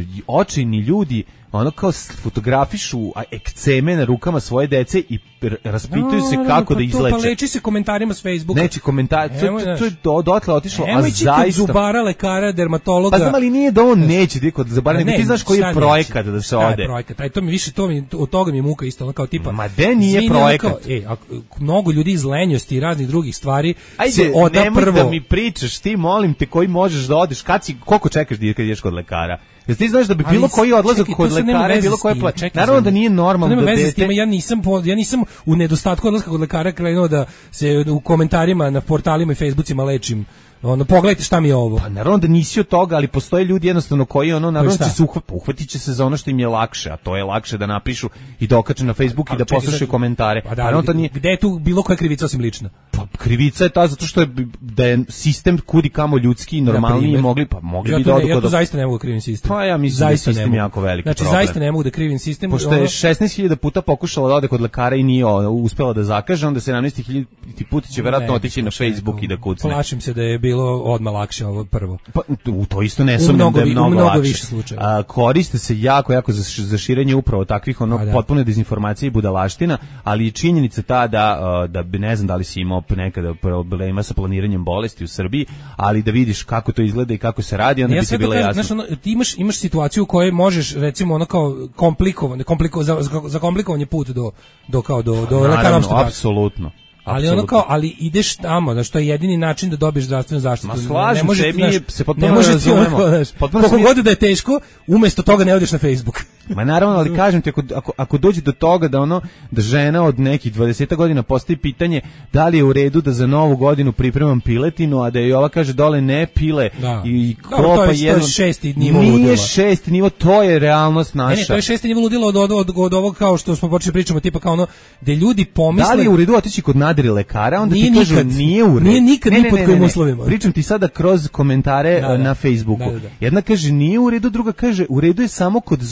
očini ljudi ono kao s- fotografišu a, ekceme na rukama svoje dece i r- raspituju se No, kako pa da to, Pa izleče. leči se komentarima s Facebooka. Neći komentar, to, Nemoj, to, to znaš. je do, dotle otišlo, a Nemoj će kod zaista... zubara, lekara, dermatologa. Pa znam, ali nije da on neće ti kod zabara, nego Ne, ti znaš koji šta je neće? projekat da se Šta je ode. projekat? Aj, to mi više, to mi, od toga mi je muka isto, ono kao tipa. Ma de nije Izvini, ono projekat. kao, e, ako, mnogo ljudi iz lenjosti i raznih drugih stvari se Ajde, oda nemoj prvo. da mi pričaš, ti molim te koji možeš da odeš, kad si, koliko čekaš da kad ideš kod lekara? Jesi ti znaš da bi Ali, bilo koji odlazak čekaj, kod to sad nema lekara, veze bilo s koje tim, pla... čekaj, Naravno sad. da nije To normalno nema da veze s dete... time, ja nisam po, ja nisam u nedostatku odlaska kod lekara krenuo da se u komentarima na portalima i Facebookima lečim. Ono, pogledajte šta mi je ovo. Pa naravno da nisi od toga, ali postoje ljudi jednostavno koji ono naravno šta? će se uhvat, uhvatit će se za ono što im je lakše, a to je lakše da napišu i da okače na Facebook i Ali da čekaj, poslušaju da- komentare. Pa da, Naravno, to nije, gde je tu bilo koja krivica osim lična? pa krivica je ta zato što je da je sistem kudi kamo ljudski i normalniji primjer. mogli pa mogli Ja bi to da ne, odu ja kod to zaista ne mogu da krivim sistem. Pa ja mislim Zaista da je sistem ne mogu. jako veliki Znači problem. zaista ne mogu da krivim sistem. Pošto ono- je šesnaest hiljada puta pokušala da ode kod lekara i nije ono, uspela da zakaže, onda sedamnaest hiljada put će verovatno Ne, otići na Facebook i da kucne. Plašim se da je bilo odmah lakše ovo prvo. Pa, u to isto ne U sumnjam mnogo da je vi- u mnogo, mnogo lakše. više slučajeva. A, koriste se jako, jako za, š- za širenje upravo takvih ono Pa da. potpune dezinformacije i budalaština, ali je činjenica ta da, a, da bi, ne znam da li si imao nekada problema sa planiranjem bolesti u Srbiji, ali da vidiš kako to izgleda i kako se radi, onda Ja bi ti sve to bilo kažem, jasno. znaš, ono, ti imaš, imaš situaciju u kojoj možeš, recimo, ono kao komplikovan, kompliko, za, za, za komplikovan je put do, do, kao, do, do lekara Naravno, opšte prakse. apsolutno. Ali ono Apsolutno. kao, ali ideš tamo, znači to je jedini način da dobiješ zdravstvenu zaštitu. Ma slažem može se, ti, mi znaš, se potpuno ne može ti razumemo. ono, znaš, Potpuno koliko se mi- god da je teško, umesto toga ne odeš na Facebook. Ma naravno, ali kažem ti, ako, ako, ako dođe do toga da ono, da žena od nekih dvadeset godina postavi pitanje da li je u redu da za novu godinu pripremam piletinu, a da joj ova kaže dole ne pile Da. i Dobro, to je- klopa to je jedno. šesti nivo Nije ludila. šesti nivo, to je realnost naša. Ne, ne, to je šesti nivo ludilo od, od, od, od ovog kao što smo počeli pričamo, tipa kao ono, gde ljudi pomisle... Da li je u redu otići kod nadri lekara, onda Nije ti kažu nikad. nije u redu. Nije nikad, Ne, ni ne, pod ne, kojim ne, ne. uslovima. Pričam ti sada kroz komentare Da, da. na Facebooku. Da, da, da. Jedna kaže nije u redu, druga kaže u redu je samo kod Zorice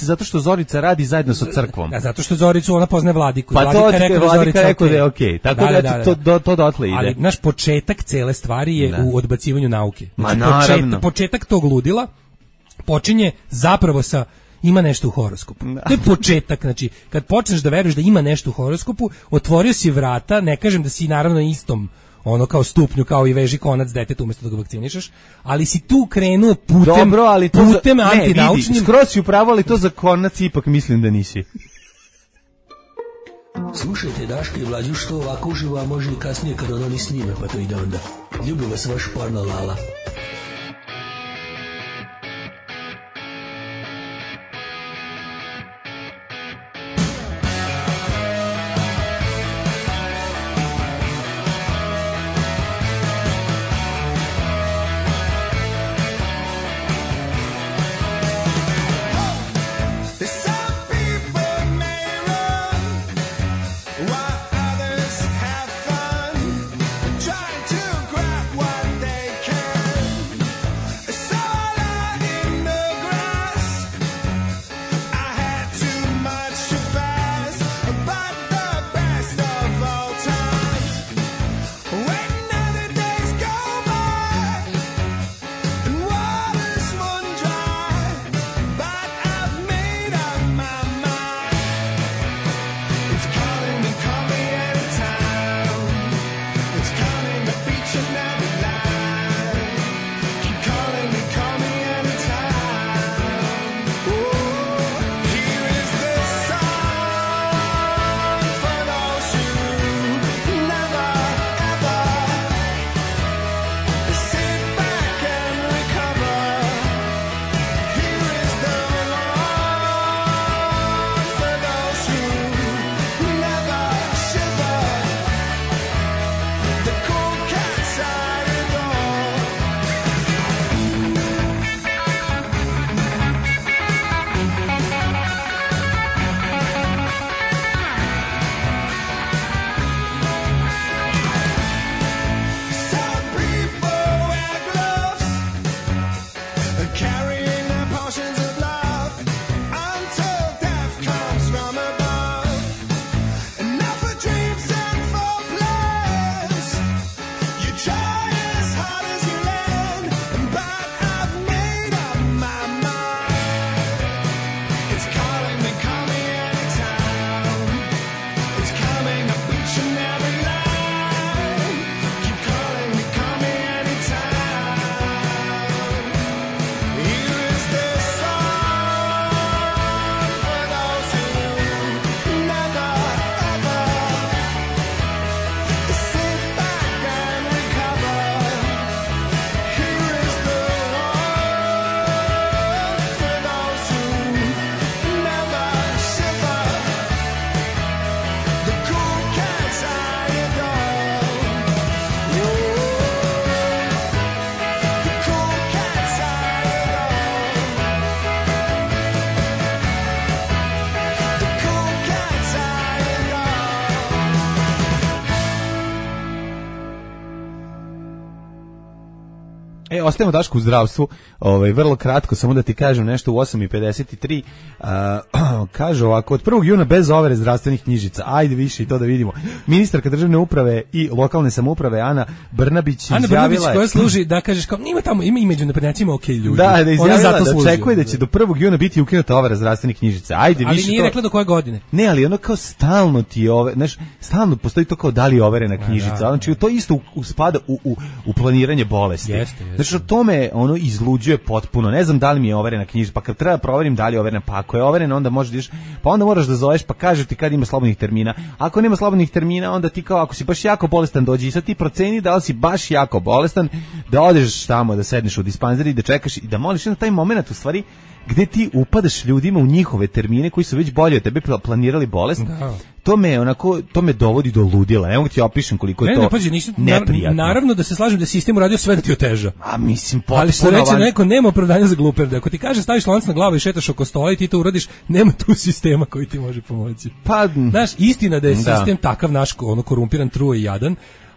zato što Zorica radi zajedno sa crkvom. Da, zato što Zoricu ona poznaje Vladiku. Pa Vladika to ti rekao je da Vladika Zorica rekao da je okej. okej. Tako Da, da, da, da, to, da. do, to dotle ide. Ali naš početak cele stvari je Da. u odbacivanju nauke. Ma, Znači, naravno. početak, početak tog ludila počinje zapravo sa ima nešto u horoskopu. To je početak, znači kad počneš da veruješ da ima nešto u horoskopu, otvorio si vrata, ne kažem da si naravno na istom ono kao stupnju kao i veži konac detetu umesto da ga vakcinišeš, ali si tu krenuo putem Dobro, ali to za- putem ne, antinaučnim. vidi, skroz si upravo, ali to za konac ipak mislim da nisi. Slušajte Daška i Mlađu što ovako uživo, a može i kasnije kad on oni snime, pa to ide onda. Ljubi vas vaš porno Lala. Some people may run while others have fun, trying to grab what they can. So I in the grass, I had too much too fast, but the best of all times. When other days go by and waters run dry, but I've made up my mind. It's calling me, call me anytime. It's calling the beach and every line. Keep calling me, call me anytime. Oh, here is this song for those who never ever sit back and recover. Here is the one for those who never shiver. The cool cats I adore. Some people wear gloves, carrying their potions of love until death comes from above. Enough for dreams and for plans. You try as hard as you can, but I've made up my mind. It's calling me, call me anytime. It's coming, I'll beat you in every line. Keep calling me, call me anytime. Here is this song for those who never ever sit back and recover. Here is the one for those who never shiver. The cool cats I adore. The cool cats I adore. The cool cats I E, ostajemo Dašku u zdravstvu, ovaj, vrlo kratko, samo da ti kažem nešto u osam i pedeset tri, a, kaže ovako, od prvog juna bez overe zdravstvenih knjižica, ajde više i to da vidimo. Ministarka državne uprave i lokalne samouprave Ana Brnabić Ana izjavila Brnabić je... koja služi da kažeš kao ima tamo ima i među naprednjacima okej ljudi. Da, da Ona izjavila zato da služi. očekuje da će do prvog juna biti ukinuta overa zdravstvenih knjižica. Ajde Ali više nije to... rekla do koje godine. Ne, ali ono kao stalno ti ove, znaš, stalno postoji to kao da li je overena knjižica, da. znači to isto u, u spada u, u, u planiranje bolesti. Jeste, jeste. Znači, o tome ono izluđuje potpuno, ne znam da li mi je overena knjižica, pa kad treba da proverim da li je overena, pa ako je overena onda možeš da ideš, pa onda moraš da zoveš, pa kažeš ti kad ima slobodnih termina, ako nema slobodnih termina, onda ti kao, ako si baš jako bolestan dođi i sad ti proceni da li si baš jako bolestan, da odeš tamo, da sedneš u dispanzeri, da čekaš i da moliš na taj moment u stvari gde ti upadaš ljudima u njihove termine koji su već bolje od tebe planirali bolest. Da. To me onako, to me dovodi do ludila. Ne mogu ti opišem koliko je Ne, to ne, pazi, nisu, neprijatno. naravno da se slažem da je sistem uradio sve da ti oteža. A mislim, potpuno... Ali što reče van- neko, nema opravdanja za gluperde. Ako ti kaže staviš lanac na glavu i šetaš oko stola i ti to uradiš, nema tu sistema koji ti može pomoći. Pa, znaš, istina da je da. sistem takav naš, ono korumpiran, truo i jadan,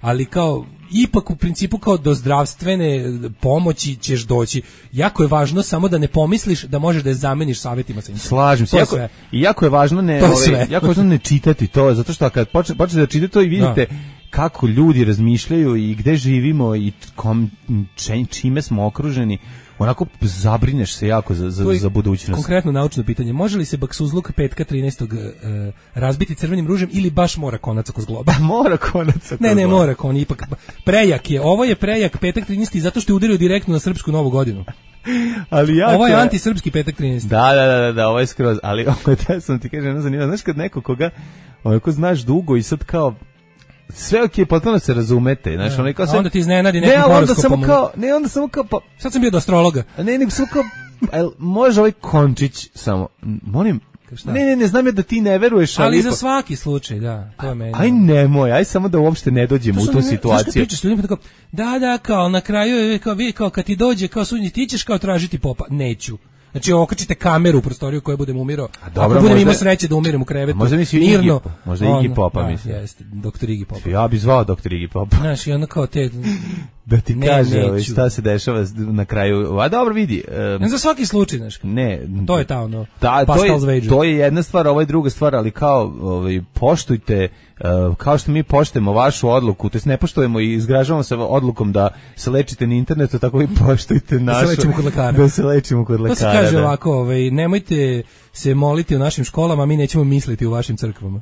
ali kao ipak u principu kao do zdravstvene pomoći ćeš doći. Jako je važno samo da ne pomisliš da možeš da je zameniš savjetima sa internetom. Slažem se. Jako, i jako je važno ne, ove, jako je važno ne čitati to, zato što kad počnete počne da čitate to i vidite da. kako ljudi razmišljaju i gde živimo i kom, čime smo okruženi, onako zabrineš se jako za, za, za budućnost. Konkretno naučno pitanje, može li se baksuzluk petka trinaestog Uh, razbiti crvenim ružem ili baš mora konac oko zgloba? Mora konac oko Ne, ne, mora kon, ipak prejak je. Ovo je prejak petak trinaesti zato što je udario direktno na srpsku novu godinu. Ali ja ovo je antisrpski petak trinaesti. Da, da, da, da, da, ovo je skroz, ali ovo da sam ti kažem, zanimljivo, znaš kad neko koga onako znaš dugo i sad kao sve okej, okay, potpuno se razumete, znaš, onaj kao se onda ti iznenadi nekim horoskopom. Ne, onda samo kao, ne, onda samo kao pa sad sam bio do astrologa. Ne, nego samo kao el, može ovaj Končić samo, molim, ne, ne, ne znam ja da ti ne veruješ, ali, ali za svaki slučaj, da, to je meni. Aj nemoj, aj samo da uopšte ne dođemo u tu ne, situaciju. Znaš kad pričaš s ljudima, tako, da, da, kao na kraju, kao, vi, kao kad ti dođe, kao sudnji, ti ćeš kao tražiti popa, neću. Znači okačite kameru u prostoriju u kojoj budem umirao. Ako budem imao sreće da umirem u krevetu. Možda misli mirno. Igi, možda Igi Popa misli. Jeste, doktor Igi Popa. Ja bih zvao doktor Igi Popa. Znaš, i onda kao te da ti ne, kaže neću. Šta se dešava na kraju. A dobro vidi. Um, za svaki slučaj, znaš. Ne, to je ta ono. Da, to je, to je jedna stvar, ovo je druga stvar, ali kao ovaj poštujte Uh, kao što mi poštujemo vašu odluku, to jest ne poštujemo i izgražavamo se odlukom da se lečite na internetu, tako vi poštujte našu. Da se lečimo kod lekara. Da se lečimo kod lekara. To se kaže da. Ovako, ovaj, nemojte se moliti u našim školama, mi nećemo misliti u vašim crkvama.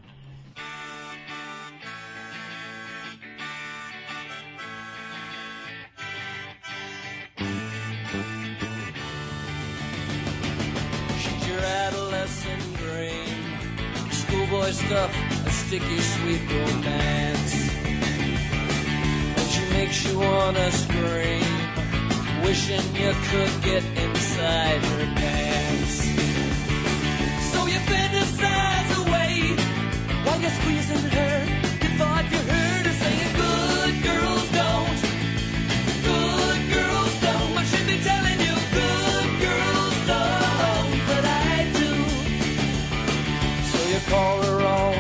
Stuff, a sticky sweet romance, and she makes you wanna scream, wishing you could get inside her pants. So you fantasize away while you're squeezing her. You thought you heard her saying, "Good girls don't, good girls don't." I should be telling you, good girls don't, but I do. So you call her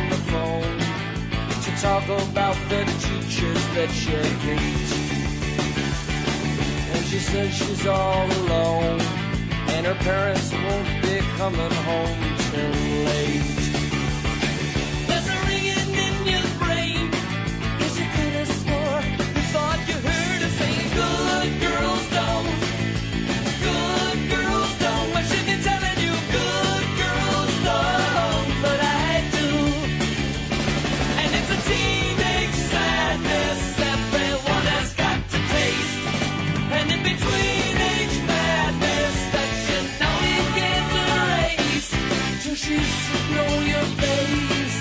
talk about the teachers that you hate, and she says she's all alone and her parents won't be coming home till late. There's a ringing in your brain, 'cause you could have swore you thought you heard her saying, "Good girls don't, good girls don't." I should be telling you, good girls don't, but I do. And it's a teenage sadness everyone has got to taste, and in between age madness that you know you can't erase, till she's know your face.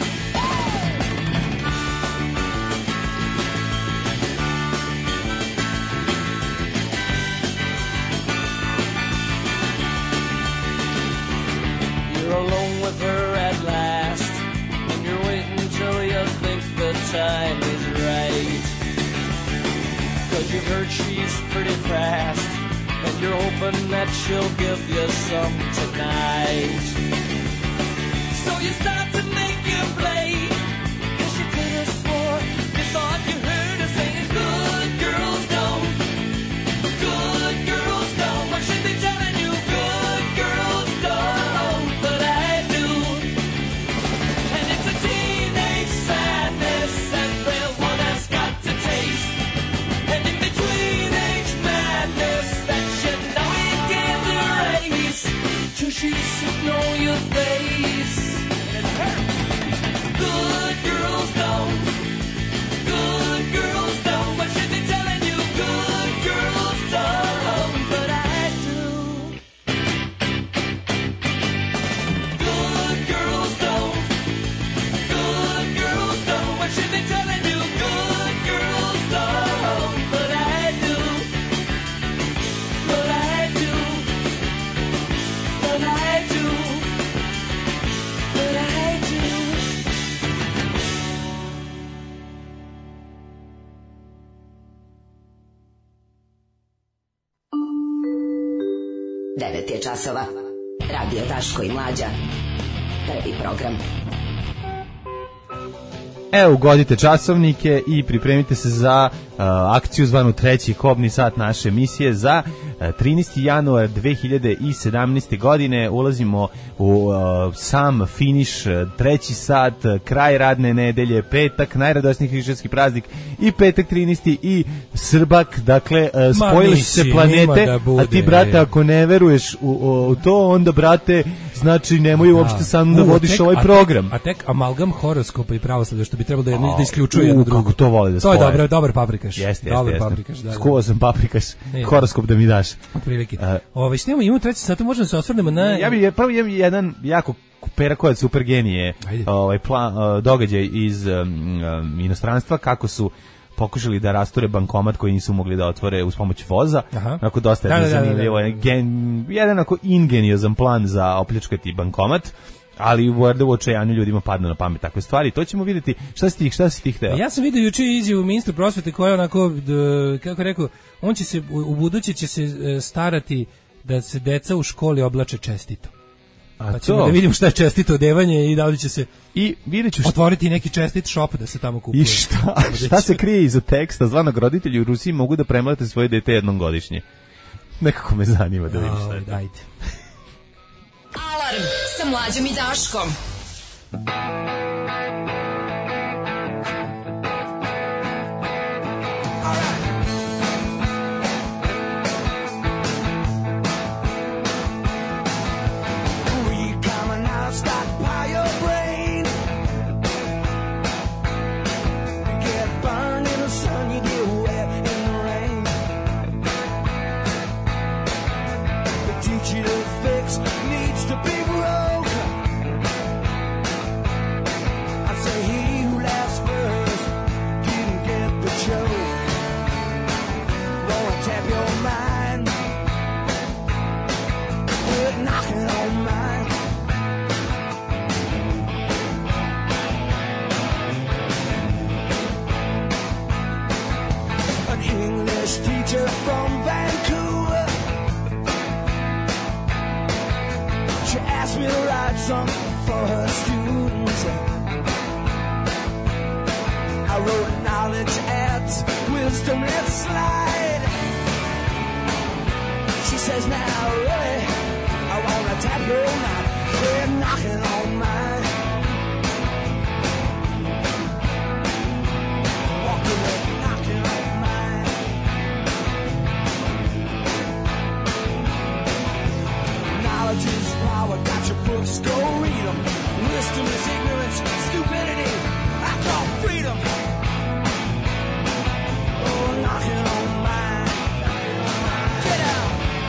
You're alone with her at last, and you're waiting till you think the time is right, 'cause you've heard she's pretty fast, and you're hoping that she'll give you some tonight. So you start to make your play, 'cause you could have swore you thought you heard her saying, "Good girls don't, good girls don't." I should be telling you, good girls don't, but I do. And it's a teenage sadness everyone has got to taste, and in between age madness that you know you can't erase, till she's know your face. And it hurts. Good girls don't, good girls don't. I should be telling you, good girls don't, but I do. Good girls don't, good girls don't. I should be telling you, good girls don't, but I do. But I do. But I do. But I do. devet je časova. Radio Daško i Mlađa. Prvi program. Evo, ugodite časovnike i pripremite se za uh, akciju zvanu treći kobni sat naše emisije za uh, trinaesti januar dve hiljade sedamnaeste. godine. Ulazimo u uh, sam finiš, uh, treći sat, uh, kraj radne nedelje, petak, najradosniji hrišćanski praznik i petak trinaesti i Srbak, dakle uh, spojili su se planete, da bude, a ti, brate, ako ne veruješ u, u, u to, onda, brate, znači nemoj da. uopšte sam da u, vodiš tek, ovaj program. A tek amalgam horoskopa i pravoslavlja, što bi trebalo da, jedno, da isključuje jedno drugo. Kako to voli da spoje. To je dobro, dobar paprikaš. Jeste, dobar jeste. paprikaš, da. Skuvao sam paprikaš, ne, horoskop da mi daš. Otprilike. Uh, Ove, snimamo, imamo treći sat, možemo da se osvrnemo na... Ja bih prvo imam jedan jako perakovac super genije ovaj, plan, događaj iz um, um, inostranstva, kako su pokušali da rasture bankomat koji nisu mogli da otvore uz pomoć voza. Aha. Onako dosta je da, zanimljivo. Da, da, da. Gen, jedan onako ingeniozan plan za opljačkati bankomat, ali u u očajanju ljudima padne na pamet takve stvari. To ćemo vidjeti. Šta si ti, šta si ti hteo? Ja sam vidio juče izjavu ministra prosvete koja je onako, d, kako rekao, on će se, u buduće će se starati da se deca u školi oblače čestito. A pa ćemo to? Da vidimo šta je čestito odevanje i da li će se i vidjet ću šta... otvoriti neki čestit shop da se tamo kupuje. I šta, šta se krije iza teksta zvanog roditelji u Rusiji mogu da premlate svoje dete jednom godišnje? Nekako me zanima da vidim šta je. Dajte. Alarm sa Mlađom i Daškom. Teacher from Vancouver, she asked me to write something for her students. I wrote knowledge adds wisdom, let's slide. She says, now really, I wanna tap your night, they're knocking on mine. Walking up, knocking on knowledge is power, got your books, go read them. Wisdom is ignorance, stupidity, I call freedom. Oh, knocking on mine. Get out.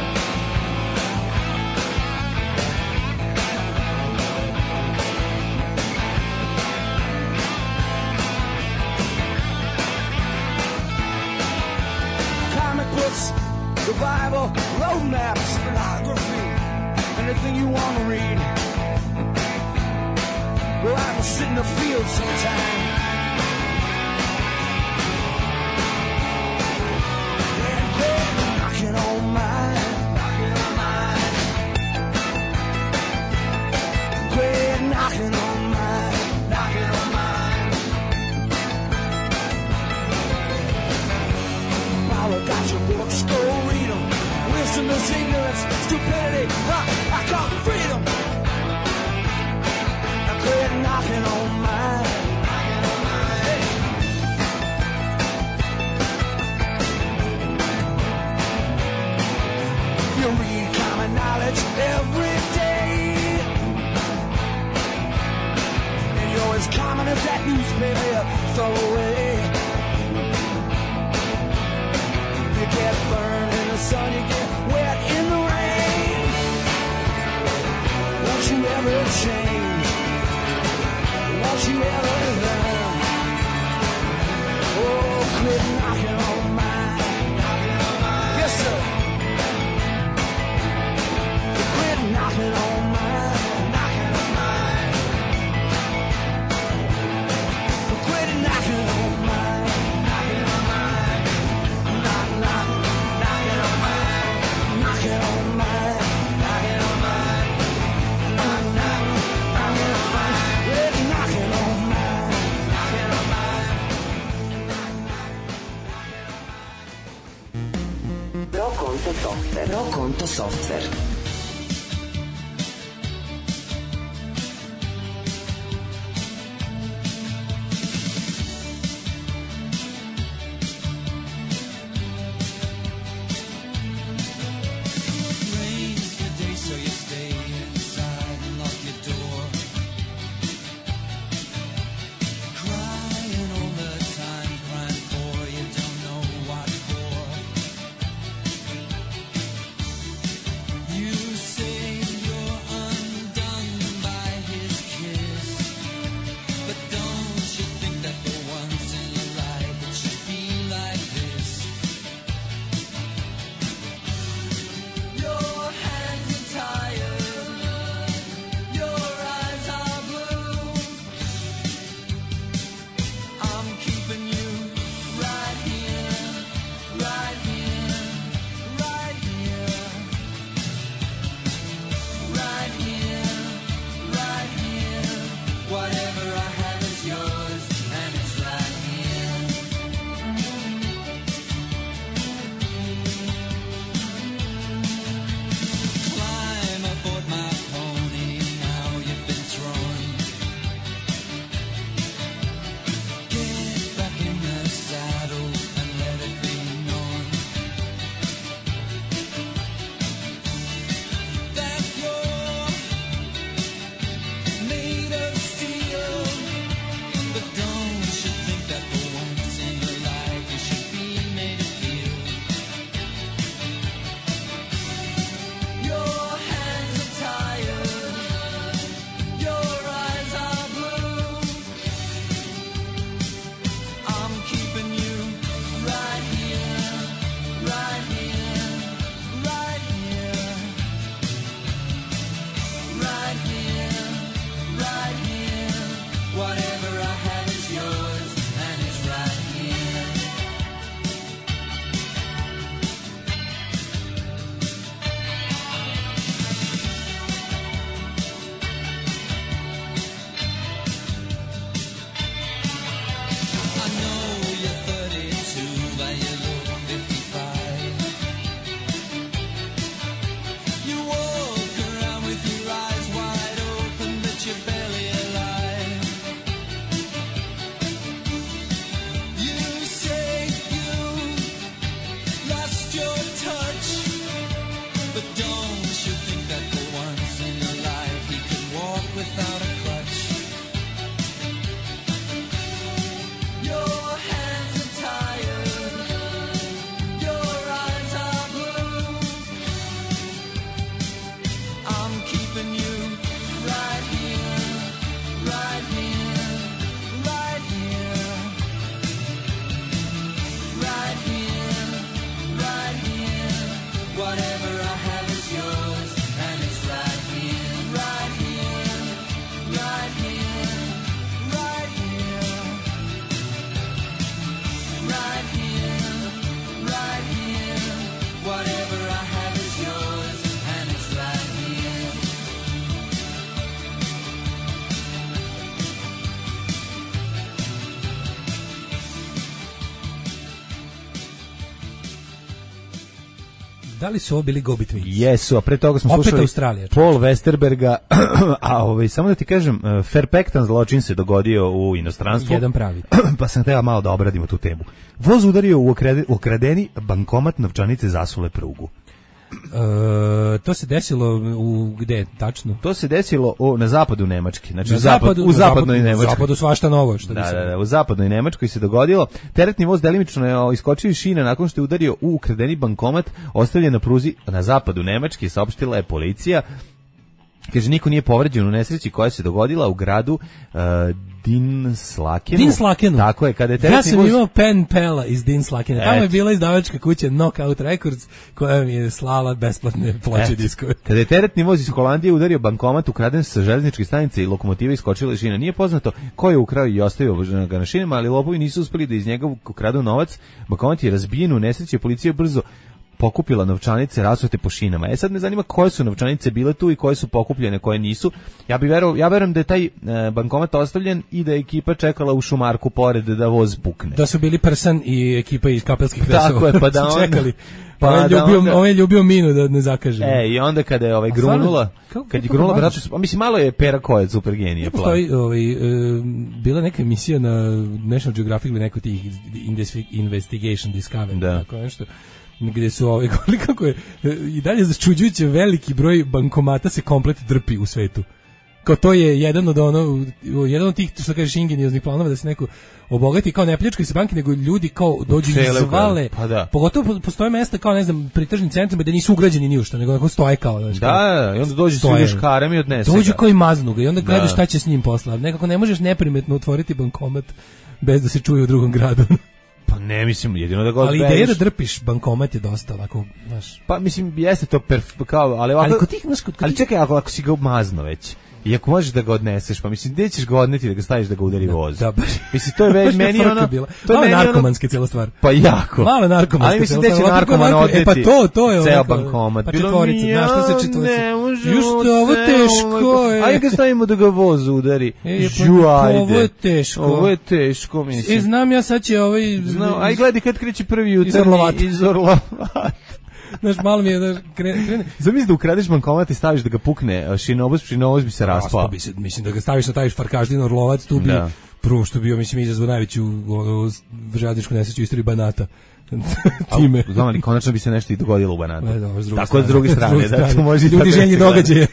Comic books, the Bible, road maps, pornography. Anything you want to read. Go out and sit in the field sometime. And quit knocking on mine. Knocking on mine. Quit knocking on mine. Knocking on mine. Power got your books, go read them. Wisdom is ignorance, stupidity, huh? I call it freedom. I quit knocking on mine. Knocking on mine. Hey. You read common knowledge every day, and you're as common as that newspaper you throw away. You get burned in the sun, you get wet in the rain. Won't you ever change? Won't you ever learn? Oh, quit knocking on mine. Knocking on mine. Yes, sir. Quit knocking on mine. Knocking on mine. Quit knocking on mine. Knocking on mine. Knock, knock, knocking on mine. Knocking on mine. Knocking on mine. Knock, knock, knocking on mine. Quit knocking on mine. Knocking on Prokonto software. Prokonto software. Da li su ovo bili Go Betweens? Jesu, a pre toga smo Opet slušali Australija, Paul Westerberga, a ovaj, samo da ti kažem, Fairpektan zločin se dogodio u inostranstvu. Jedan pravi. Pa sam htela malo da obradimo tu temu. Voz udario u ukradeni bankomat, novčanice zasule prugu. E, to se desilo u gde tačno? To se desilo o, na zapadu Nemačke, znači na u, zapad, zapadu, u zapadnoj na Nemačkoj. U zapadu svašta novo, što da, bi se. Da, da, u zapadnoj Nemačkoj se dogodilo. Teretni voz delimično je iskočio iz šine nakon što je udario u ukradeni bankomat ostavljen na pruzi na zapadu Nemačke, saopštila je policija. Kaže, niko nije povređen u nesreći koja se dogodila u gradu uh, Dinslakenu. Dinslakenu. Tako je, kada je teretni ja sam voz... imao pen pela iz Dinslakena. Tamo Et. je bila izdavačka kuća Knockout Records koja mi je slala besplatne ploče diskove. Kada je teretni voz iz Holandije udario bankomat ukraden sa železničke stanice i lokomotive iskočila iz šina. Nije poznato ko je ukrao i ostavio ga na šinama, ali lopovi nisu uspeli da iz njega ukradu novac. Bankomat je razbijen u nesreći, policija brzo pokupila novčanice rasute po šinama. E sad me zanima koje su novčanice bile tu i koje su pokupljene, koje nisu. Ja bi verovao, ja verujem da je taj e, bankomat ostavljen i da je ekipa čekala u šumarku pored da voz pukne. Da su bili Prsan i ekipa iz Kapelskih Kresova. Tako je, pa da onda, čekali. Pa ovaj, da ljubio, onda, ovaj ljubio minu da ne zakaže. E, i onda kada je ovaj grunula, kad je grunula, brate, mislim, malo je Pera Kojac super genije. Postoji, ovaj, e, bila neka emisija na National Geographic ili neko tih Investigation Discovery, da. Tako nešto, gdje su ovaj, kako je, i dalje začuđujuće veliki broj bankomata se komplet drpi u svetu. Kao to je jedan od ono, jedan od tih, što kažeš, ingenioznih planova da se neko obogati, kao ne pljačkaju se banke, nego ljudi kao dođu i zvale, pa da. Pogotovo postoje mesta kao, ne znam, pri tržnim centrima da nisu ugrađeni ni u što, nego onako stoje kao, znači, da, kao, i onda dođu svi još karem i odnese dođu ga. Kao i maznu ga i onda gledaš da. Šta će s njim posla. Nekako ne možeš neprimetno otvoriti bankomat bez da se čuje u drugom gradu. Pa ne, mislim, jedino da ga ali ideja da drpiš bankomat je dosta ovako, znaš. Pa mislim, jeste to perf, kao, ali ovako, ali kod tih, znaš, kod, kod ali čekaj, ako, ako si ga mazno već, i ako možeš da ga odneseš, pa mislim, gdje ćeš ga odneti da ga staviš da ga udari voz? Da, baš. Mislim, to je već meni ono... To je meni narkomanska cijela stvar. Pa jako. Malo narkomanska. Ali mislim, gdje će narkoman odneti e, pa to, to je ceo onako, bankomat. Pa četvorica, znaš, što se četvorica. Ne, možemo Just ovo teško je. Ajde ga stavimo da ga voz udari. E, Žu, pa, ajde. ovo je teško. Ovo je teško, mislim. E, znam ja sad će ovaj... Znam, aj gledaj kad kreće prvi jutarnji iz Orlovata. Iz Orlovata. Znaš, malo mi je da krene... krene. Zamisli da ukradeš bankomat i staviš da ga pukne šinovoz, šinovoz bi se raspao. Bi se, mislim da ga staviš na taj šfarkaždin Orlovac, tu bi da. Prvo što bio, mislim, izazvao najveću ono, železničku nesreću u istoriji Banata. Time. Znam li, konačno bi se nešto i dogodilo u Banatu. Ne, dobro, s druge tako strane, s druge strane, s da to može ljudi željni događaje.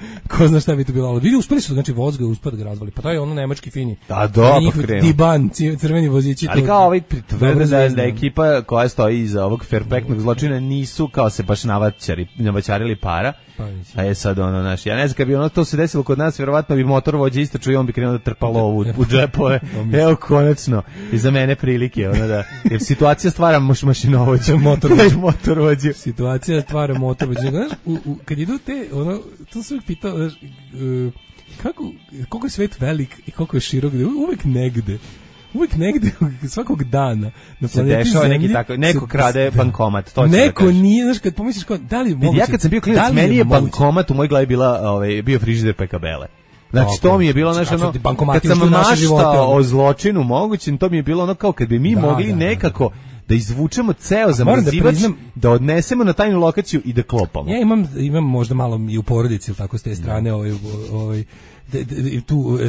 Ko zna šta bi to bilo. Ali vidi, uspeli su, znači voz ga uspio da ga razvali. Pa to je ono nemački fini. Da, dobro, krenu. Diban, crveni vozići. Ali kao ovaj tvrde da, da ekipa koja stoji iza ovog perfektnog zločina nisu kao se baš navaćari, navaćarili para. Pa, a je sad ono, znaš, ja ne znam, kad bi ono to se desilo kod nas, vjerovatno bi motor vođe istračio i on bi krenuo da trpa lovu u džepove. Evo, konačno, i za mene prilike, ono da, jer situacija stvara moš mašinovođe, motor vođe. motor vođe. Situacija stvara motor vođe. Znaš, u, u, kad idu te, ono, to sam uvijek pitao, znaš, uh, kako, koliko je svet velik i koliko je širok, uvijek negde. Uvijek negde, svakog dana na se dešava neki tako, neko krade bankomat, to neko da nije, znaš, kad pomisliš kao, da li je moguće? Ja kad sam bio klinac, meni je bankomat u mojoj glavi bila, ovaj, bio frižider P K B-le. Znači, okay. To mi je bilo nešto ono, kad sam maštao o zločinu mogućim, to mi je bilo ono kao kad bi mi da, mogli da, nekako da izvučemo ceo zamrzivač, da, da odnesemo na tajnu lokaciju i da klopamo. Ja imam, imam možda malo i u porodici, ili tako s te strane, ovaj, ovaj, De, de, de, tu uh,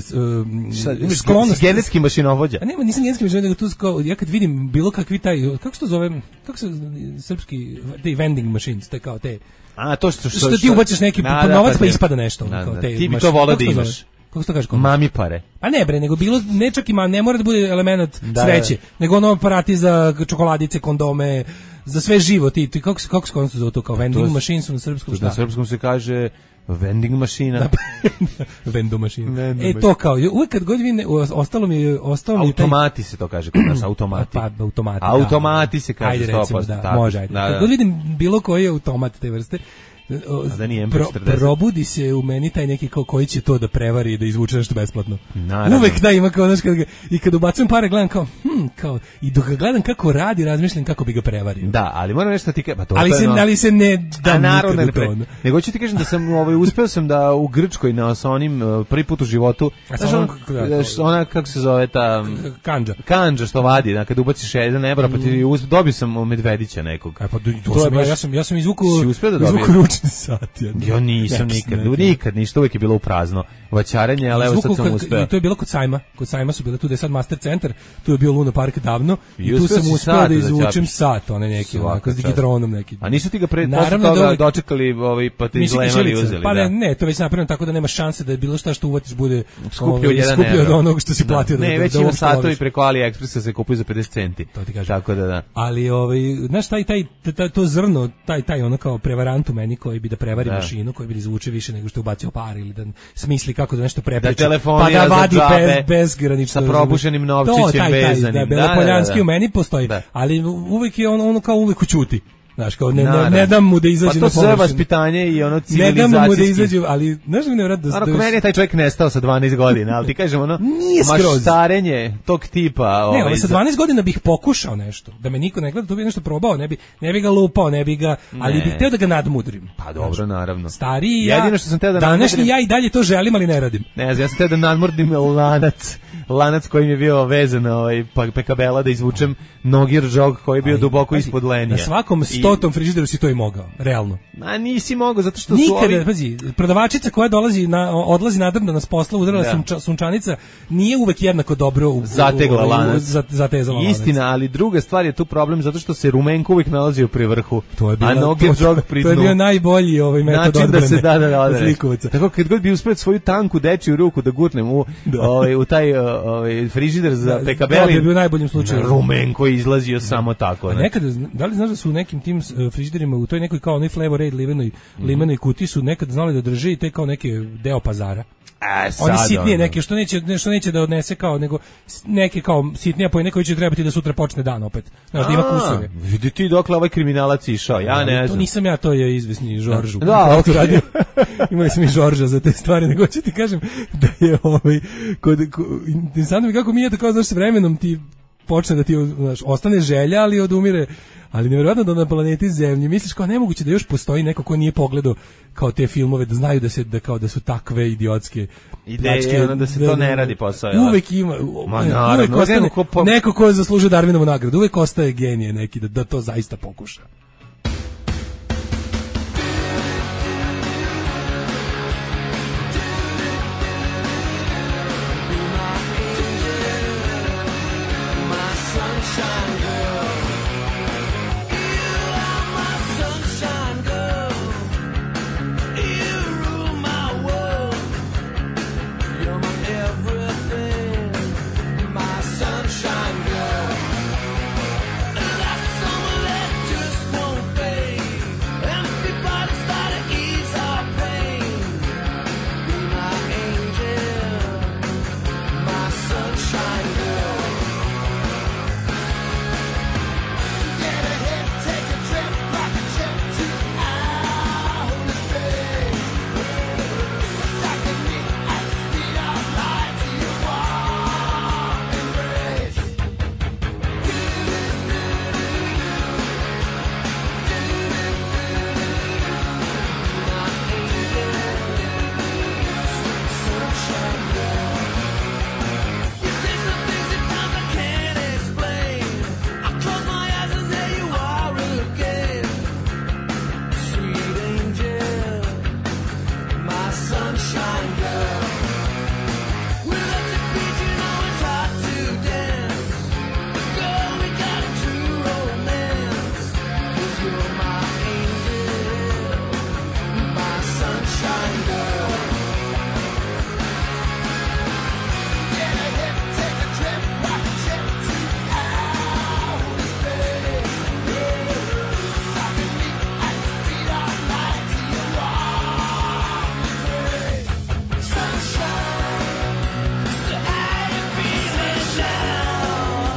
uh, sklonost genetski mašinovođa. A nema, nisam genetski mašinovođa, nego tu kao, ja kad vidim bilo kakvi taj, kako se to zove, kako se srpski, te vending machines, te kao te. A to što što, što ti ubaciš neki da, novac pa ispada nešto, da, kao da, te. Ti bi to voleo da imaš. Kako se to kaže? Mami pare. A ne bre, nego bilo ne čak ima, ne mora da bude element da, sreće, da. nego ono aparati za čokoladice, kondome, za sve živo, ti, ti kako se kako se koncu zove to kao vending to, machine su na srpskom. Na srpskom se kaže vending mašina. Vendo mašina. E to kao, uvijek kad god vidim, ostalo mi je, ostalo mi je taj... Automati se to kaže kod nas, automati. Pa, automati, automati da. se kaže ajde, recimo, sto posto. Da, može, ajde. Da, da. Kad god vidim bilo koji automat te vrste, da nije Pro, probudi se u meni taj neki kao koji će to da prevari i da izvuče nešto besplatno. Naravno. Uvek da ima kao, znaš, kad ga, i kad ubacujem pare gledam kao, hm, kao, i dok ga gledam kako radi, razmišljam kako bi ga prevario. Da, ali moram nešto ti kažem, pa to ali, se, no, ali se ne da naravno ne pre, nego ću ti kažem da sam ovaj, uspeo sam da u Grčkoj na sa onim prvi put u životu, znaš, on, ona, kako se zove ta... Kandža. Kandža što vadi, da, kad ubaciš jedan evro, pa ti dobio sam medvedića nekog. A pa to, to sam, baš, ja, sam, ja sam izvukao da ručni sat, ja. Ja nisam nikad, nikad, nikad, ništa, uvijek je bilo u prazno vaćarenje, ali evo sad sam uspeo. To je bilo kod sajma, kod sajma su bile tu da je sad Master Centar, tu je bio Luna Park davno i tu sam uspeo da izvučem sat, one neki ovako, s digitronom neki. A nisu ti ga pre, posle toga dočekali ovaj, pa ti izlemali uzeli? Pa ne, ne, to već napravljeno tako da nema šanse da je bilo šta što uvatiš bude skuplje od onog što si platio. Ne, već ima satovi preko AliExpressa se kupuju za pedeset centi. To ti kažem. Tako da da. Ali ovaj, znaš, taj, taj, to zrno, taj, taj ono kao prevarant u meni koji bi da prevari mašinu, koji bi da izvuče više nego što je ubacio par ili da smisli kako da nešto prepriča, da pa da vadi bez, bezgranično sa probušenim novčićem vezanim. Da, Belopoljanski u meni postoji, ali uvijek je on, ono kao uvijek ućuti. Znaš, kao ne, ne, Naravno. ne dam mu da izađe Pa na to sve površinu. vaspitanje i ono Ne civilizacijski. dam mu da izađe, ali znaš mi ne vrat da... Naravno, meni je taj čovjek nestao sa dvanaest godina, ali ti kažem ono, Nije skroz. maštarenje tog tipa. Ne, ovaj, ali sa za- dvanaest godina bih pokušao nešto. Da me niko ne gleda, to bi nešto probao, ne bi, ne bi ga lupao, ne bi ga, ali Ne. bih hteo da ga nadmudrim. Pa dobro, naravno. Stariji ja, Jedino što sam teo da današnji nadmudrim- ja i dalje to želim, ali ne radim. Ne znam, ja sam teo da nadmordim lanac, lanac kojim je bio vezan ovaj, pa pekabela da izvučem nogir žog koji je bio Ali, duboko pazi, ispod lenija. Na svakom stotom frižideru si to i mogao, realno. A nisi mogao, zato što su Nikada, ovi... pazi, prodavačica koja dolazi na odlazi nadrndana s posla, udarala Da. sunča, sunčanica, nije uvek jednako dobro u, Zategla u, u, lanac. za- zatezala lanac. Istina, ali druga stvar je tu problem zato što se Rumenko uvijek nalazio pri vrhu, To je bila, a nogir to, žog pri to je dnu. bio najbolji ovaj metod Način da odbrane se da da da od odbrane. zlikovaca. Tako kad god bi uspeo svoju tanku dečiju ruku da gurnem u ovaj u taj ovaj frižider za Da, pekabeli. to bi bio u najboljem slučaju. Rumenko je izlazio samo tako. A znači. nekada, da li znaš da su u nekim tim uh, frižiderima u toj nekoj kao onoj Flavor Aid limenoj, Mhm. limenoj kuti su nekad znali da drže i te kao neke deo pazara. E, sad, Oni sitnije ono. neke što neće nešto neće da odnese kao nego s- neke kao sitnije po nekoj će trebati da sutra počne dan opet. Znaš, da ima A, kusove. Vidi ti dokle ovaj kriminalac išao, ja ne Ali znam. To nisam ja, to je izvesni Žoržu. Da, Kako okej. radio. Imali smo i Žorža za te stvari, nego ću ti kažem da je ovaj kod ko, interesantno mi kako mi je tako znaš s vremenom ti počne da ti znaš, ostane želja, ali odumire. Ali nevjerojatno da na planeti Zemlji misliš kao nemoguće da još postoji neko ko nije pogledao kao te filmove da znaju da se da kao da su takve idiotske Ideje, pljačke, ono da se to ne radi posao, jel? Uvek ima Ma, ne, naravno, uvek ostane, neko ko po- neko ko zaslužuje Darwinovu nagradu, uvek ostaje genije neki da, da to zaista pokuša. My sunshine girl. You are my sunshine girl. You rule my world. You're my everything. My sunshine girl. That summer that just won't fade. Everybody start to ease our pain. Be my angel. My sunshine girl. Get ahead, take a trip, rock a trip to outer space. Talking me at the speed of light to your warm embrace. Sunshine girl. You say some things at times I can't explain. I close my eyes and there you are again. Sweet angel, my sunshine girl. We're at the beach, you know it's hot to dance. Girl, we got a true romance. 'Cause you're my angel, my sunshine girl. Get ahead, take a trip, rock a trip to outer space. Stopping me at the speed of light to your warm embrace. Sunshine, so how you feeling now?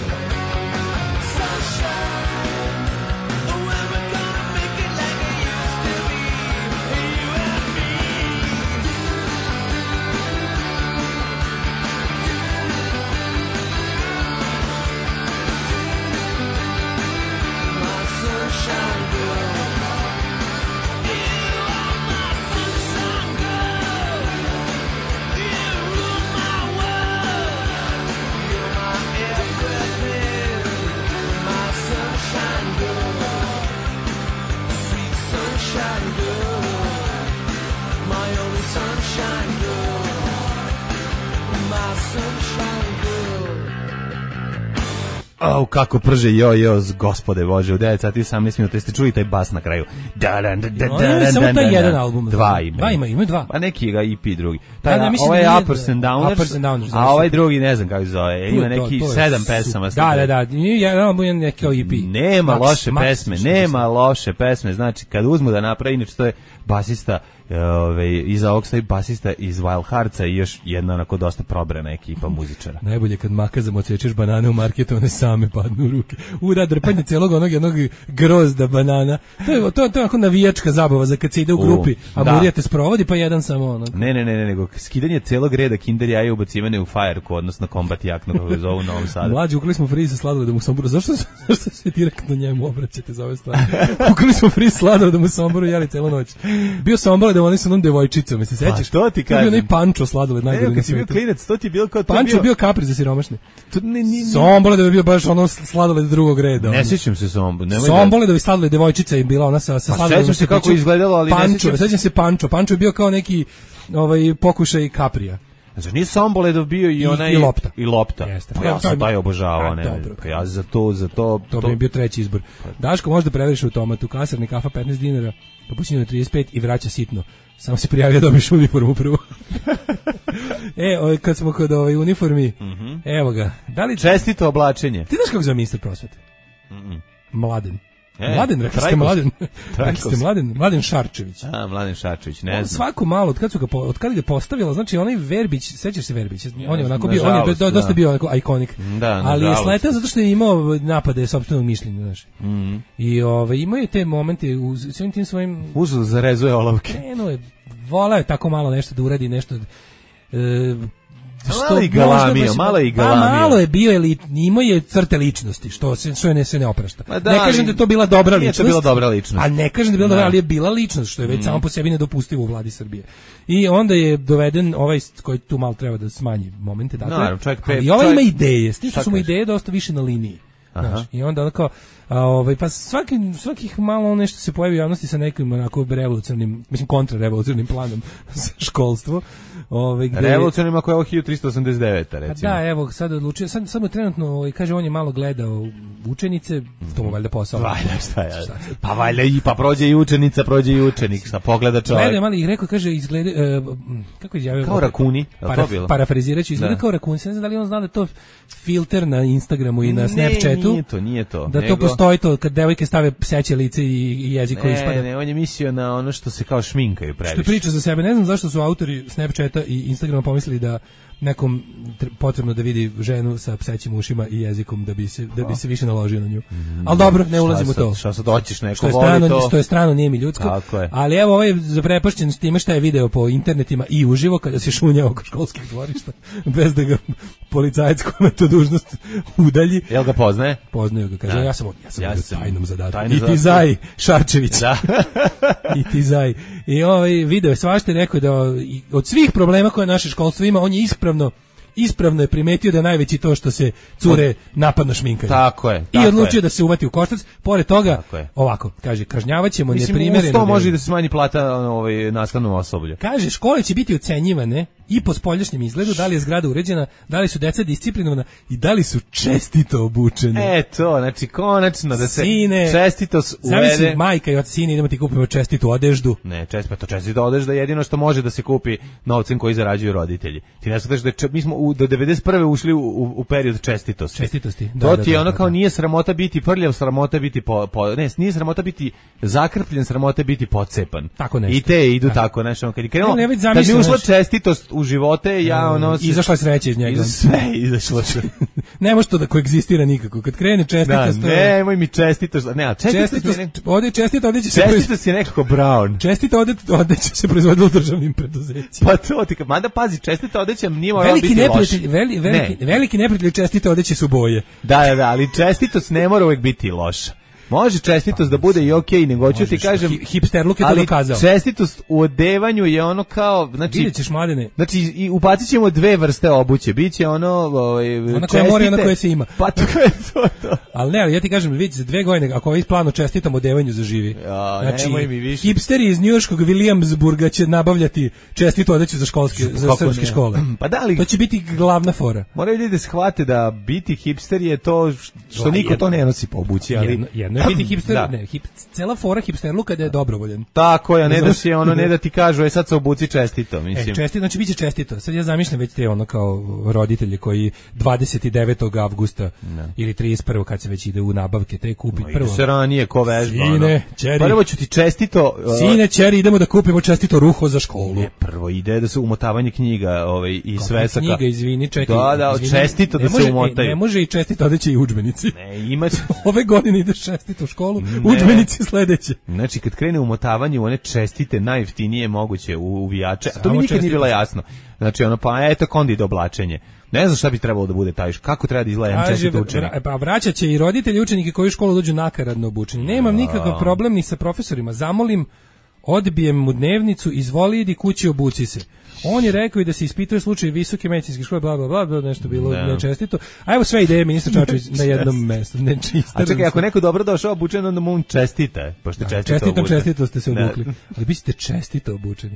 Sunshine, when we're gonna make it like it used to be, you and me. My sunshine girl. You are my sunshine girl. You rule my world. You're my everything. My sunshine girl. Sweet sunshine girl. My only sunshine girl. My sunshine girl. Au, kako prže jo, jo, gospode Bože, u devet sati i osamnaest minuta, jeste čuli taj bas na kraju? Da, da, da, da, Ono je samo da, taj da, jedan da. album. Dva ima. Dva ima, ima dva. Pa neki ga E P drugi. Da, Taj, da, mislim ovaj da je nije- Uppers and Downers, Uppers and Downers, da, a ovaj super. drugi ne znam kako se zove, ima To- to- neki to je sedam su- pesama. Da, da, da, nije jedan album, jedan neki kao E P. Nema Max- loše Max, pesme, što nema loše pesme, znači kad uzmu da napravi, inače to je basista Ove, iza ovog stoji basista iz Wild Heartsa i još jedna onako dosta probrana ekipa muzičara. Najbolje kad makazom odsečeš banane u marketu, one same padnu u ruke. U da, drpanje celog onog jednog grozda banana. To je, to, to je onako navijačka zabava za kad se ide u grupi, a da. Murija te sprovodi, pa jedan samo onako. Ne, ne, ne, ne, nego skidanje celog reda Kinder jaja i ubacivanje u fajerku, odnosno kombat jaknu, kako je zovu u Novom Sadu. Mlađi, ukli smo free sa sladoledom u Somboru. Zašto, zašto se direktno njemu obraćate za ove stvari? Ukli smo free sa sladoledom u Somboru, jeli celu noć. Bio Sombor da oni su onom devojčicom, se sećaš? Pa to ti kažem. To je bio onaj Pančo sladoled najgori na svijetu. Kad si bio klinac, to ti je bilo kao to Pančo bio, bio kapri za siromašne. Sombor da bi bio baš ono sladoled drugog reda. Ne sjećam se Sombor. Sombor da bi sladoled devojčica je bila ona sa sa sladoledom. Sećam se kako izgledalo, ali Pančo, ne sjećam se. Sećam se Pančo. Pančo je bio kao neki ovaj pokušaj kaprija. Znači nije Somboledov bio i onaj i lopta. I lopta. Jeste. Pa ja sam taj obožavao, ne. Dobro. Pa ja za to, za to. To bi bio treći izbor. Daško možda preveriš automatu, kasarni kafa petnaest dinara, kapućino trideset pet i vraća sitno. Samo se prijavio da dobiš uniformu prvo. E, ovaj, kad smo kod ovaj uniformi, mm-hmm. Evo ga. Da li čestito oblačenje? Ti znaš kako zove ministar prosvete? Mm-mm. Mladen. E, Mladen, rekli ste Mladen. Rekli ste Mladen, Mladen Šarčević. A, Mladen Šarčević, ne znam. Svako malo, od kad su ga, od kad ga postavila, znači onaj Verbić, sećaš se Verbić, on je onako bio, on je do, dosta bio onako ikonik. Da, ali je sletao zato što je imao napade sopstvenog mišljenja, znaš. Mm-hmm. I ovaj imao je te momente u svim tim svojim uzeo zarezuje olovke. Krenuo je, volao je tako malo nešto da uradi, nešto e, što malo i galamio, malo i galamio. Pa malo je bio elit, imao je crte ličnosti, što se što je ne se ne oprašta. Da, ne kažem da je to bila dobra ličnost. Nije to bila dobra ličnost. A ne kažem da je bila dobra, ali je bila ličnost, što je već mm. samo po sebi nedopustivo u vladi Srbije. I onda je doveden ovaj koji tu malo treba da smanji momente, dakle. No, čovjek pre, I ovaj čovjek, ima ideje, s tim što su mu ideje dosta više na liniji. Znaš, i onda onako, a, ovaj, pa svaki, svakih malo nešto se pojavi u javnosti sa nekim onako revolucionarnim, mislim kontrarevolucionarnim planom za školstvo. Ovaj, gde... Revolucionarnim ako je ovo hiljadu trista osamdeset deveta recimo. Da, evo, sad odlučio, sad, sad mu trenutno, ovaj, kaže, on je malo gledao učenice, to mu valjda posao. Valjda, šta je? Pa valjda i, pa prođe i učenica, prođe i učenik, šta pogleda čovjek. Gleda malo i rekao, kaže, izgleda, uh, kako je izjavio? Kao rakuni, para, parafrazirajući, izgleda da. Kao rakuni, ne znam da li on zna da to filter na Instagramu i na ne, Snapchatu. Nije to, nije to. Da nego... to postoji to, kad devojke stave pseće lice i jezik koji ispada. Ne, ne, on je mislio na ono što se kao šminkaju previše. Što priča za sebe, ne znam zašto su autori Snapchata i Instagrama pomislili da nekom potrebno da vidi ženu sa psećim ušima i jezikom da bi se da bi se više naložio na nju. Mm, ali dobro, ne ulazimo u to. Šta sad hoćeš neko što je voli strano, to? Što je strano, nije mi ljudsko. Ali evo ovaj zaprepašćen s time šta je video po internetima i uživo kada se šunja oko školskih dvorišta bez da ga policajac kome to dužnost udalji. Jel ga poznaje? Poznaju ga, kaže, da. ja sam ja sam, ja sam tajnom zadatku. Tajno I ti Zaj Šarčević. Da. I ti Zaj. I ovaj video je svašta rekao da od svih problema koje naše školstvo ima, on je ispravno ispravno je primetio da je najveći to što se cure napadno šminkaju. Tako je. Tako I odlučio je. da se uvati u koštac. Pored toga, ovako, kaže, kažnjavaćemo neprimereno. Mislim, uz to može da se smanji plata ovaj, nastavnom osoblju. Kaže, škole će biti ocenjivane i po spoljašnjem izgledu, da li je zgrada uređena, da li su deca disciplinovana i da li su čestito obučene. E to, znači konačno da se sine, čestitost uvede. Zamisli, majka i od sine, idemo ti kupimo čestitu odeždu. Ne, čest, pa to čestito odežda je jedino što može da se kupi novcem koji zarađuju roditelji. Ti ne shvataš da če, mi smo u, do devedeset prve ušli u, u, u period čestitosti. Čestitosti. To da, ti je da, ono da, kao da. nije sramota biti prljav, sramota biti po, po ne, nije sramota biti zakrpljen, sramota biti pocepan. Tako nešto. I te idu da. tako, znači on kad je krenulo, ne, ne, kad mi ušla čestitost u živote, ja ono se, izašla je sreća iz njega. Sve izašlo. Ne može to da koegzistira nikako. Kad krene čestitost, da, nemoj mi čestitost, ne, a čestitost, čestitost ne, ode čestito, ode će se čestitost je nekako brown. Čestito ode, ode će se proizvoditi u državnim preduzećima. Pa to ti, mada pazi, čestito odeća nije moralo biti loše. Veliki veli, veliki, ne. veliki neprijatelj čestito odeće su boje. Da, da, da, ali čestitost ne mora uvek biti loša. Može čestitost pa, da bude i okej, okay, nego ću ti kažem, hipsterluk je to dokazao. Ali čestitost u odevanju je ono kao, znači, vidjet ćeš, Mladene. Znači, i ubacit ćemo dve vrste obuće, biće ono, ovaj, ona koja mora i ona koja se ima. Pa to je to, to. Ali ne, ali ja ti kažem, vidite, za dve godine, ako ovaj plano čestitom odevanju zaživi. Ja, znači, nemoj mi više. Hipsteri iz njujorškog Williamsburga će nabavljati čestitu odeću za školske, za srpske škole. Pa da li, to će biti glavna fora. Moraju ljudi da shvate da biti hipster je to što niko to ne nosi po obući, ali jedno, jedno Ne biti hipster, Da. ne, hip, cela fora hipsterluka da je dobrovoljan. Tako je, a ne da si ono, ne Da. da ti kažu, e sad se obuci čestito, mislim. E, čestito, znači biće čestito. Sad ja zamišljam već te ono kao roditelji koji dvadeset devetog avgusta ili trideset prvog kad se već ide u nabavke, te kupi Ide prvo. se ranije, ko vežba. ono. Sine, čeri. Prvo ću ti čestito... uh, Sine, čeri, idemo da kupimo čestito ruho za školu. Ne, prvo ide da se umotavanje knjiga ovaj, i svesaka. Knjiga, izvini, čekaj. Da, da, izvini, čestito ne da može, se umotaju. e, Ne može i čestito odeći i udžbenici. Ne, ima... Ove godine ideš čestito u školu, Ne. udžbenici sledeće. Znači, kad krene umotavanje u one čestite, najjeftinije moguće u uvijače, a to Samo mi nikad nije čestito. bilo jasno. Znači, ono, pa eto, onda ide oblačenje. Ne znam šta bi trebalo da bude taj, kako treba da izgleda Kaže, čestito učenik. vra- pa vraćat će i roditelji i učenike koji u školu dođu nakaradno obučeni. Nemam nikakav problem ni sa profesorima. Zamolim, odbijem mu dnevnicu, izvoli idi kući, obuci se. On je rekao i da se ispituje slučaj visoke medicinske škole, bla, bla, bla, bla, nešto bilo Da. nečestito. A evo sve ideje ministar Čačević na jednom mestu. Nečistito. A čekaj, ako neko dobro došao obučen, onda mu on čestita, pošto je čestito Čestito, obučen. čestito ste se Da. obukli. Ali biste čestito obučeni.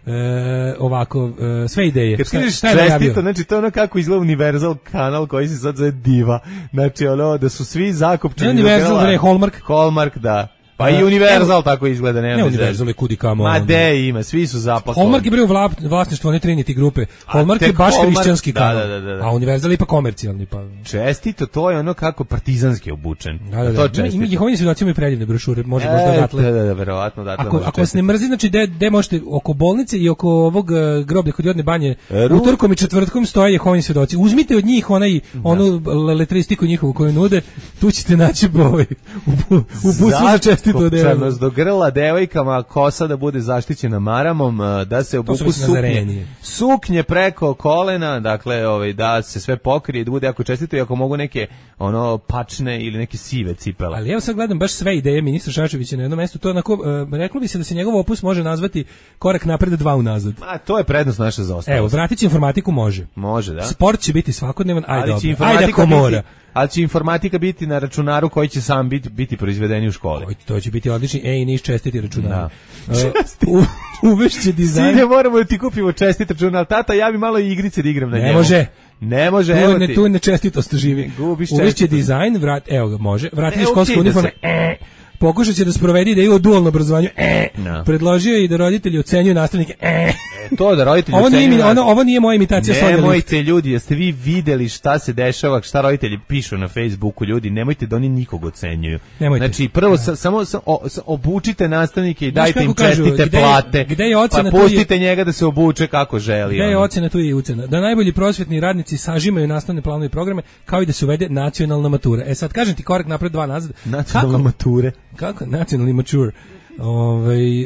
E, ovako, e, sve ideje. Kad Šta- kažeš šta je najavio? čestito, znači to je ono kako izgleda Universal kanal koji se sad zove Diva. Znači ono da su svi zakopčeni. Ne Universal, do grla. bre, Hallmark. Hallmark, da. Pa E, i Universal evo- tako izgleda, nema Ne, veze. Universal je kudi kamo. Ma ono. de ima, svi su zapakovani. Hallmark je bio vla- vlasništvo one Trinity grupe. Hallmark je tek baš Hallmark- hrišćanski da, kanal. da, da, da. A Universal je ipak komercijalni. Pa. Čestito, to je ono kako partizanski obučen. Da, da, To je da. Ima, čestito. ima Jehovini svedoci imaju predivne brošure, može možda E, odatle. Da, da, da, verovatno odatle Ako, može ako vas ne čestito. mrzi, znači gde, gde možete, oko bolnice i oko ovog e, groblja kod Jodne banje, Ru- utorkom i četvrtkom stoje Jehovini svedoci. Uzmite od njih onaj, onu letristiku njihovu koju nude, tu ćete naći ovaj, u, bu- u busu za čestito Zakopčanost odelo. do grla devojkama, kosa da bude zaštićena maramom, a, da se su obuku već suknje. Nazareni. Suknje preko kolena, dakle, ovaj, da se sve pokrije, da bude jako čestito i ako mogu neke ono pačne ili neke sive cipele. Ali evo sad gledam baš sve ideje ministra Šačevića na jednom mestu, to je onako, e, reklo bi se da se njegov opus može nazvati korak napred, dva unazad. A to je prednost naša zaostalost. Evo, vratit će informatiku može. Može, da. Sport će biti svakodnevan, ajde Ali će dobro. Ajde informatika ako mora. biti, ali će informatika biti na računaru koji će sam biti, biti proizvedeni u školi. Oj, to će biti odlični, ej, niš čestiti računari. Da. E, u- uvešće dizajn. Sine, moramo da ti kupimo čestit računar. Tata, ja bi malo i igrice da igram na Ne njemu. može. Ne može, Tu, evo ne, ti. tu nečestitost živi. Gubiš Uvešće čestitost. dizajn, vrat, evo ga, može. Vratiti E, školske ukida uniforme. se. E, pokušat će da sprovedi da ilo dualno obrazovanje. E, No. predložio je i da roditelji ocenjuju nastavnike. E, To da roditelji ovo, nije, ocenjuju mi- nas- ono, ovo nije moja imitacija Sonja Licht. Nemojte ljudi, jeste vi videli šta se dešava, šta roditelji pišu na Facebooku, ljudi, nemojte da oni nikog ocenjuju. Nemojte. Znači, prvo sa, samo sa, o, sa- obučite nastavnike i Znaš dajte im kako kažu, čestite gde je- plate. gde je ocena, pa tu je- pustite njega da se obuče kako želi. Gde je ono. ocena, tu je i ucena. Da najbolji prosvetni radnici sažimaju nastavne planove i programe, kao i da se uvede nacionalna matura. E sad, kažem ti korak napred, dva nazad. Nacionalne mature. Kako? Nacionalni mature. Ovaj,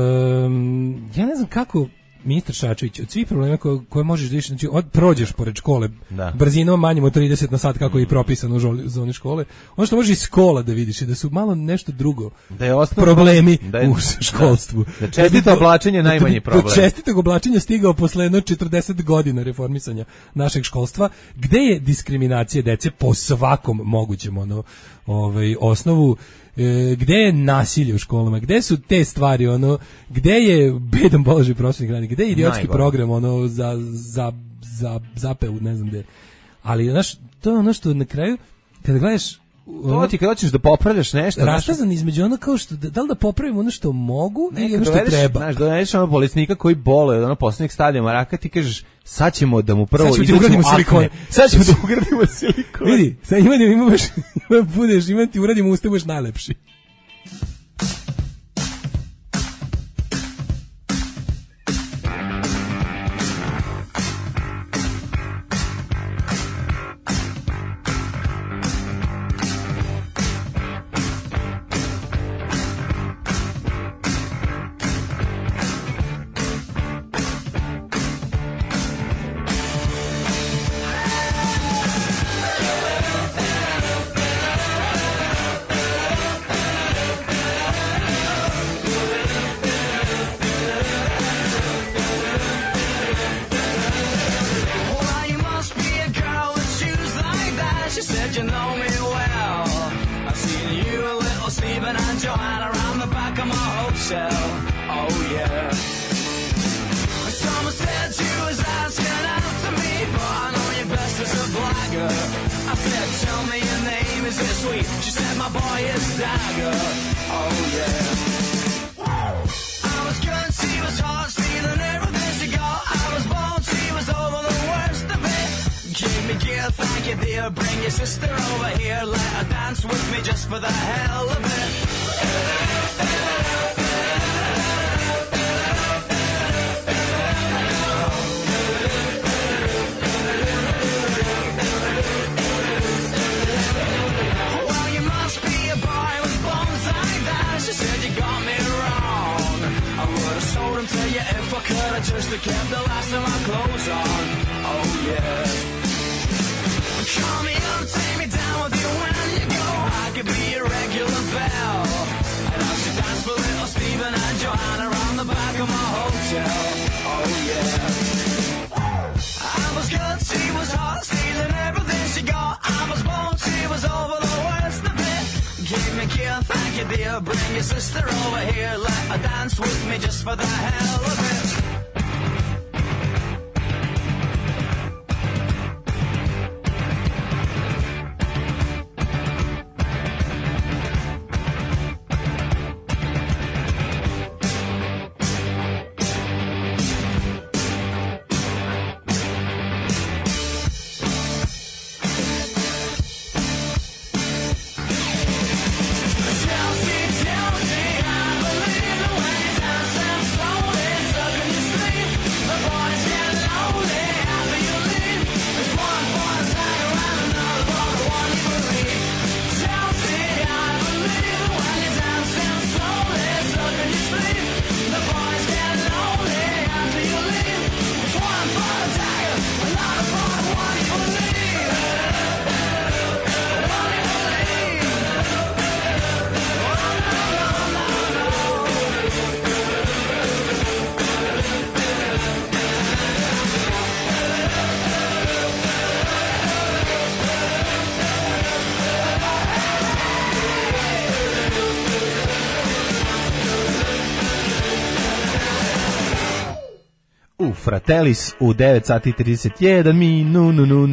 em, ja ne znam kako ministar Šačević, od svih problema koje, koje možeš da vidiš, znači od, prođeš pored škole Da. brzinom manjim od trideset na sat kako je i propisano u žoli- zoni škole, ono što možeš iz škola da vidiš je da su malo nešto drugo Da je osnovno- problemi da je- u školstvu. Da. Da čestito oblačenje je Da- najmanji da- problem. Do čestitog oblačenja stigao posle jedno četrdeset godina reformisanja našeg školstva, gde je diskriminacija dece po svakom mogućem ono, ovaj, osnovu, e, gde je nasilje u školama, gde su te stvari, ono, gde je bedan položaj prosvetnih radnika, gde je idiotski Najgore. program, ono, za, za, za zapeu, ne znam gde. Ali, znaš, to je ono što na kraju, kada gledaš, To ti kad hoćeš da popravljaš nešto, znaš, rastazan između ono kao što, da, da li da popravimo ono što mogu ili ono što dovedeš, treba. Znaš, dovedeš ono bolesnika koji boluje od ono poslednjeg stadija maraka, ti kažeš, sad ćemo da mu prvo Sad ćemo ti izađu ugradimo akne. silikone. Sad ćemo da ugradimo silikone. Vidi, sad ima da imaš, ima budeš, ima ti uradimo usta, budeš najlepši. Well, you must be a girl with shoes like that. She said you know me well. I've seen you a little Stephen and Joanna around the back of my hotel. Oh yeah. Someone said you was asking after me, but I know you best as a blagger. I said, tell me your name is it sweet? She said my boy is dagger. Oh yeah. I was good, she was hot, stealing everything she got. I was born, she was over the worst of it. Give me gear, thank you dear. Bring your sister over here, let her dance with me just for the hell of it. Well, you must be a boy with bones like that. She said you got me wrong. I would have sold him to you if I could have just kept the last of my clothes on. Oh yeah. Call me up, take me down with you when you go. I could be a regular belle. And I should dance for little Stephen and Joanna around the back of my hotel. Oh yeah. I was good, she was hot, stealing everything she got. I was born, she was over the worst of it. Give me gear, thank you dear. Bring your sister over here, let her dance with me just for the hell of it. Fratellis u devet sati i trideset jedan minut.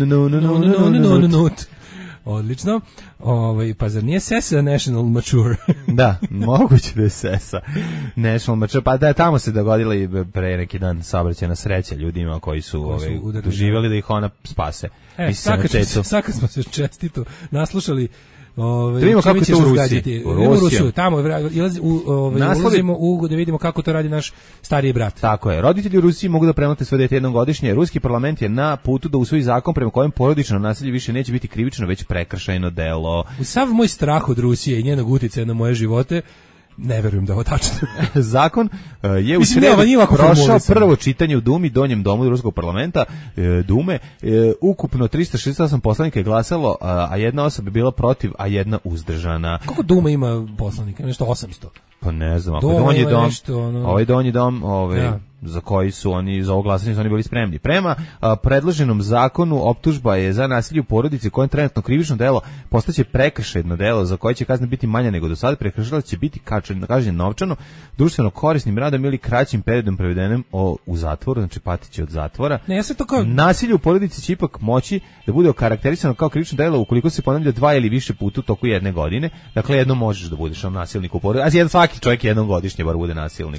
Odlično. Ovaj pa zar nije Sesa National Mature? Da, moguće da je Sesa National Mature. Pa da, tamo se dogodila i pre neki dan saobraćajna sreća ljudima koji su, koji su ovaj, doživjeli da ih ona spase. E, sad kad smo se čestito naslušali. Ove, da vidimo kako je to u Rusiji. U Rusiju. Tamo u, ove, ulazimo u da vidimo kako to radi naš stariji brat. Tako je. Roditelji u Rusiji mogu da premlate svoje dete jednom godišnje. Ruski parlament je na putu da usvoji zakon prema kojem porodično nasilje više neće biti krivično, već prekršajno delo. U sav moj strah od Rusije i njenog uticaja na moje živote, ne verujem da ovo tačno. Zakon uh, je u sredu prošao prvo čitanje u Dumi, donjem domu Ruskog parlamenta, uh, Dume. Uh, ukupno trista šezdeset osam poslanika je glasalo, uh, a jedna osoba je bila protiv, a jedna uzdržana. Koliko Duma ima poslanika? Nešto osamsto. Pa ne znam, ako donji dom, nešto, ono... ovaj donji dom, ovaj... Ja. za koji su oni, za ovo glasanje su oni bili spremni. Prema a, predloženom zakonu optužba je za nasilje u porodici kojem trenutno krivično delo postaće prekršajno delo za koje će kazna biti manja nego do sada. Prekršilac će biti kažnjen novčano, društveno korisnim radom ili kraćim periodom provedenim o, u zatvoru, znači patiće od zatvora. Ne, ja se to kao... Nasilje u porodici će ipak moći da bude okarakterisano kao krivično delo ukoliko se ponavlja dva ili više puta u toku jedne godine. Dakle, jedno možeš da budeš nasilnik u porodici, a jedan svaki čovjek jednom godišnje bar bude nasilnik.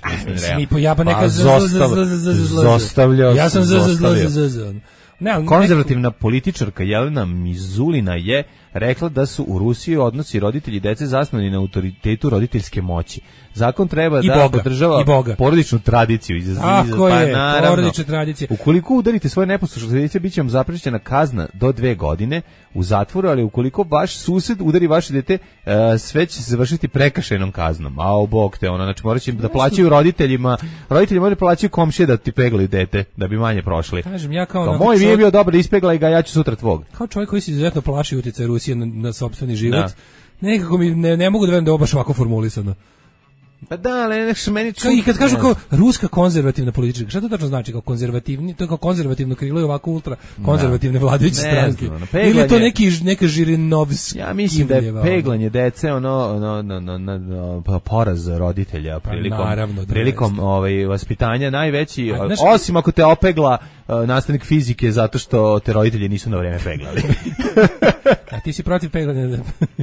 Zostavljao ja sam konzervativna političarka Jelena Mizulina je rekla da su u Rusiji odnosi roditelji i dece zasnovani na autoritetu roditeljske moći. Zakon treba I da Boga, podržava porodičnu tradiciju. Iz, Ako iz, pa, je, naravno, porodična tradicija. Ukoliko udarite svoje neposlušno dete, bit će vam zaprećena kazna do dve godine u zatvoru, ali ukoliko vaš sused udari vaše dete, uh, sve će se završiti prekršajnom kaznom. A o bog te, ono, znači morat će da plaćaju roditeljima, roditelji moraju plaćaju komšije da ti peglaju dete, da bi manje prošli. Kažem, ja kao... To moj nije bio dobar da ispeglaj ga, ja ću sutra tvog. Kao čovjek koji se izuzetno plaši utjecaja Rusije na, na sopstveni život, da. Nekako mi ne, ne mogu da verujem da je baš ovako formulisano. Pa da, ali nešto meni ču... I kad kažu kao ruska konzervativna politička, šta to tačno znači kao konzervativni, to je kao konzervativno krilo i ovako ultra konzervativne da. Vladajuće stranke. Znam, peglanje... Ili je to neki neka Žirinovski? Ja mislim da je peglanje dece ono ono no, no, no, no, poraz roditelja prilikom pa, naravno, prilikom ovaj vaspitanja najveći, a, znaš, osim ako te opegla uh, nastavnik fizike zato što te roditelji nisu na vreme peglali. A ti si protiv peglanja.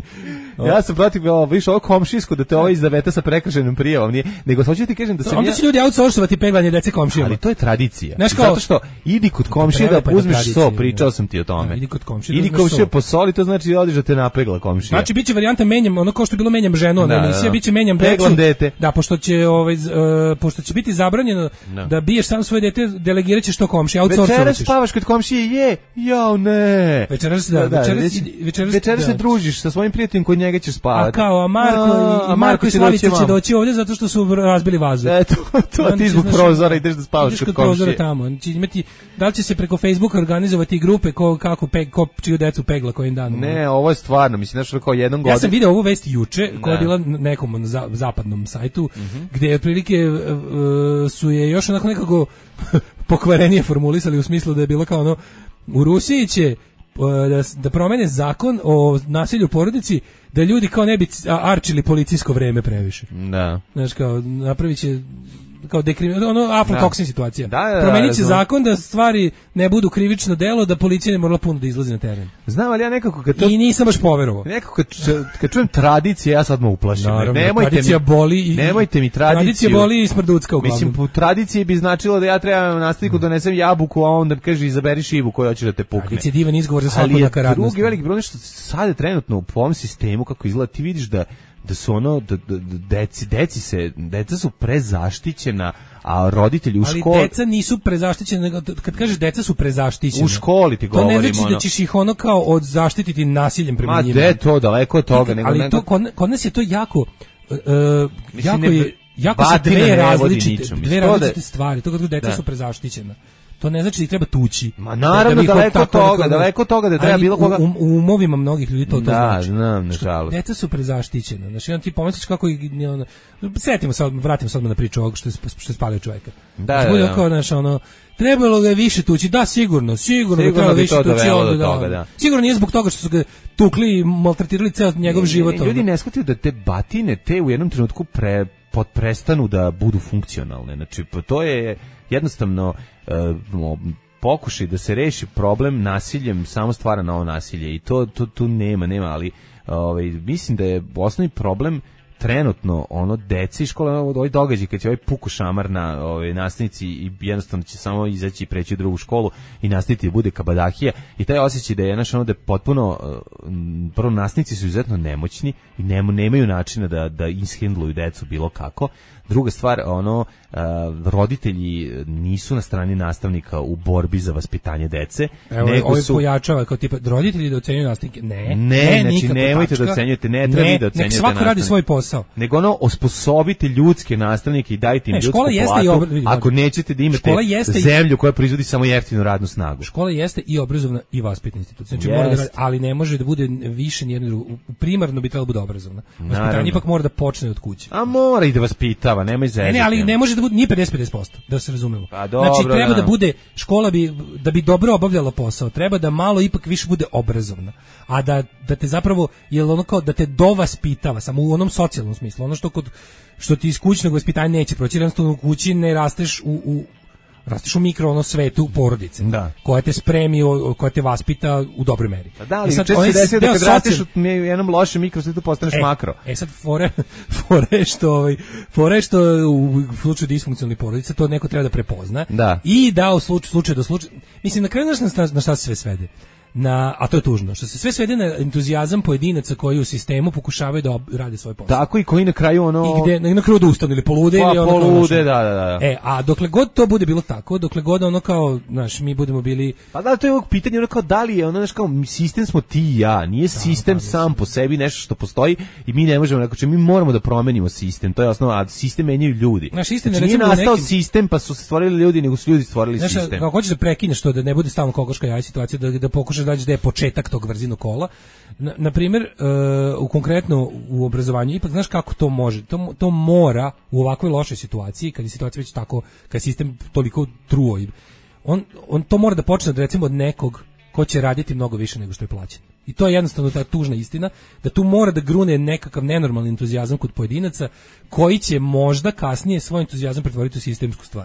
Ja sam protiv, ovo, više ovo komšijsko, da te ovo izdavete sa prekršajnom prijavom, nije, nego hoću ti kažem da sam Onda ja... će ljudi outsourcovati peglanje dece komšijama. Ali to je tradicija. Znaš kao- Zato što idi kod komšije da Treba je uzmeš tradicija, so, pričao da. sam ti o tome. Da, idi kod komšije da Idi uzmeš komšije so. po soli, to znači da odiš da te napegla komšija. Znači biće varijanta menjam, ono kao što je bilo menjam ženu, ona Da, emisija, da. biće menjam Peglam decu. dete. Da, pošto će ovaj z- e, pošto će biti zabranjeno Da. da biješ sam svoje dete, delegiraćeš to komšiji, Večeras outsourcovaćeš. spavaš kod komšije, je, jao ne. Večeras da, večeras idi- večeras- večeras se da. družiš sa svojim prijateljem kod njega ćeš spavati. A kao, a Marko, A, i, a i Marko i će Slavica doći će vamo. doći ovdje zato što su razbili vazu. Eto, to Onda ti će, zbog znaš, prozora ideš da spavaš ideš kod kod prozora komšije. tamo. Znači, imati, da li će se preko Facebooka organizovati grupe ko, kako pe, ko čiju decu pegla kojim danom? Ne, ovo je stvarno, mislim, znaš, kao jedan Ja godin. sam video ovu vest juče, koja je Da. bila na nekom za, zapadnom sajtu, gde je otprilike e, e, su je još onako nekako pokvarenije formulisali u smislu da je bilo kao ono, u Rusiji će e, da, da promene zakon o nasilju u porodici, da ljudi kao ne bi c- a- arčili policijsko vreme previše. Da. Znaš, kao, napravit će kao dekrimin, ono aflatoksin situacija. Da, da, da, Promenit će razumem. zakon da stvari ne budu krivično delo, da policija ne morala puno da izlazi na teren. Znam, ali ja nekako kad to... I nisam baš poverovao. Nekako kad, č- kad čujem tradicije, ja sad me uplašim. Naravno, nemojte tradicija mi, boli i- nemojte mi tradiciju. Tradicija boli i smrducka uglavnom. Mislim, po tradiciji bi značilo da ja trebam nastavniku donesem jabuku, a on da kaže izaberi šibu koju hoćeš da te pukne. Tradicija je divan izgovor za svaku Ali je nakaradnost. drugi veliki problem što sad je trenutno po ovom sistemu kako izgleda, ti vidiš da da su ono da, da, da deci, deci se deca su prezaštićena, a roditelji u Ali školi deca nisu prezaštićena, nego t- kad kažeš deca su prezaštićena. u školi ti To ne govorim znači ono. da ćeš ih ono kao od zaštititi nasiljem prema Ma njima. de to daleko od toga, nego ali nego- to kod, kod nas je to jako uh, Mislim, jako ne- je jako su batina dve ne vodi različite ničemu. dve To da- različite stvari. To kad deca Da. su prezaštićena. To ne znači da ih treba tući. Ma naravno, bi ih daleko tako od toga, neko- daleko od toga da treba ali bilo koga- U, u, u umovima mnogih ljudi to, to Da, znači. znam, nažalost. Deca su prezaštićena. Znači, on ti pomisliš kako ih... ne, ono, setimo se, vratimo se odmah na priču ovog što je, sp- što je spalio čoveka. Da, Znači, da, bude da. kao, znaš, ono, trebalo ga je više tući. Da, sigurno, sigurno, Sigurno treba bi više to tući. dovelo onda do da. toga, da. Sigurno nije zbog toga što su ga tukli i maltretirali ceo njegov život. Ljudi ono. ne shvataju da te batine te u jednom trenutku pre pod prestanu da budu funkcionalne. Znači, pa to je jednostavno e, mo- pokušaj da se reši problem nasiljem, samo stvara novo nasilje i to, to tu nema, nema, ali ovaj, mislim da je osnovni problem trenutno ono deci škola, ono, ovaj događaj kad će ovaj puku šamar na ovaj, nastavnici i jednostavno će samo izaći i preći u drugu školu i nastaviti da bude kabadahija i taj osjećaj da je, znaš, ono da je potpuno uh, prvo nastavnici su izuzetno nemoćni i nemo, nemaju načina da, da ishendluju decu bilo kako. Druga stvar, ono, uh, roditelji nisu na strani nastavnika u borbi za vaspitanje dece, Evo, nego ovaj su... pojačava kao tipa roditelji da ocenjuju nastavnike. Ne, Ne, znači nikako, nemojte tačka. da ocenjujete, ne treba vi da nek ocenjujete svako radi nastavnike. svoj posao. Nego ono, osposobite ljudske nastavnike i dajte im Ne, ljudsku škola jeste i platu, obr- vidi, ako mlađe. nećete da imate Škola jeste i- zemlju koja proizvodi samo jeftinu radnu snagu. Škola jeste i obrazovna i vaspitna institucija. Znači, Jest. mora da radi, ali ne može da bude više nijedno drugo. U- Primarno bi trebalo da bude obrazovna. Vaspitanje Naravno. ipak mora da počne od kuće. A mora i da vas pitava, nemoj zezati. Ne, ne, ali ne može da bude nije pedeset pedeset posto, da se razumemo. Pa dobro, znači treba da. da bude škola bi da bi dobro obavljala posao, treba da malo ipak više bude obrazovna. A da da te zapravo jel ono kao da te dovaspitava samo u onom socijalnom smislu. Ono što kod što ti iz kućnog vaspitanja neće proći, jer jednostavno u kući ne rasteš u u rasteš u mikro ono svetu porodice, Da. koja te spremi, o- koja te vaspita u dobroj meri. Pa da, I ali sad, često onaj se desi da deo kad rasteš socijalni- u jednom lošem mikrosvetu postaneš E, makro. E sad fore, fore je što ovaj fore je što u slučaju disfunkcionalnih porodica to neko treba da prepozna Da. i da u slučaju slučaj do slučaja. Mislim na kraju znaš na, šta- na šta se sve svede. Na, a to je tužno, što se sve svede na entuzijazam pojedinaca koji u sistemu pokušavaju da ob- rade svoj posao. Tako i koji na kraju ono... I gde na, na kraju da ustanu ili polude Pa, ili ono kao, polude, znaš, da, da, da. E, a dokle god to bude bilo tako, dokle god ono kao, znaš, mi budemo bili Pa da, to je ovog pitanje, ono kao da li je, ono, znaš, kao, mi sistem smo ti i ja, nije sistem sam po sebi nešto što postoji i mi ne možemo, neko, mi moramo da promenimo sistem, to je osnova, a sistem menjaju ljudi. Znaš, sistem je, znači, nije recimo, u nastao nekim- sistem, pa su se stvorili ljudi, nego su ljudi stvorili Znaš, sistem. kako hoćeš da prekineš to, da ne bude stalno kokoška jaj situacija, da, da pokušaš da nađeš da je početak tog vrzinog kola. Na, na primjer, e, u konkretno u obrazovanju, ipak znaš kako to može, to, to mora u ovakvoj lošoj situaciji, kad je situacija već tako, kad je sistem toliko truo, i- on, on to mora da počne od, recimo od nekog ko će raditi mnogo više nego što je plaćen. I to je jednostavno ta tužna istina, da tu mora da grune nekakav nenormalni entuzijazam kod pojedinaca, koji će možda kasnije svoj entuzijazam pretvoriti u sistemsku stvar.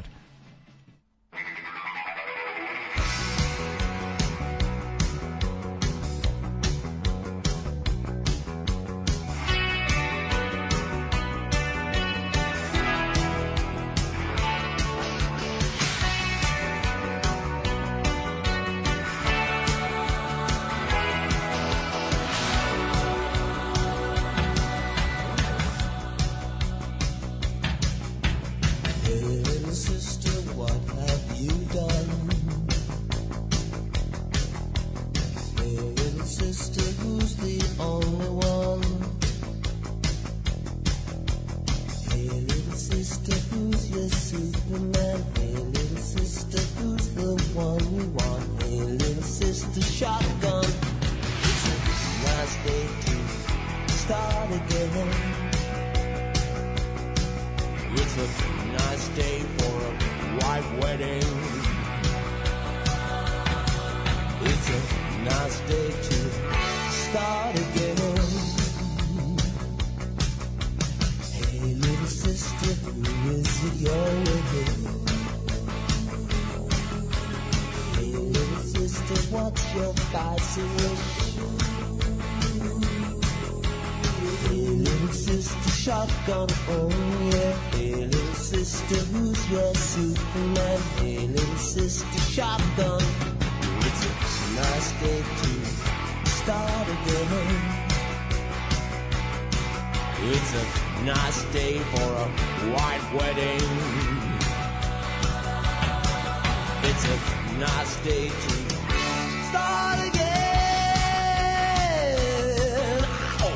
Superman. Hey, little sister, who's the one you want? Hey, little sister, shotgun. It's a nice day to start again. It's a nice day for a white wedding. It's a nice day to start again. Hey, little sister, who is it you're with? Hey, little sister, what's your spicy wish? Hey, little sister, shotgun, oh yeah. Hey, little sister, who's your Superman? Hey, little sister, shotgun. It's a nice day to start again. It's a nice day for a white wedding. It's a nice day to start again. Ow!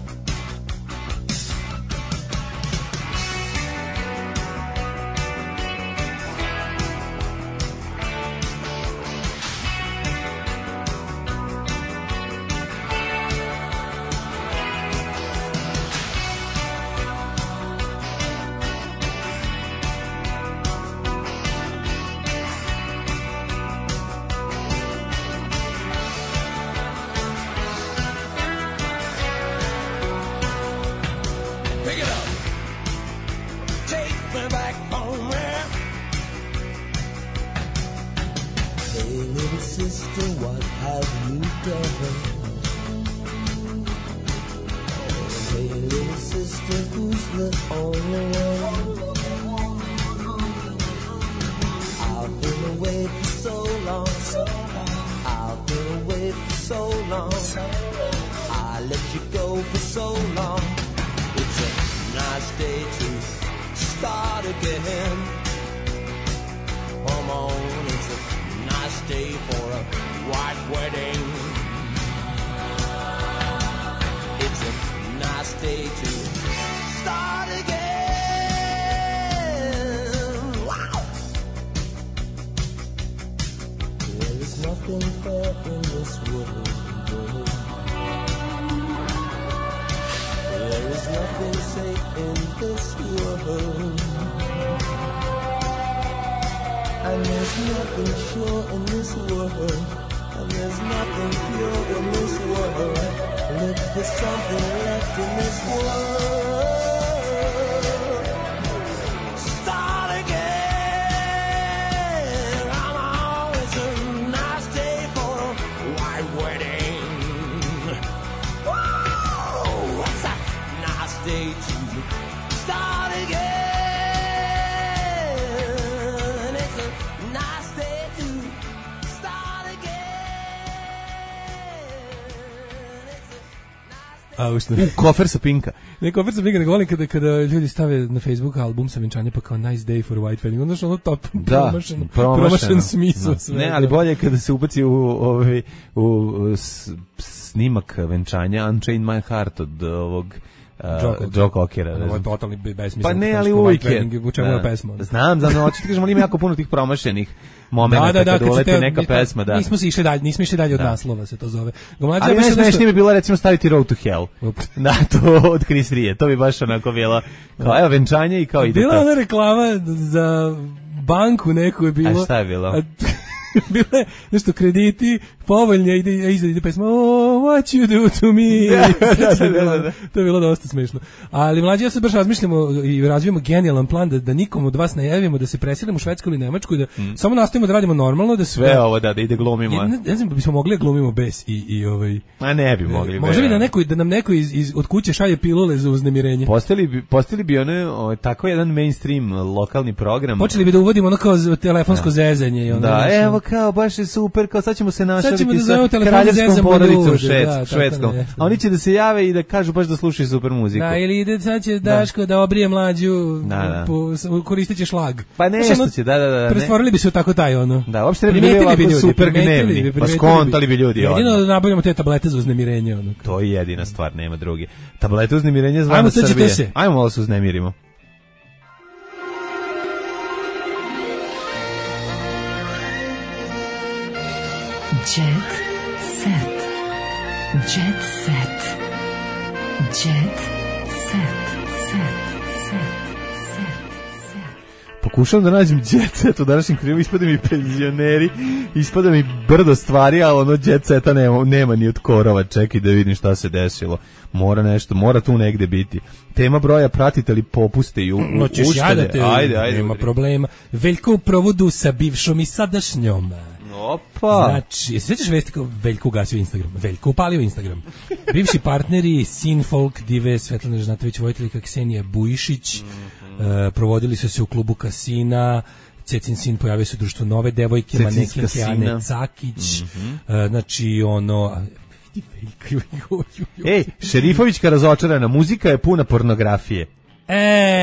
Pick it up. Take me back home, yeah. Hey, little sister, what have you done? Hey, little sister, who's the only one? I've been away for so long. I've been away for so long. I let you go for so long. It's a nice day to start again. Come on, it's a nice day for a white wedding. It's a nice day to start again. Wow! There is nothing fair in this world. There is nothing safe in this world. And there's nothing sure in this world. And there's nothing pure in this world. Look for something left in this world. Start again. Come on, it's a nice day for a white wedding. Whoa, it's a nice day to start again. It's a nice day to start A, ušto? Kofer sa Pinka. Ne, kofer sa Pinka, nego volim kada, kada ljudi stave na Facebook album sa venčanja, pa kao nice day for white wedding. Onda što ono top Da, promašen, promašeno. promašen smisao Da. svega. Ne, ali bolje je kada se ubaci u, ovaj, u, u s- snimak venčanja Unchain My Heart od ovog uh, Joe Cocker. Joe Cockera. Ovo je totalni be- besmislen. Pa ne, Kao ali što uvijek White je. Wedding, u čemu je pesma? Znam, znam, hoću ti kažem, ali ima jako puno tih promašenih momenta Da, da, da, kada kad se uleti teo- neka mi- pesma. Da. Nismo se išli dalje, nismo išli dalje od Da. naslova, se to zove. Gomlađa, Ali ja mislim najsmešnije nešto- bi bilo recimo staviti Road to Hell. Da, to od Chris Rie. To bi baš onako bilo kao evo venčanje i kao ide Bila to. ona reklama za banku neku je bilo. A šta je bilo? A, bilo je nešto krediti, povoljnije, ide, ide, ide pesma Oh, what you do to me. Da, da, da, da, da. To je bilo dosta smešno. Ali mlađi, ja se baš razmišljamo i razvijemo genijalan plan da, da nikom od vas ne javimo da se preselimo u Švedsku ili Nemačku i da samo nastavimo da radimo normalno, da Sve ovo da, da ide glumimo. Ja, ne, ne znam, bismo mogli da glumimo bes i, i ovaj... A ne bi mogli. Može li be. da, neko, da nam neko iz, iz, od kuće šalje pilule za uznemirenje? Postali bi, postali bi ono, o, tako jedan mainstream lokalni program. Počeli bi da uvodimo ono kao z- telefonsko Da. zezanje. I ono, Da, znaš, evo kao, baš je super, kao sad ćemo se našaliti ćemo da sa zovemo telefon, kraljevskom zezamo porodicom ljude, šveds, da, tako švedskom. nešto. A oni će da se jave i da kažu baš da slušaju super muziku. Da, ili ide sad će Daško da obrije mlađu, Da, da. po, s- koristit će šlag. Pa Znaš, nešto ono, će, da, da, da. ne. Pretvorili bi se u tako taj ono. Da, uopšte ne bi bili Primetili bi ovako ljudi, super primetili gnevni, bi, pa primetili skontali bi ljudi Jedino odmah. da nabavljamo te tablete za uznemirenje. Ono. To je jedina stvar, nema druge. Tablete uznemirenja zvana Ajmo, sad ćete Srbije. se. Ajmo malo se uznemirimo. Jet set. Jet set. Jet set. Set. Set. Pokušavam da nađem jet set u današnjem krivu, ispada mi penzioneri, ispada mi brdo stvari, ali ono jet seta nema, nema ni od korova, čekaj da vidim šta se desilo. Mora nešto, mora tu negde biti. Tema broja, pratite li popuste i u, u, no, ćeš uštede? Jadate, ajde, ajde. nema problema. Veljko u provodu sa bivšom i sadašnjom. Opa. Znači, se sjećaš vesti kao Veljko ugasio Instagram? Veljko upalio Instagram. Bivši partneri, sin folk dive Svetlana Žnatović, vojiteljka Ksenija Bujišić, mm-hmm. uh, provodili su se u klubu Kasina, Cecin sin pojavio se u društvu Nove devojke, manekinke Ane Cakić, mm-hmm. uh, znači ono... Ej, Šerifovićka razočarana, muzika je puna pornografije. E,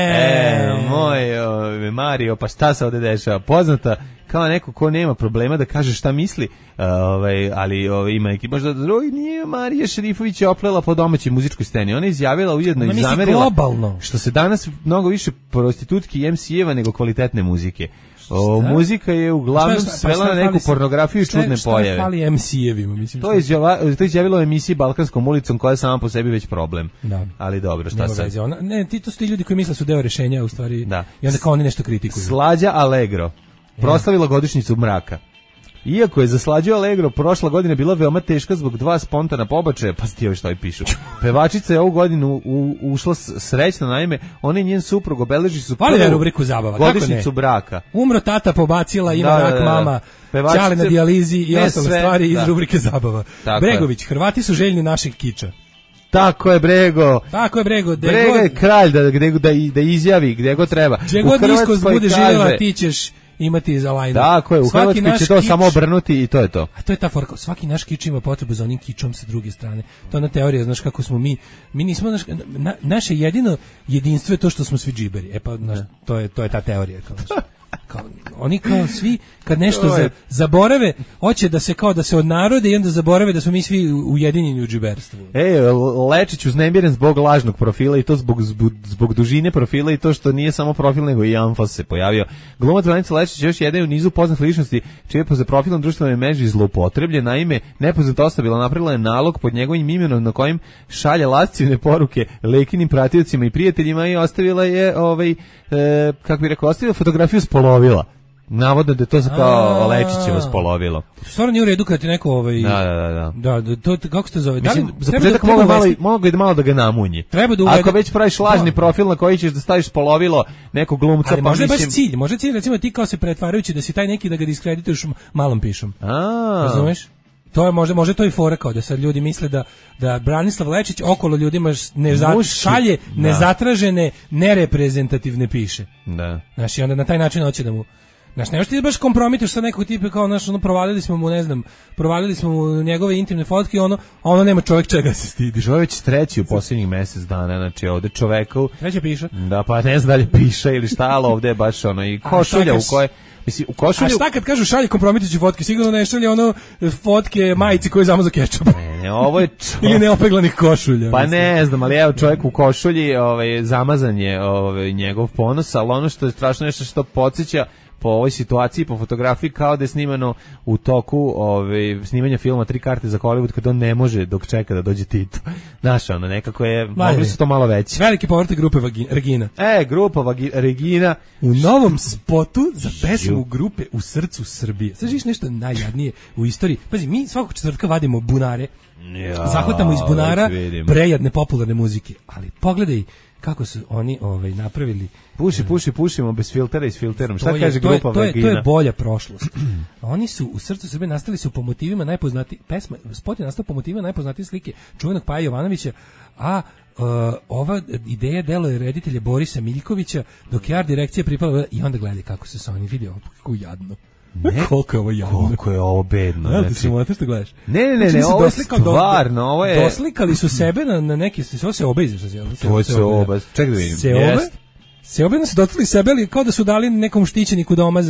e moj o, Mario, pa šta se ovde dešava? Poznata kao neko ko nema problema da kaže šta misli, ovaj, ali ovaj, ima neki možda drugi, nije Marija Šerifović je oplela po domaćoj muzičkoj sceni. Ona je izjavila ujedno i zamerila globalno. Što se danas mnogo više prostitutki i em ce-eva nego kvalitetne muzike. O, muzika je uglavnom šta, šta, svela na neku pornografiju i čudne šta, pojave. Šta fali em ce-evima? Mislim, to je izjava, to je izjavilo u emisiji Balkanskom ulicom koja je sama po sebi već problem. Da. Ali dobro, šta sad? Ona, ne, ti to su ti ljudi koji misle su deo rešenja u stvari. Da. I onda kao oni nešto kritikuju. Slađa Allegro proslavila godišnjicu Mraka. Iako je za Slađu Allegro prošla godina bila veoma teška zbog dva spontana pobačaja, pa sti ovi što i pišu. Pevačica je ovu godinu u, ušla srećno, naime, ona i njen suprug obeleži su prvu rubriku zabava. Godišnjicu braka. Umro tata, pobacila, ima da, rak da, da. mama, ćale na dijalizi i ostale sve, stvari iz da. rubrike zabava. Tako Bregović, je. Hrvati su željni našeg kiča. Tako je Brego. Tako je Brego. Brego je kralj da, gde, da, da izjavi gdje god treba. Gdje god iskost bude živjela, ti ćeš imati za lajnu. Tako je, u svaki Hrvatskoj će to kič, samo obrnuti i to je to. A to je ta forka, svaki naš kič ima potrebu za onim kičom sa druge strane. To je ona teorija, znaš kako smo mi, mi nismo, naš, na, naše jedino jedinstvo je to što smo svi džiberi. E pa, naš, to, je, to je ta teorija. Kao, naš, kao, oni kao svi, kad nešto za, zaborave, hoće da se kao da se odnarode i onda zaborave da smo mi svi ujedinjeni u džiberstvu. Ej, Lečić uznemiren zbog lažnog profila i to zbog, zbog, zbog dužine profila i to što nije samo profil nego i anfas se pojavio. Glumac Vladica Lečić još jedan u nizu poznatih ličnosti čije je za profilom društvene mreže zloupotrebljen. Naime, nepoznata osoba bila napravila je nalog pod njegovim imenom na kojim šalje lascivne poruke lekinim pratiocima i prijateljima i ostavila je ovaj, e, kako bih rekao, ostavila fotografiju spolovila. Navodno da je to kao Lečićevo spolovilo. Stvarno nije u redu kad ti neko ovaj Da, da, da. Da, to kako se to zove? Mislim, da li, za početak mogu malo mogu da malo da ga namunji. Treba da uvede, ako već praviš lažni profil na koji ćeš da staviš spolovilo nekog glumca, ali pa možda mislim... je baš cilj, možda cilj recimo ti kao se pretvarajući da si taj neki da ga diskredituješ malom pišom. A. Razumeš? To je možda može to i fora kao da sad ljudi misle da da Branislav Lečić okolo ljudima ne za, šalje da. nezatražene, nereprezentativne piše. Da. Znači onda na taj način hoće da mu Znaš, nešto ti baš kompromituješ sa nekog tipa kao, znaš, ono, provalili smo mu, ne znam, provalili smo mu njegove intimne fotke, ono, a ono nema čovjek čega se stidiš. Ovo je već treći u posljednjih mjesec dana, znači ovdje čoveku... Treće piše? Da, pa ne znam da li piše ili šta, ali ovdje je baš ono, i košulja u koje... Mislim, u košulju... A šta kad kažu šalje kompromitujuće fotke? Sigurno ne šalje ono fotke majici koje je zamazo kečap. Ne, ne, ovo je čovjek... Ili neopeglanih košulja. Pa mislim. Ne znam, ali evo čovjek u košulji, ovaj, zamazan je ovaj, njegov ponos, ali ono što je strašno nešto što podsjeća po ovoj situaciji, po fotografiji, kao da je snimano u toku ovaj, snimanja filma Tri karte za Hollywood, kad on ne može dok čeka da dođe Tito. Znaš, ono, nekako je, Vajne. Mogli su to malo veći. Veliki povratak grupe Vagi, Regina. E, grupa Vagi, Regina. U novom spotu za pesmu grupe U srcu Srbije. Sad žiš nešto najjadnije u istoriji. Pazi, mi svakog četvrtka vadimo bunare, ja, zahvatamo iz bunara prejadne popularne muzike, ali pogledaj kako su oni ovaj napravili. Puši, puši, pušimo bez filtera i s filterom. Šta je, kaže to grupa je, to je, Vagina? To je bolja prošlost. Oni su u srcu Srbije nastali su po motivima najpoznati pesma, spot je nastao po motivima najpoznatije slike čuvenog Paje Jovanovića, a uh, ova ideja delo je reditelja Borisa Miljkovića, dok je art direkcija pripala i onda gledaj kako se sa oni vidio, kako jadno. Ne, koliko je ovo jadno. Koliko je ovo bedno. Ja, znači, znači, što gledaš? Ne, ne, ne, ne ovo je stvarno, ovo je... Doslikali su sebe na, na neki, sve se obe izraš. To je se obe, ček da vidim. Se obe, se obe se dotakli sebe, ali kao da su dali nekom štićeniku doma za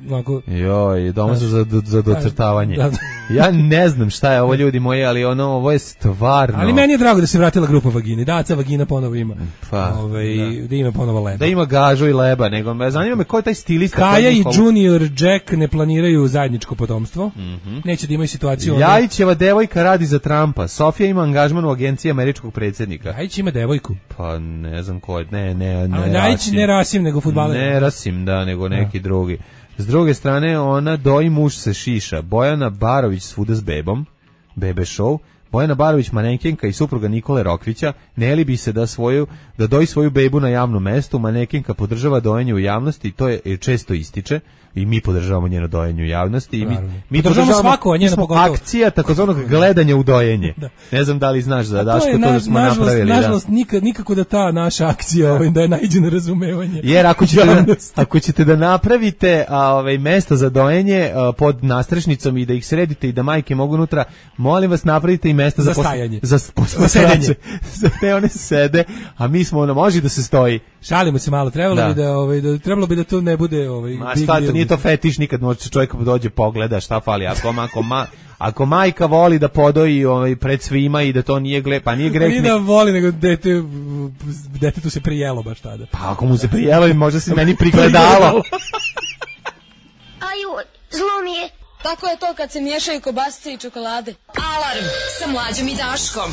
onako... Joj, doma su za, za docrtavanje. Da. Ja ne znam šta je ovo, ljudi moji, ali ono, ovo je stvarno... Ali meni je drago da se vratila grupa vagine. Daca vagina ponovo ima. Pa, Ove, da. da ima ponovo leba. Da ima gažu i leba, nego me zanima me ko je taj stilista. Kaja i njihov... Junior Jack ne planiraju zajedničko potomstvo. Mm-hmm. Neće da imaju situaciju... Ljajićeva devojka radi za Trumpa. Sofija ima angažman u agenciji američkog predsjednika. Ljajić ima devojku. Pa ne znam ko je. Ne, ne, ne. Ali Ljajić ne Rasim, nego fudbaler. Ne Rasim, da, nego neki da. drugi. S druge strane, ona doji, muž se šiša. Bojana Barović svuda s bebom. Bebe show. Bojana Barović, manekenka i supruga Nikole Rokvića, ne libi se da svoju da doji svoju bebu na javnom mestu. Manekenka podržava dojenje u javnosti i to je često ističe. I mi podržavamo njeno dojenje u javnosti i mi, mi podržavamo svako, a njeno pogotovo. Akcija takozvanog gledanja u dojenje. Da. Ne znam da li znaš za Daško, to, to da smo nažalost, napravili. Nažalost, da. nikad, nikako da ta naša akcija ovaj, da je naiđe na razumevanje. Jer ako ćete, da, ako ćete da napravite a, ovaj, mesta za dojenje a, pod nastrešnicom i da ih sredite i da majke mogu unutra, molim vas napravite i mesta za, za stajanje. Za, za sedenje. Za te one sede, a mi smo ono, može da se stoji. Šalimo se malo, trebalo da. bi da, ovaj, da, trebalo bi da to ne bude ovaj, ma šta, to nije to fetiš, nikad može čovjek dođe pogleda šta fali, ako, ako, ma, ako majka voli da podoji ovaj, pred svima i da to nije gle, pa nije greh. Nije da voli, nego dete, detetu se prijelo baš tada. Pa ako mu se prijelo, možda se meni prigledalo. Aju, zlo mi je. Tako je to kad se miješaju kobasice i čokolade. Alarm sa Mlađom i Daškom.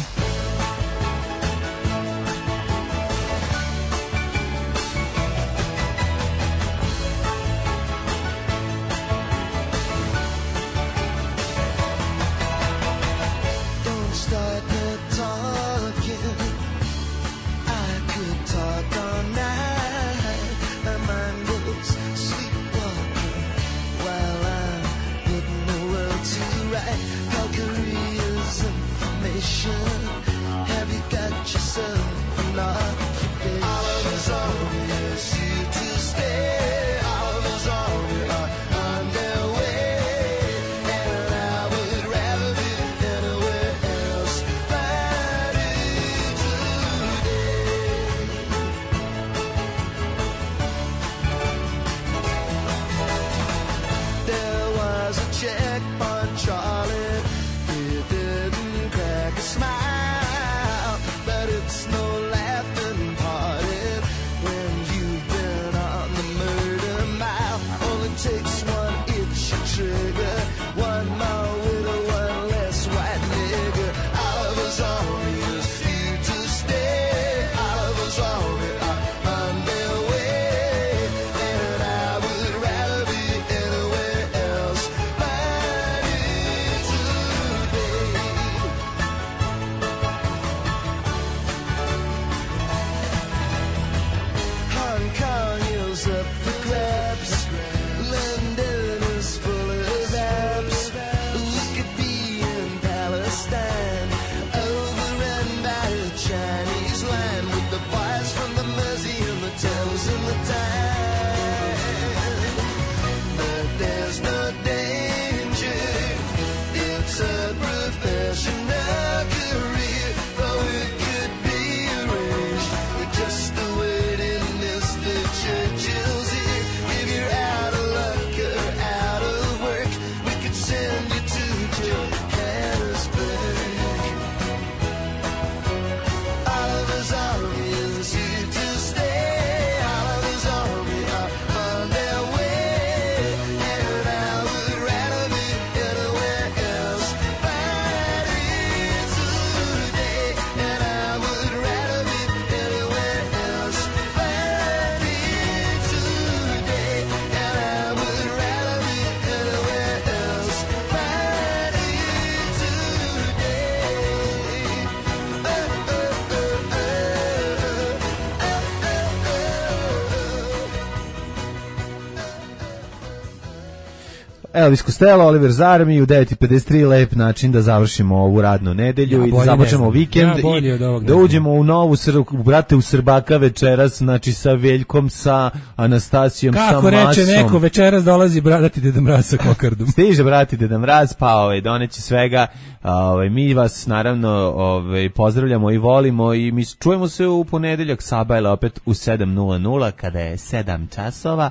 Elvis Costello, Oliver Zarmi u devet i pedeset tri, lep način da završimo ovu radnu nedelju ja, i da započnemo vikend ja, i da uđemo u novu Srbu, brate, u Srbaka večeras, znači sa Veljkom, sa Anastasijom, kako sa Masom. Kako reče neko, večeras dolazi brati Deda Mraz sa kokardom. Stiže brati Deda Mraz, pa ovaj, doneće svega. Ovaj, mi vas naravno ovaj, pozdravljamo i volimo i mi čujemo se u ponedeljak, Sabajla opet u sedam nula nula kada je sedam časova.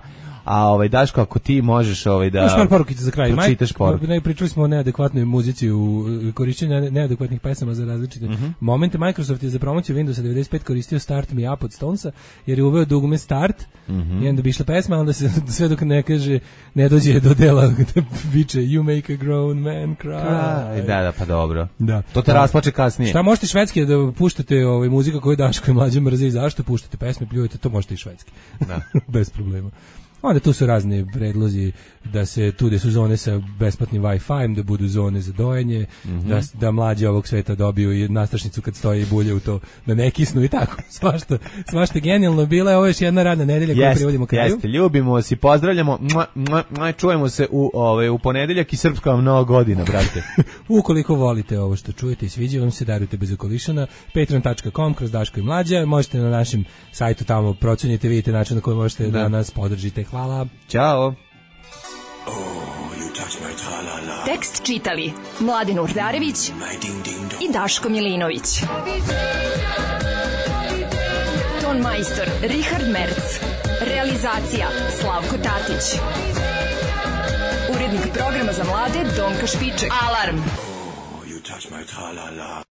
a ovaj Daško, ako ti možeš ovaj da Još par porukica za kraj. pročitaš poruke. Ne, pričali smo o neadekvatnoj muzici u korišćenju neadekvatnih pesama za različite Mhm. momente. Microsoft je za promociju Windowsa devedeset pet koristio Start Me Up od Stonesa, jer je uveo dugme Start Mhm. i onda bi išla pesma, onda se sve dok ne kaže, ne dođe do dela gde viče You make a grown man cry. Aj, da, da, pa dobro. Da. To te rasplače kasnije. Šta možete švedski da puštate ovaj muzika koju Daško i Mlađa mrze i zašto puštate pesme, pljujete, to možete i švedski. Da. Bez problema. Onda tu su razni predlozi da se tu gde su zone sa besplatnim Wi-Fi-em, da budu zone za dojenje, Mhm. da, da mlađi ovog sveta dobiju i nastrašnicu kad stoji i bulje u to, da ne kisnu i tako. Svašta, svašta genijalno. Bila je ovo još jedna radna nedelja koju privodimo kraju. Jeste, ljubimo vas i pozdravljamo. Mua, mua, mua, čujemo se u, ove, u ponedeljak i srpska vam mnogo godina, brate. Ukoliko volite ovo što čujete i sviđa vam se, darujte bez okolišana, patreon dot com kroz Daško i Mlađa, možete na našem sajtu tamo procunjete, vidite način na koji možete da, Da. nas podržite. Hvala. Ćao. Tekst čitali Mladin Urdarević i Daško Milinović. Ton majstor Richard Merc. Realizacija Slavko Tatić. Urednik programa za mlade Donka Špiček. Alarm!